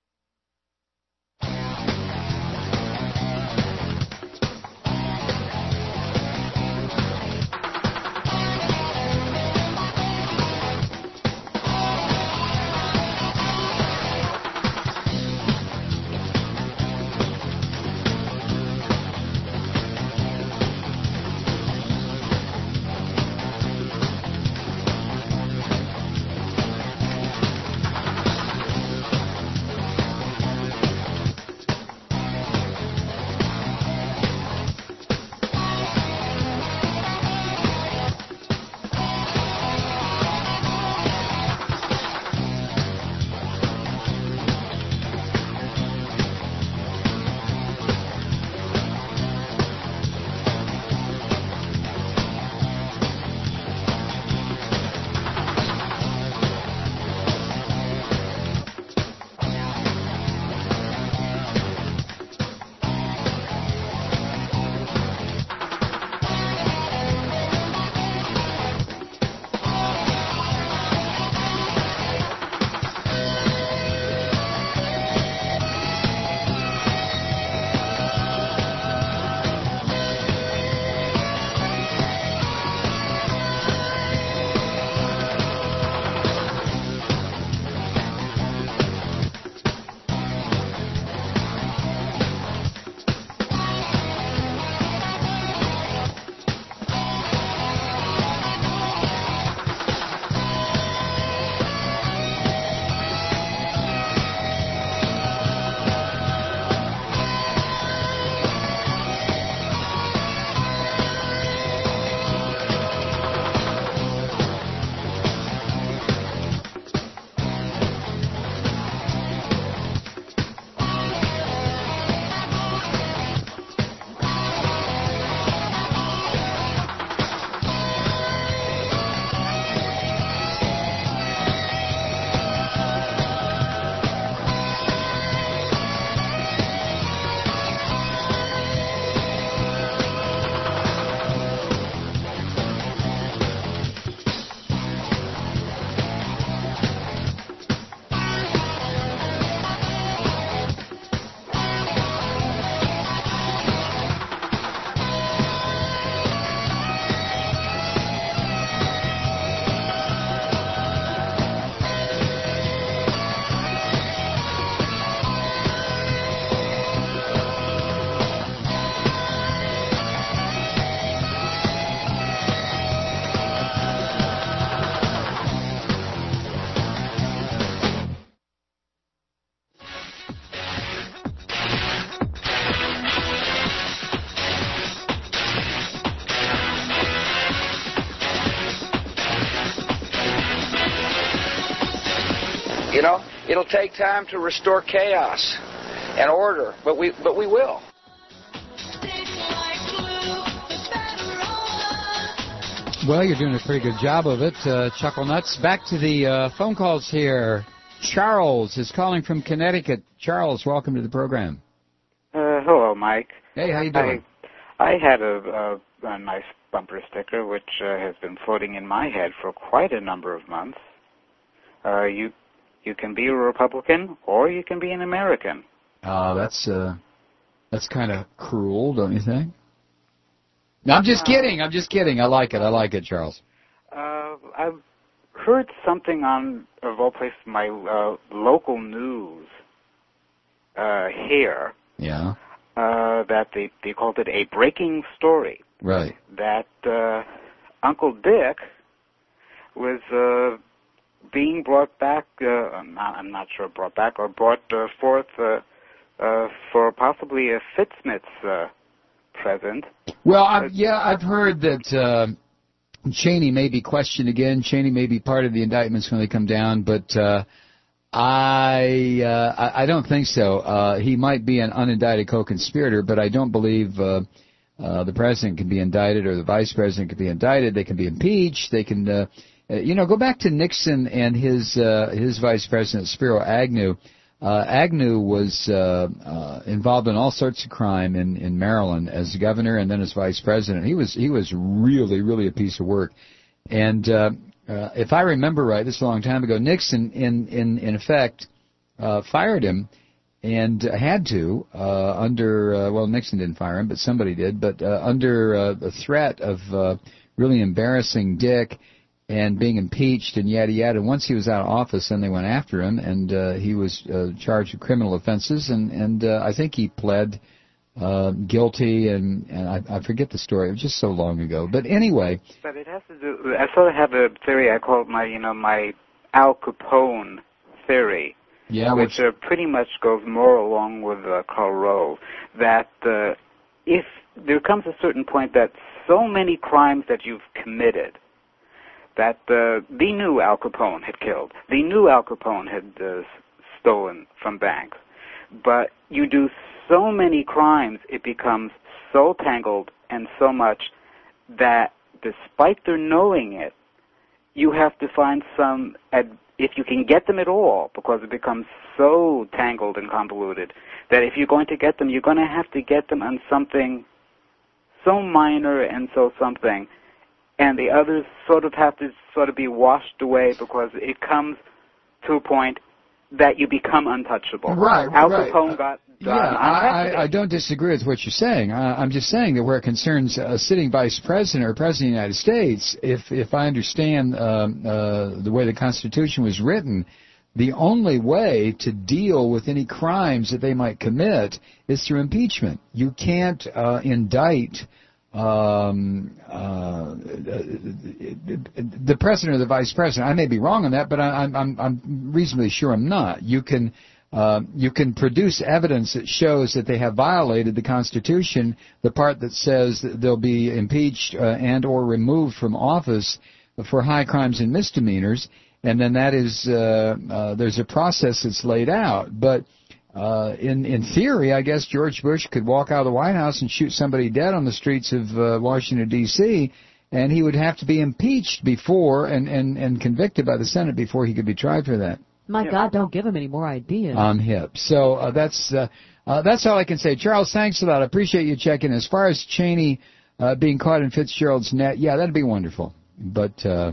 You know, it'll take time to restore chaos and order, but we but we will. Well, you're doing a pretty good job of it, uh, Chuckle Nuts. Back to the uh, phone calls here. Charles is calling from Connecticut. Charles, welcome to the program. Uh, hello, Mike. Hey, how you doing? I, I had a, a, a nice bumper sticker which uh, has been floating in my head for quite a number of months. Uh, you You can be a Republican or you can be an American. Uh, that's uh, that's kind of cruel, don't you think? No, I'm just kidding. I'm just kidding. I like it. I like it, Charles. Uh, I've heard something on, of all places, my uh, local news uh, here. Yeah. Uh, that they, they called it a breaking story. Right. That uh, Uncle Dick was uh, being brought back, uh, I'm, not, I'm not sure brought back, or brought uh, forth uh, uh, for possibly a Fitzmith's uh, present. Well, I've, yeah, I've heard that uh, Cheney may be questioned again. Cheney may be part of the indictments when they come down, but uh, I, uh, I I don't think so. Uh, he might be an unindicted co-conspirator, but I don't believe uh, uh, the president can be indicted or the vice president can be indicted. They can be impeached. They can, uh, uh, you know, go back to Nixon and his uh, his vice president Spiro Agnew. Uh, Agnew was uh, uh, involved in all sorts of crime in, in Maryland as governor and then as vice president. He was he was really really a piece of work, and uh, uh, if I remember right, this is a long time ago. Nixon, in in in effect, uh, fired him, and had to uh, under uh, well Nixon didn't fire him, but somebody did, but uh, under uh, the threat of uh, really embarrassing Dick and being impeached and yada yada. Once he was out of office, then they went after him, and uh, he was uh, charged with criminal offenses, and and uh, I think he pled uh, guilty, and, and I, I forget the story. It was just so long ago. But anyway. But it has to do. I sort of have a theory. I call it my, you know, my Al Capone theory. Yeah, which uh, pretty much goes more along with uh, Karl Rove. That uh, if there comes a certain point that so many crimes that you've committed, that uh, they knew Al Capone had killed. They knew Al Capone had uh, stolen from banks. But you do so many crimes, it becomes so tangled and so much that despite their knowing it, you have to find some, ad- if you can get them at all, because it becomes so tangled and convoluted, that if you're going to get them, you're going to have to get them on something so minor and so something, and the others sort of have to sort of be washed away because it comes to a point that you become untouchable. Right, Al right. Capone got Yeah, done. I, I, I don't disagree with what you're saying. I, I'm just saying that where it concerns a sitting vice president or president of the United States, if if I understand um, uh, the way the Constitution was written, the only way to deal with any crimes that they might commit is through impeachment. You can't uh, indict Um, uh, the president or the vice president. I may be wrong on that, but I, I'm, I'm, I'm reasonably sure I'm not. You can, uh, you can produce evidence that shows that they have violated the Constitution, the part that says that they'll be impeached uh, and or removed from office for high crimes and misdemeanors, and then that is, uh, uh, there's a process that's laid out. But Uh, in in theory, I guess George Bush could walk out of the White House and shoot somebody dead on the streets of uh, Washington, D C, and he would have to be impeached before and, and, and convicted by the Senate before he could be tried for that. My yeah. God, don't give him any more ideas. I'm hip. So uh, that's uh, uh, that's all I can say. Charles, thanks a lot. I appreciate you checking. As far as Cheney uh, being caught in Fitzgerald's net, yeah, that'd be wonderful. But uh,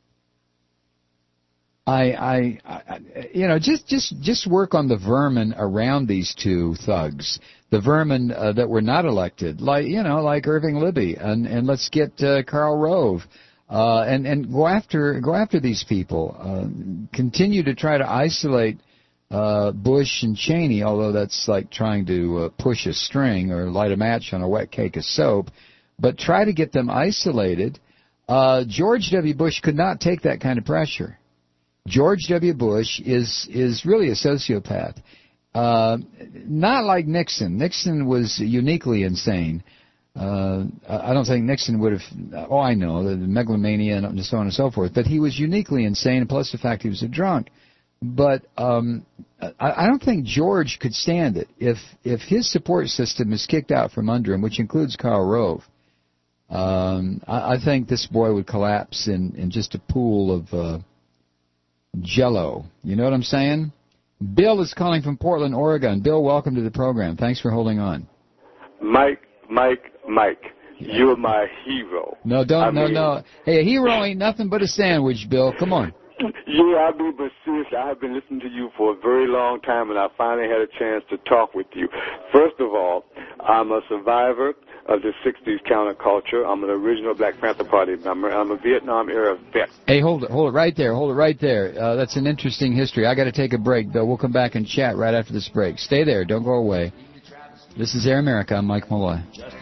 I, I, I, you know, just, just, just work on the vermin around these two thugs, the vermin uh, that were not elected, like, you know, like Irving Libby, and and let's get uh, Karl Rove, uh, and and go after go after these people. Uh, continue to try to isolate uh, Bush and Cheney, although that's like trying to uh, push a string or light a match on a wet cake of soap. But try to get them isolated. Uh, George W. Bush could not take that kind of pressure. George W. Bush is is really a sociopath. Uh, not like Nixon. Nixon was uniquely insane. Uh, I don't think Nixon would have, oh, I know, the megalomania and so on and so forth, but he was uniquely insane, plus the fact he was a drunk. But um, I, I don't think George could stand it. If if his support system is kicked out from under him, which includes Karl Rove, um, I, I think this boy would collapse in, in just a pool of uh, Jello. You know what I'm saying? Bill is calling from Portland, Oregon. Bill, welcome to the program. Thanks for holding on. Mike, Mike, Mike, yeah. You're my hero. No, don't, I no, mean, no. Hey, a hero ain't nothing but a sandwich, Bill. Come on. Yeah, I mean, but seriously, I have been listening to you for a very long time, and I finally had a chance to talk with you. First of all, I'm a survivor of the sixties counterculture. I'm an original Black Panther Party member. I'm a Vietnam-era vet. Hey, hold it, hold it right there, hold it right there. Uh, that's an interesting history. I got to take a break, though. We'll come back and chat right after this break. Stay there. Don't go away. This is Air America. I'm Mike Malloy.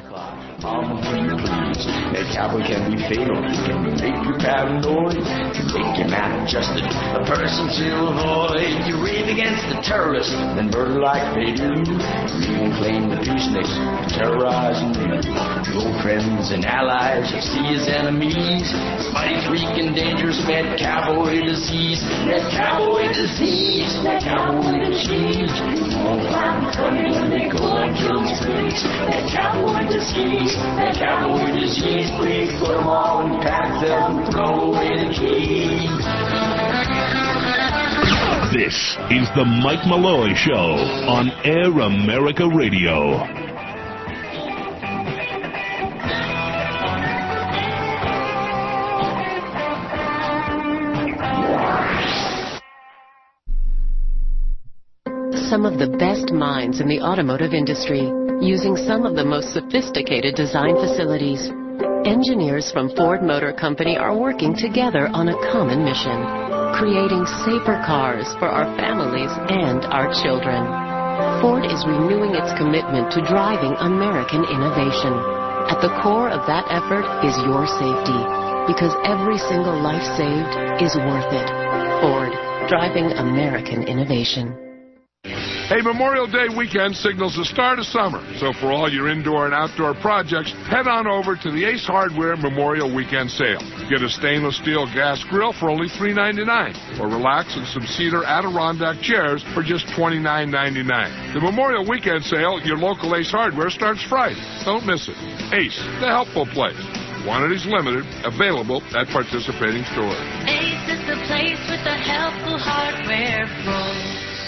That cowboy can be fatal. It can make you paranoid. Make you maladjusted. A person to avoid. You rave against the terrorists, then murder like they do. You even claim the peaceniks, terrorizing you. Your friends and allies you see as enemies. Mighty freak and dangerous mad cowboy disease. That cowboy disease. That cowboy disease. You won't find funny when they go and kill the streets. That cowboy disease. That cowboy disease. Please put them all in pack them and throw away the keys. This is the Mike Malloy Show on Air America Radio. Some of the best minds in the automotive industry, using some of the most sophisticated design facilities. Engineers from Ford Motor Company are working together on a common mission, creating safer cars for our families and our children. Ford is renewing its commitment to driving American innovation. At the core of that effort is your safety, because every single life saved is worth it. Ford, driving American innovation. Hey, Memorial Day weekend signals the start of summer, so for all your indoor and outdoor projects, head on over to the Ace Hardware Memorial Weekend Sale. Get a stainless steel gas grill for only three ninety-nine, or relax in some cedar Adirondack chairs for just twenty-nine ninety-nine. The Memorial Weekend Sale at your local Ace Hardware starts Friday. Don't miss it. Ace, the helpful place. Quantities limited, available at participating stores. Ace is the place with the helpful hardware for.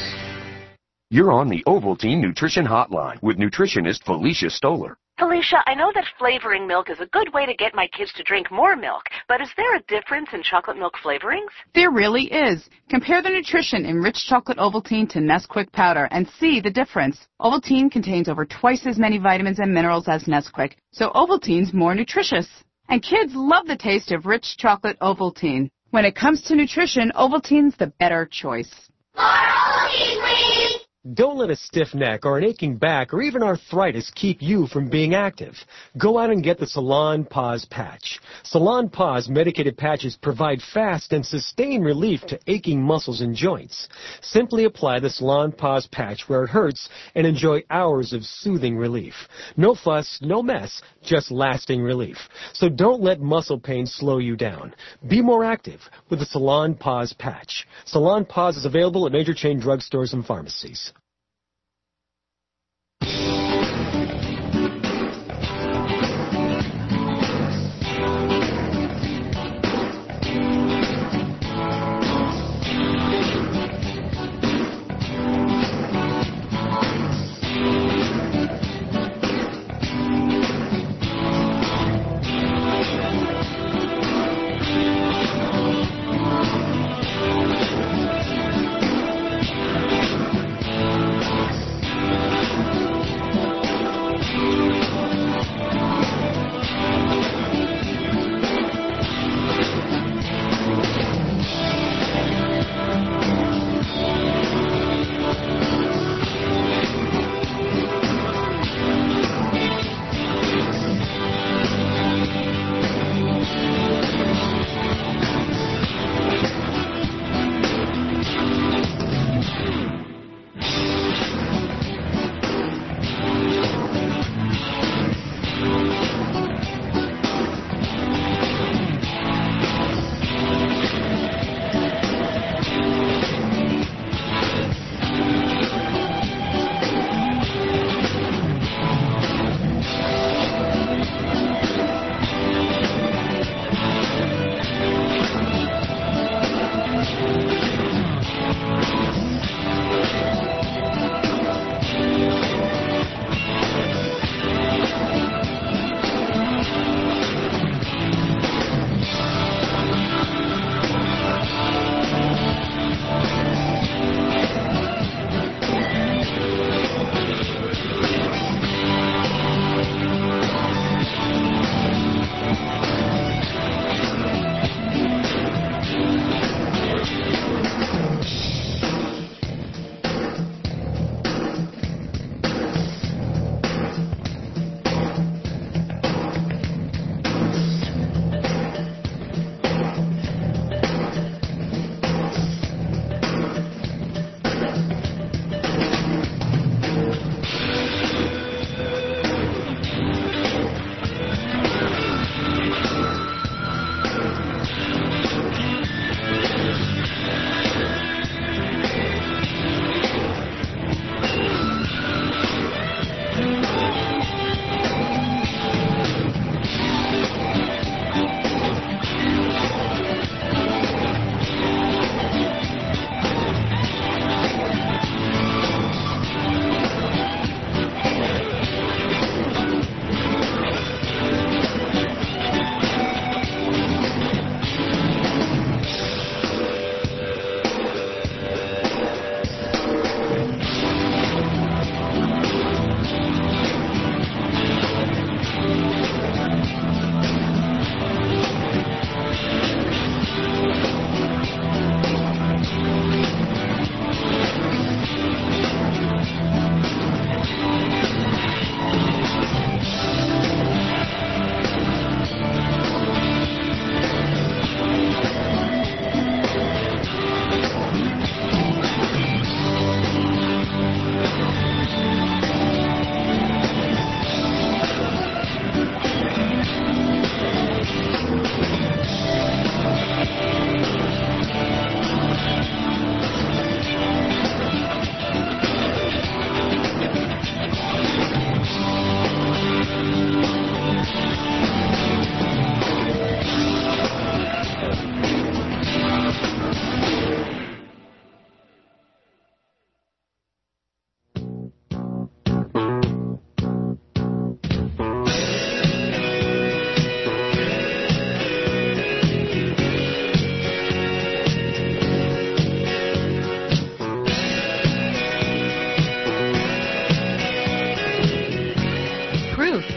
You're on the Ovaltine Nutrition Hotline with nutritionist Felicia Stoller. Felicia, I know that flavoring milk is a good way to get my kids to drink more milk, but is there a difference in chocolate milk flavorings? There really is. Compare the nutrition in rich chocolate Ovaltine to Nesquik powder and see the difference. Ovaltine contains over twice as many vitamins and minerals as Nesquik, so Ovaltine's more nutritious. And kids love the taste of rich chocolate Ovaltine. When it comes to nutrition, Ovaltine's the better choice. More Ovaltine, please! Don't let a stiff neck or an aching back or even arthritis keep you from being active. Go out and get the Salon Pause Patch. Salon Pause medicated patches provide fast and sustained relief to aching muscles and joints. Simply apply the Salon Pause Patch where it hurts and enjoy hours of soothing relief. No fuss, no mess, just lasting relief. So don't let muscle pain slow you down. Be more active with the Salon Pause Patch. Salon Pause is available at major chain drugstores and pharmacies.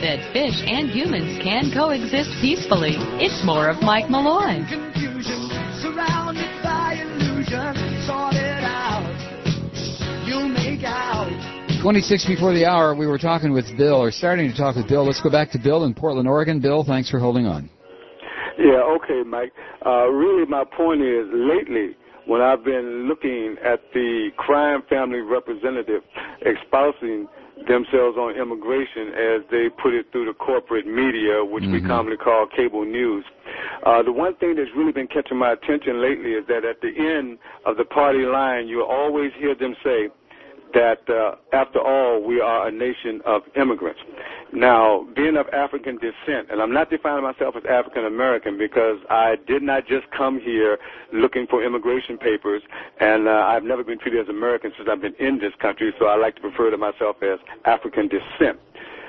said fish and humans can coexist peacefully. It's more of Mike Malloy. Confusion, surrounded by illusion, sort it out. You'll make out. twenty-six before the hour, we were talking with Bill, or starting to talk with Bill. Let's go back to Bill in Portland, Oregon. Bill, thanks for holding on. Yeah, okay, Mike. Uh, really, my point is, lately, when I've been looking at the crime family representative espousing themselves on immigration as they put it through the corporate media, which mm-hmm. we commonly call cable news, uh, the one thing that's really been catching my attention lately is that at the end of the party line, you always hear them say that, uh, after all, we are a nation of immigrants. Now, being of African descent, and I'm not defining myself as African American because I did not just come here looking for immigration papers, and uh, I've never been treated as American since I've been in this country, so I like to refer to myself as African descent.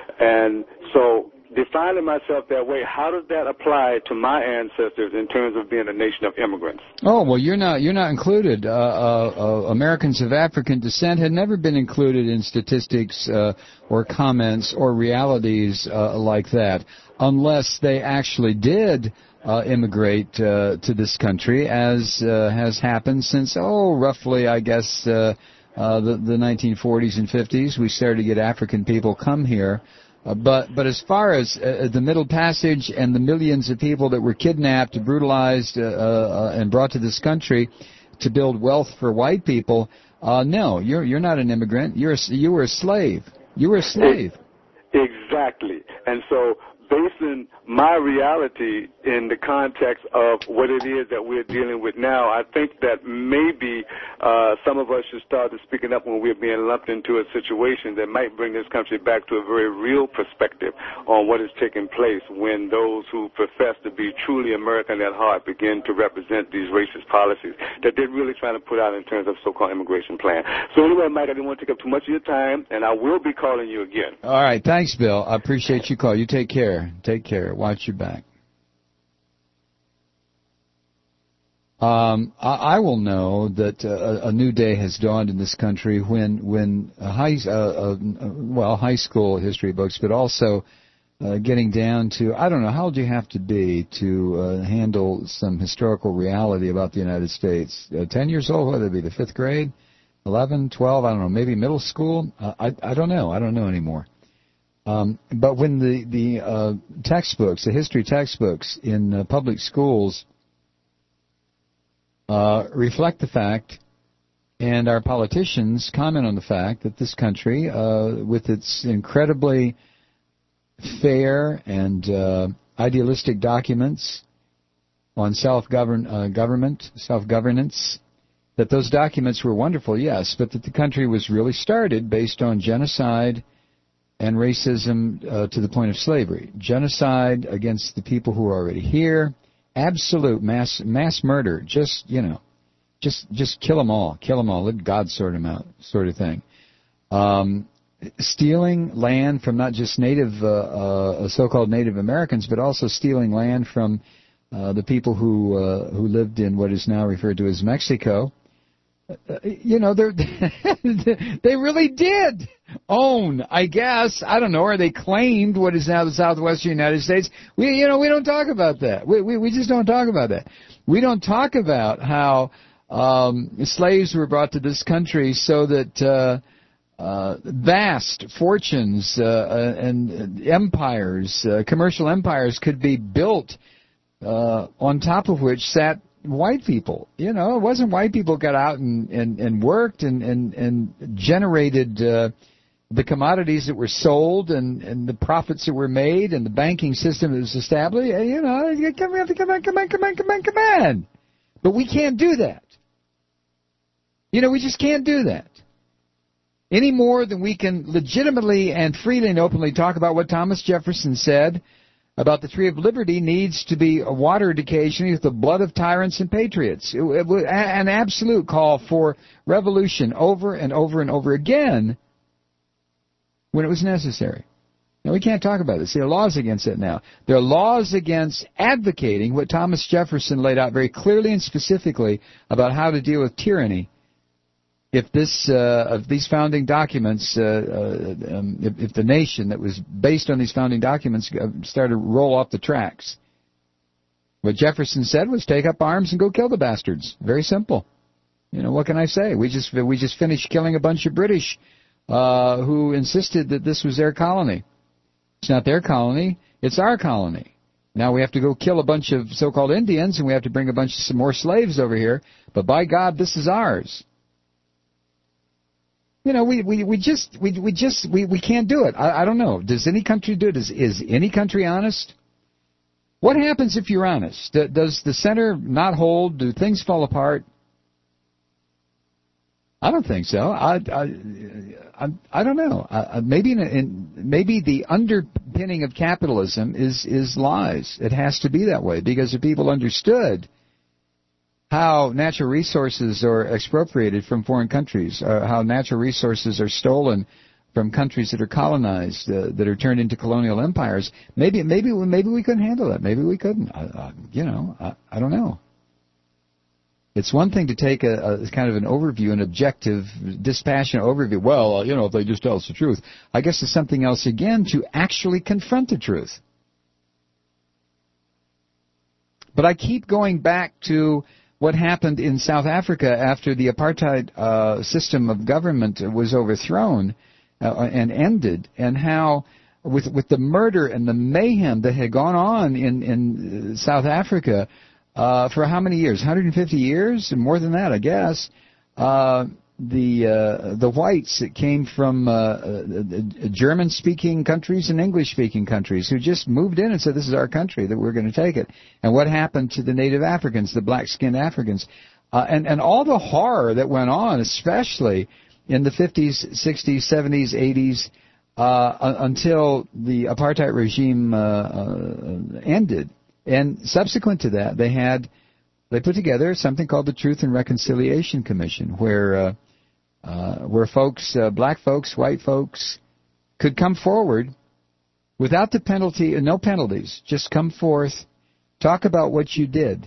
And so, defining myself that way, how does that apply to my ancestors in terms of being a nation of immigrants? Oh, well, you're not you're not included. Uh, uh, uh, Americans of African descent had never been included in statistics uh, or comments or realities uh, like that, unless they actually did uh, immigrate uh, to this country, as uh, has happened since, oh, roughly, I guess, uh, uh, the, the nineteen forties and fifties. We started to get African people come here. Uh, but but as far as uh, the Middle Passage and the millions of people that were kidnapped, brutalized, uh, uh, and brought to this country to build wealth for white people, uh, no, you're you're not an immigrant. You're a, you were a slave. You were a slave. Exactly. And so, basing my reality in the context of what it is that we're dealing with now, I think that maybe uh, some of us should start speaking up when we're being lumped into a situation that might bring this country back to a very real perspective on what is taking place when those who profess to be truly American at heart begin to represent these racist policies that they're really trying to put out in terms of so-called immigration plan. So anyway, Mike, I didn't want to take up too much of your time, and I will be calling you again. All right. Thanks, Bill. I appreciate you call. You take care. Take care. Watch your back. Um, I, I will know that uh, a new day has dawned in this country when, when uh, high, uh, uh, well, high school history books, but also uh, getting down to, I don't know, how old do you have to be to uh, handle some historical reality about the United States? Uh, Ten years old, whether it be the fifth grade, eleven, twelve, I don't know, maybe middle school? Uh, I, I don't know. I don't know anymore. Um, but when the, the uh, textbooks, the history textbooks in uh, public schools uh, reflect the fact, and our politicians comment on the fact, that this country, uh, with its incredibly fair and uh, idealistic documents on self-govern uh, government, self-governance, that those documents were wonderful, yes, but that the country was really started based on genocide and racism uh, to the point of slavery. Genocide against the people who are already here. Absolute mass mass murder. Just, you know, just just kill them all. Kill them all. Let God sort them out, sort of thing. Um, stealing land from not just native, uh, uh, so-called Native Americans, but also stealing land from uh, the people who uh, who lived in what is now referred to as Mexico. Uh, you know, they're they really did own, I guess, I don't know, or they claimed what is now the southwestern United States. We, you know, we don't talk about that. We we, we just don't talk about that. We don't talk about how um, slaves were brought to this country so that uh, uh, vast fortunes uh, and empires, uh, commercial empires, could be built uh, on top of which sat white people. You know, it wasn't white people got out and, and, and worked and, and, and generated uh, the commodities that were sold and, and the profits that were made and the banking system that was established. You know, come on, come on, come on, come on, come on, come on. But we can't do that. You know, we just can't do that. Any more than we can legitimately and freely and openly talk about what Thomas Jefferson said about the tree of liberty needs to be watered occasionally with the blood of tyrants and patriots. It, it was an absolute call for revolution over and over and over again when it was necessary. Now, we can't talk about this. There are laws against it now. There are laws against advocating what Thomas Jefferson laid out very clearly and specifically about how to deal with tyranny if this, uh, if these founding documents, uh, uh, um, if, if the nation that was based on these founding documents started to roll off the tracks. What Jefferson said was take up arms and go kill the bastards. Very simple. You know, what can I say? We just we just finished killing a bunch of British uh, who insisted that this was their colony. It's not their colony. It's our colony. Now we have to go kill a bunch of so-called Indians, and we have to bring a bunch of some more slaves over here. But by God, this is ours. You know, we, we, we just we we just we, we can't do it. I, I don't know. Does any country do it? Is is any country honest? What happens if you're honest? Does the center not hold? Do things fall apart? I don't think so. I I I, I don't know. I, maybe in, in maybe the underpinning of capitalism is is lies. It has to be that way because if people understood how natural resources are expropriated from foreign countries, or how natural resources are stolen from countries that are colonized, uh, that are turned into colonial empires, maybe maybe maybe we couldn't handle that. Maybe we couldn't. I, I, you know, I, I don't know. It's one thing to take a, a kind of an overview, an objective, dispassionate overview. Well, uh, you know, if they just tell us the truth. I guess it's something else again to actually confront the truth. But I keep going back to what happened in South Africa after the apartheid uh, system of government was overthrown uh, and ended, and how with with the murder and the mayhem that had gone on in, in South Africa uh, for how many years? one hundred fifty years? More than that, I guess. Uh, the uh, the whites that came from uh, uh, German-speaking countries and English-speaking countries who just moved in and said, this is our country, that we're going to take it. And what happened to the native Africans, the black-skinned Africans? Uh, and, and all the horror that went on, especially in the fifties, sixties, seventies, eighties, uh, until the apartheid regime uh, uh, ended. And subsequent to that, they had they put together something called the Truth and Reconciliation Commission, where uh, uh, where folks, uh, black folks, white folks, could come forward without the penalty, no penalties, just come forth, talk about what you did.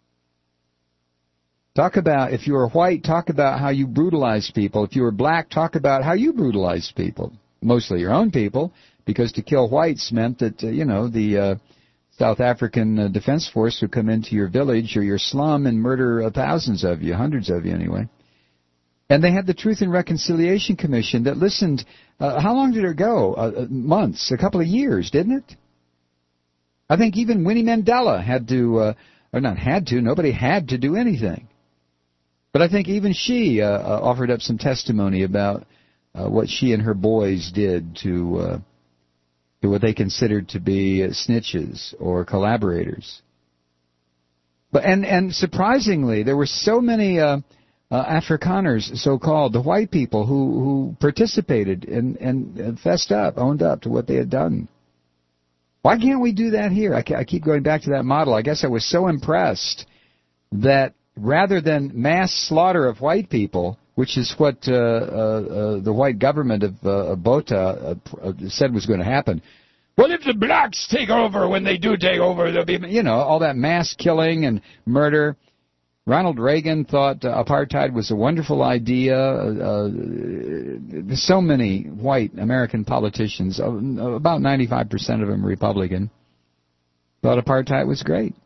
Talk about, if you were white, talk about how you brutalized people. If you were black, talk about how you brutalized people, mostly your own people, because to kill whites meant that, uh, you know, the uh, South African uh, Defense Force would come into your village or your slum and murder uh, thousands of you, hundreds of you anyway. And they had the Truth and Reconciliation Commission that listened. Uh, how long did it go? Uh, months, a couple of years, didn't it? I think even Winnie Mandela had to, uh, or not had to, nobody had to do anything. But I think even she uh, uh, offered up some testimony about uh, what she and her boys did to, uh, to what they considered to be uh, snitches or collaborators. But and and surprisingly, there were so many uh, uh, Afrikaners, so-called, the white people, who who participated and and fessed up, owned up to what they had done. Why can't we do that here? I, I keep going back to that model. I guess I was so impressed that rather than mass slaughter of white people, which is what uh, uh, uh, the white government of uh, Botha uh, said was going to happen. Well, if the blacks take over, when they do take over, there'll be, you know, all that mass killing and murder. Ronald Reagan thought uh, apartheid was a wonderful idea. Uh, uh, so many white American politicians, uh, about ninety-five percent of them Republican, thought apartheid was great.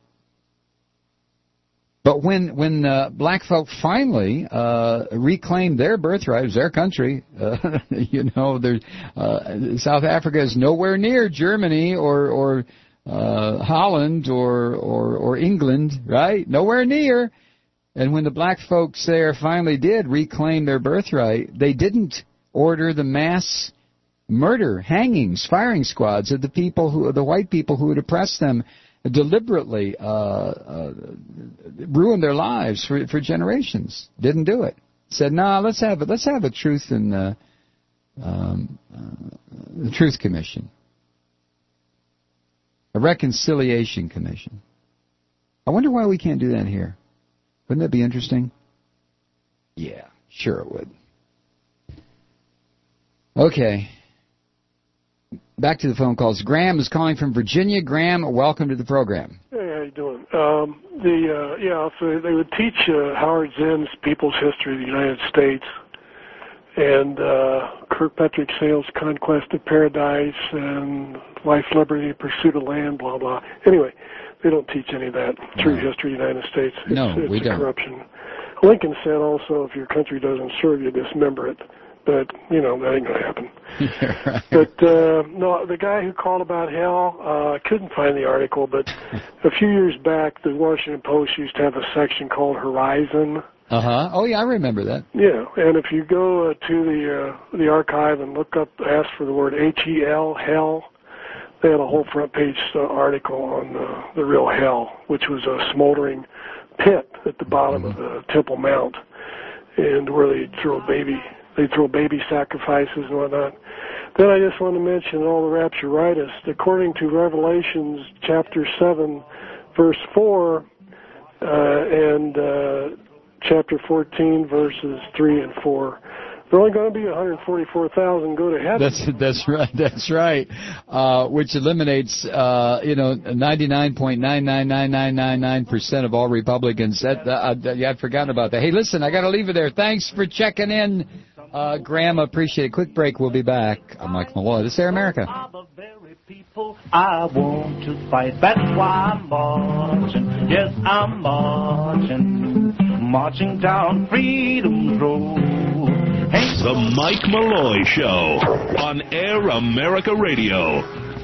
But when when uh, black folk finally uh, reclaimed their birthright, it was their country. Uh, you know, uh, South Africa is nowhere near Germany or or uh, Holland or, or or England, right? Nowhere near. And when the black folks there finally did reclaim their birthright, they didn't order the mass murder, hangings, firing squads of the people who, the white people who had oppressed them. Deliberately uh, uh, ruined their lives for for generations. Didn't do it. Said, no, nah, let's have it. Let's have a truth and uh, um, uh, the Truth Commission, a Reconciliation Commission. I wonder why we can't do that here. Wouldn't that be interesting? Yeah, sure it would. Okay. Back to the phone calls. Graham is calling from Virginia. Graham, welcome to the program. Hey, how you doing? Um, the uh, yeah, so they would teach uh, Howard Zinn's People's History of the United States, and uh, Kirkpatrick Sale's Conquest of Paradise and Life, Liberty, Pursuit of Land, blah, blah. Anyway, they don't teach any of that. True No. history of the United States. It's, No, it's we a don't. corruption. Lincoln said also, if your country doesn't serve you, dismember it. But, you know, that ain't going to happen. Yeah, right. But, uh, no, the guy who called about hell, uh, I couldn't find the article, but a few years back, the Washington Post used to have a section called Horizon. Uh-huh. Oh, yeah, I remember that. Yeah, and if you go uh, to the uh, the archive and look up, ask for the word H E L, hell, they had a whole front page uh, article on uh, the real hell, which was a smoldering pit at the bottom Mm-hmm. of the Temple Mount, and where they throw baby, they throw baby sacrifices and whatnot. Then I just want to mention all the rapturitis. According to Revelations chapter seven, verse four, uh, and uh, chapter fourteen, verses three and four. There are only going to be one hundred forty-four thousand go to heaven. That's that's right. That's right. Uh, which eliminates, uh, you know, ninety-nine point nine nine nine nine nine nine percent of all Republicans. That, uh, yeah, I'd forgotten about that. Hey, listen, I got to leave it there. Thanks for checking in, uh, Graham. Appreciate it. Quick break. We'll be back. I'm Mike Malloy. This is Air America. I want to fight. That's why I'm marching. Yes, I'm marching. Marching down Freedom's Road. The Mike Malloy Show on Air America Radio.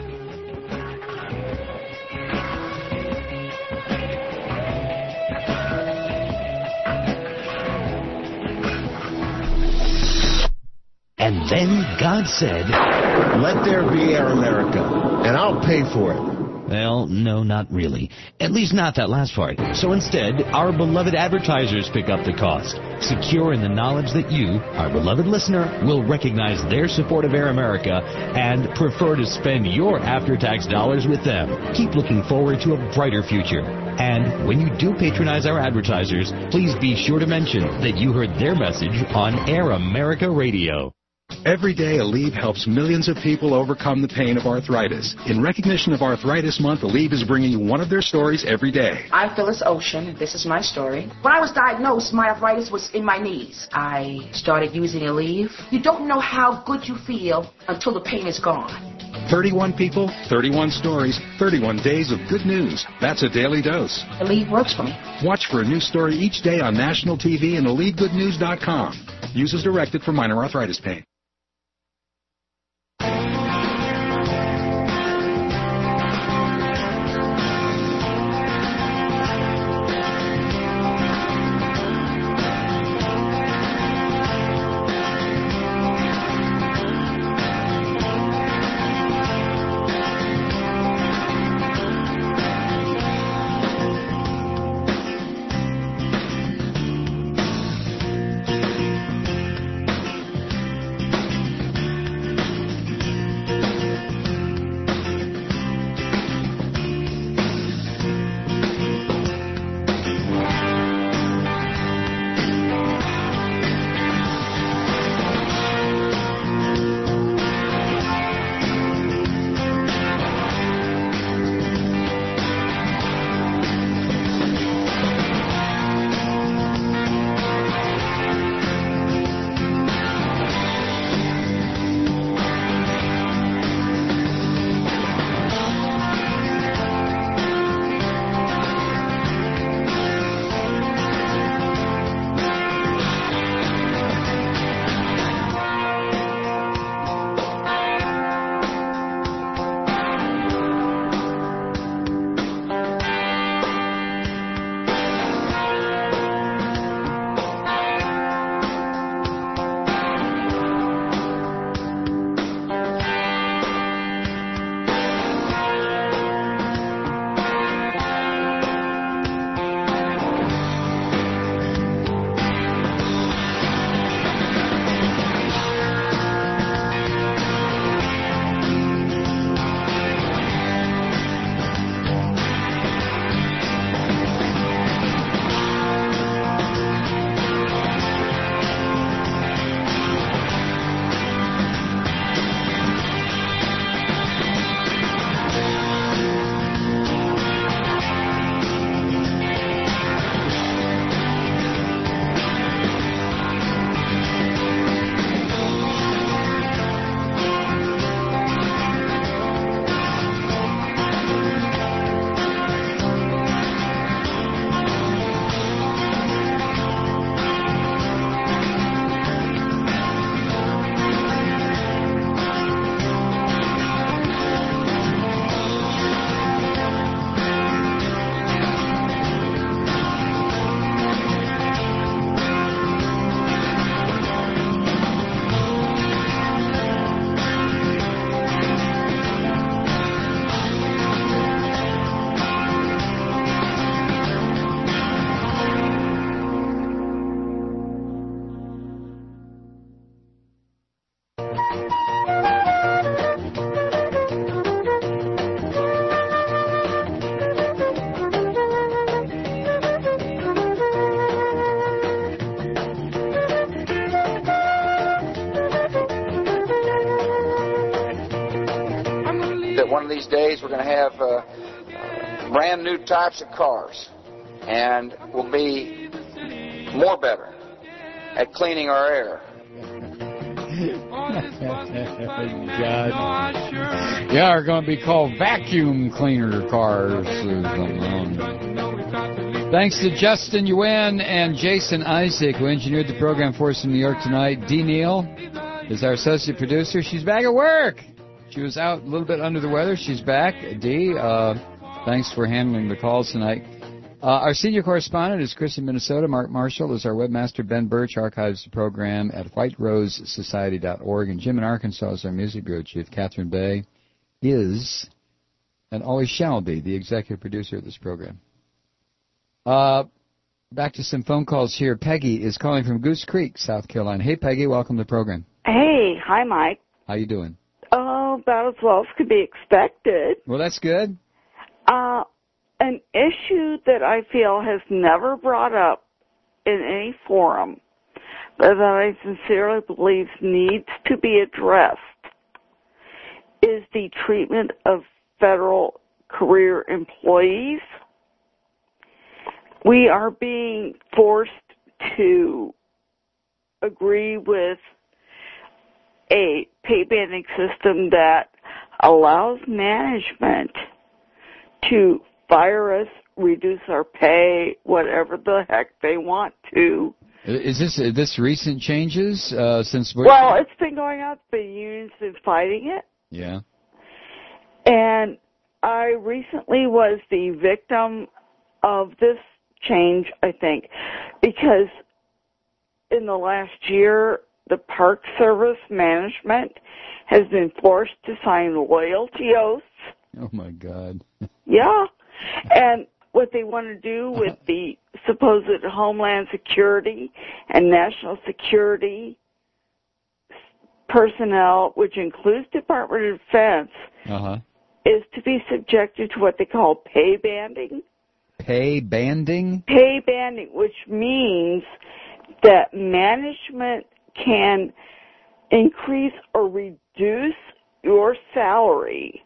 And then God said, "Let there be Air America, and I'll pay for it." Well, no, not really. At least not that last part. So instead, our beloved advertisers pick up the cost, secure in the knowledge that you, our beloved listener, will recognize their support of Air America and prefer to spend your after-tax dollars with them. Keep looking forward to a brighter future. And when you do patronize our advertisers, please be sure to mention that you heard their message on Air America Radio. Every day, Aleve helps millions of people overcome the pain of arthritis. In recognition of Arthritis Month, Aleve is bringing you one of their stories every day. I'm Phyllis Ocean, and this is my story. When I was diagnosed, my arthritis was in my knees. I started using Aleve. You don't know how good you feel until the pain is gone. thirty-one people, thirty-one stories, thirty-one days of good news. That's a daily dose. Aleve works for me. Watch for a new story each day on national T V and Aleve Good News dot com. Use as directed for minor arthritis pain. one of these days we're going to have uh, uh, brand new types of cars, and we'll be more better at cleaning our air. God. Yeah, are going to be called vacuum cleaner cars. Thanks to Justin Yuen and Jason Isaac, who engineered the program for us in New York tonight. Dee Neal is our associate producer. She's back at work. She was out a little bit under the weather. She's back. Dee, uh, thanks for handling the calls tonight. Uh, our senior correspondent is Chris in Minnesota. Mark Marshall is our webmaster. Ben Birch archives the program at white rose society dot org. And Jim in Arkansas is our music bureau chief. Catherine Bay is, and always shall be, the executive producer of this program. Uh, back to some phone calls here. Peggy is calling from Goose Creek, South Carolina. Hey, Peggy, welcome to the program. Hey, hi, Mike. How you doing? Oh, about as well as could be expected. Well, that's good. Uh, an issue that I feel has never brought up in any forum, but that I sincerely believe needs to be addressed, is the treatment of federal career employees. We are being forced to agree with a pay banding system that allows management to fire us, reduce our pay, whatever the heck they want to. Is this is this recent changes uh, since? Bush? Well, it's been going on. The union's been fighting it. Yeah. And I recently was the victim of this change, I think, because in the last year, the Park Service management has been forced to sign loyalty oaths. Oh, my God. Yeah. And what they want to do with the supposed Homeland Security and National Security personnel, which includes Department of Defense, uh-huh. is to be subjected to what they call pay banding. Pay banding? Pay banding, which means that management can increase or reduce your salary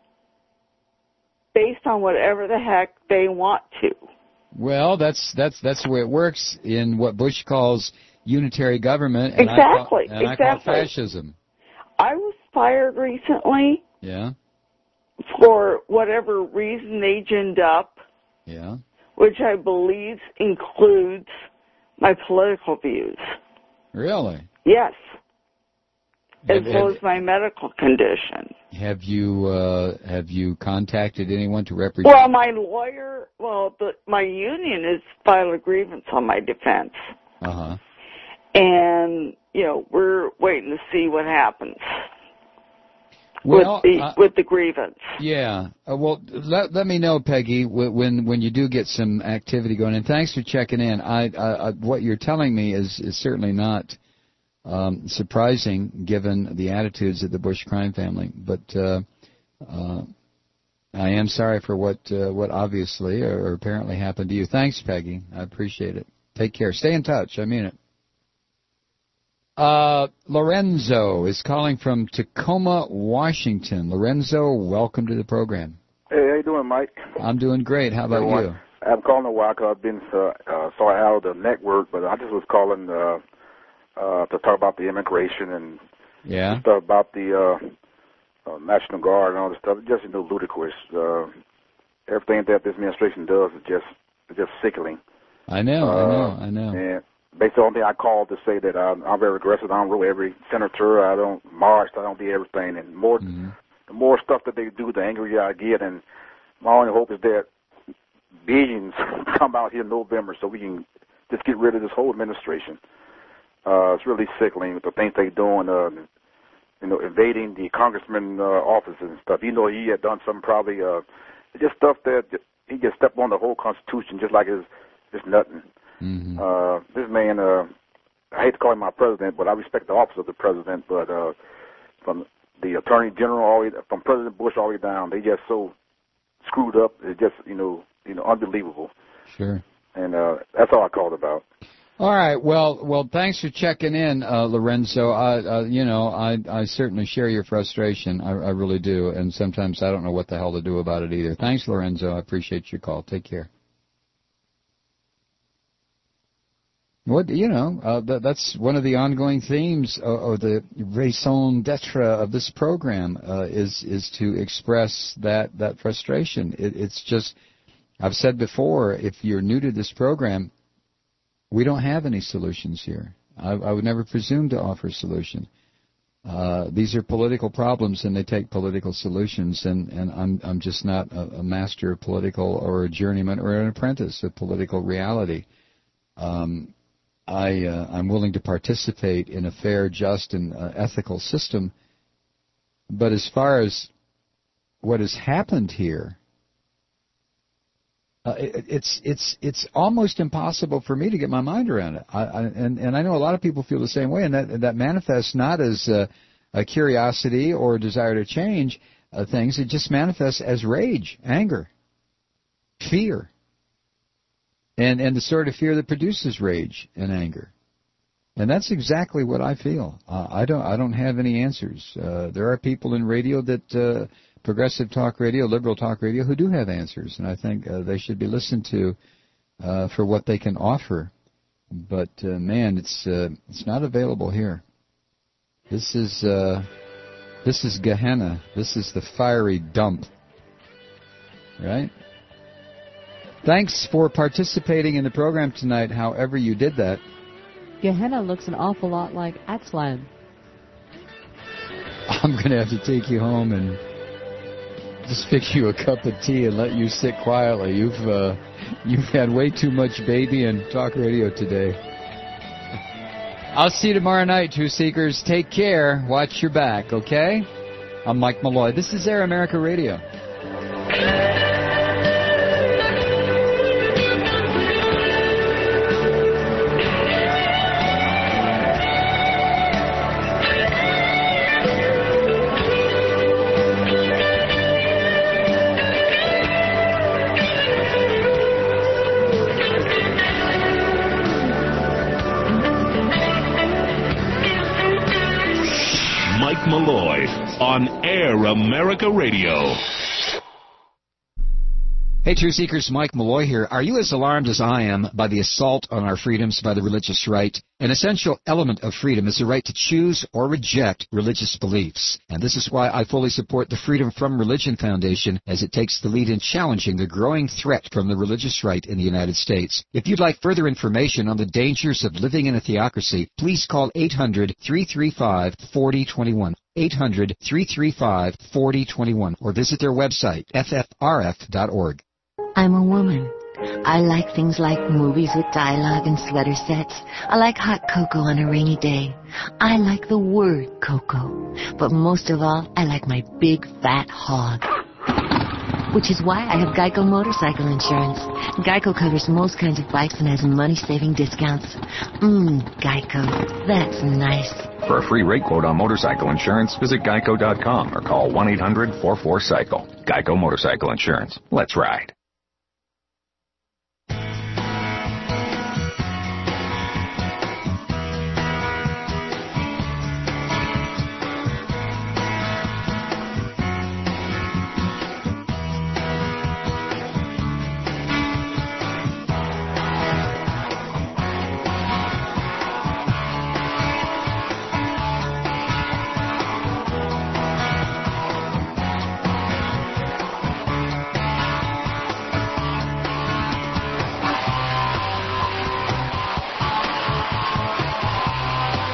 based on whatever the heck they want to. Well, that's that's that's the way it works in what Bush calls unitary government, and exactly, I call, and exactly. I call fascism. I was fired recently. Yeah. For whatever reason they ginned up. Yeah. Which I believe includes my political views. Really? Yes. As Have, well have, as my medical condition. Have you uh, have you contacted anyone to represent? Well, my lawyer, well, the, my union has filed a grievance on my defense. Uh huh. And you know, we're waiting to see what happens. Well, with the uh, with the grievance. Yeah. Uh, well, let let me know, Peggy, when when you do get some activity going. And thanks for checking in. I, I, I what you're telling me is is certainly not um, surprising given the attitudes of the Bush crime family. But uh, uh, I am sorry for what uh, what obviously or, or apparently happened to you. Thanks, Peggy. I appreciate it. Take care. Stay in touch. I mean it. Uh, Lorenzo is calling from Tacoma, Washington. Lorenzo, welcome to the program. Hey, how you doing, Mike? I'm doing great. How about Everyone, you? I'm calling a while because I've been uh, uh, sort of out of the network, but I just was calling uh, uh, to talk about the immigration and yeah. stuff about the uh, uh, National Guard and all this stuff. It's just, you know, ludicrous. Uh, everything that this administration does is just is just sickening. I know, uh, I know, I know. And basically, on me, I called to say that I'm, I'm very aggressive. I don't rule every senator. I don't march. I don't do everything. And more, mm-hmm. the more stuff that they do, the angrier I get. And my only hope is that billions come out here in November so we can just get rid of this whole administration. Uh, it's really sickening with the things they're doing, uh, you know, invading the congressman uh, offices and stuff. You know, he had done something probably, uh, just stuff that he just stepped on the whole Constitution just like it's, it's nothing. Mm-hmm. Uh, this man, uh, I hate to call him my president, but I respect the office of the president. But uh, from the Attorney General, all the way, from President Bush all the way down, they just so screwed up. It's just, you know, you know, unbelievable. Sure. And uh, that's all I called about. All right. Well, well, thanks for checking in, uh, Lorenzo. I, uh, you know, I, I certainly share your frustration. I, I really do. And sometimes I don't know what the hell to do about it either. Thanks, Lorenzo. I appreciate your call. Take care. What, you know, uh, that, that's one of the ongoing themes or, or the raison d'etre of this program uh, is is to express that, that frustration. It, it's just, I've said before, if you're new to this program, we don't have any solutions here. I, I would never presume to offer a solution. Uh, these are political problems, and they take political solutions, and, and I'm I'm just not a, a master of political or a journeyman or an apprentice of political reality. Um, I, uh, I'm willing to participate in a fair, just, and uh, ethical system, but as far as what has happened here, Uh, it, it's it's it's almost impossible for me to get my mind around it, I, I, and and I know a lot of people feel the same way, and that that manifests not as uh, a curiosity or a desire to change uh, things. It just manifests as rage, anger, fear, and and the sort of fear that produces rage and anger, and that's exactly what I feel. Uh, I don't I don't have any answers. Uh, there are people in radio that. Uh, Progressive talk radio, liberal talk radio, who do have answers, and I think uh, they should be listened to uh, for what they can offer. But uh, man, it's uh, it's not available here. This is uh, this is Gehenna. This is the fiery dump, right? Thanks for participating in the program tonight. However you did that. Gehenna looks an awful lot like Axland. I'm going to have to take you home and just fix you a cup of tea and let you sit quietly. You've uh, you've had way too much baby and talk radio today. I'll see you tomorrow night, Truth Seekers. Take care. Watch your back, okay? I'm Mike Malloy. This is Air America Radio. Malloy on Air America Radio. Hey, Truth Seekers, Mike Malloy here. Are you as alarmed as I am by the assault on our freedoms by the religious right? An essential element of freedom is the right to choose or reject religious beliefs. And this is why I fully support the Freedom from Religion Foundation, as it takes the lead in challenging the growing threat from the religious right in the United States. If you'd like further information on the dangers of living in a theocracy, please call eight hundred, three three five, four zero two one. eight hundred, three three five, four zero two one, or visit their website, f f r f dot org. I'm a woman. I like things like movies with dialogue and sweater sets. I like hot cocoa on a rainy day. I like the word cocoa. But most of all, I like my big fat hog. Which is why I have Geico motorcycle insurance. Geico covers most kinds of bikes and has money-saving discounts. Mmm, Geico. That's nice. For a free rate quote on motorcycle insurance, visit geico dot com or call one eight hundred, four four, cycle. Geico Motorcycle Insurance. Let's ride.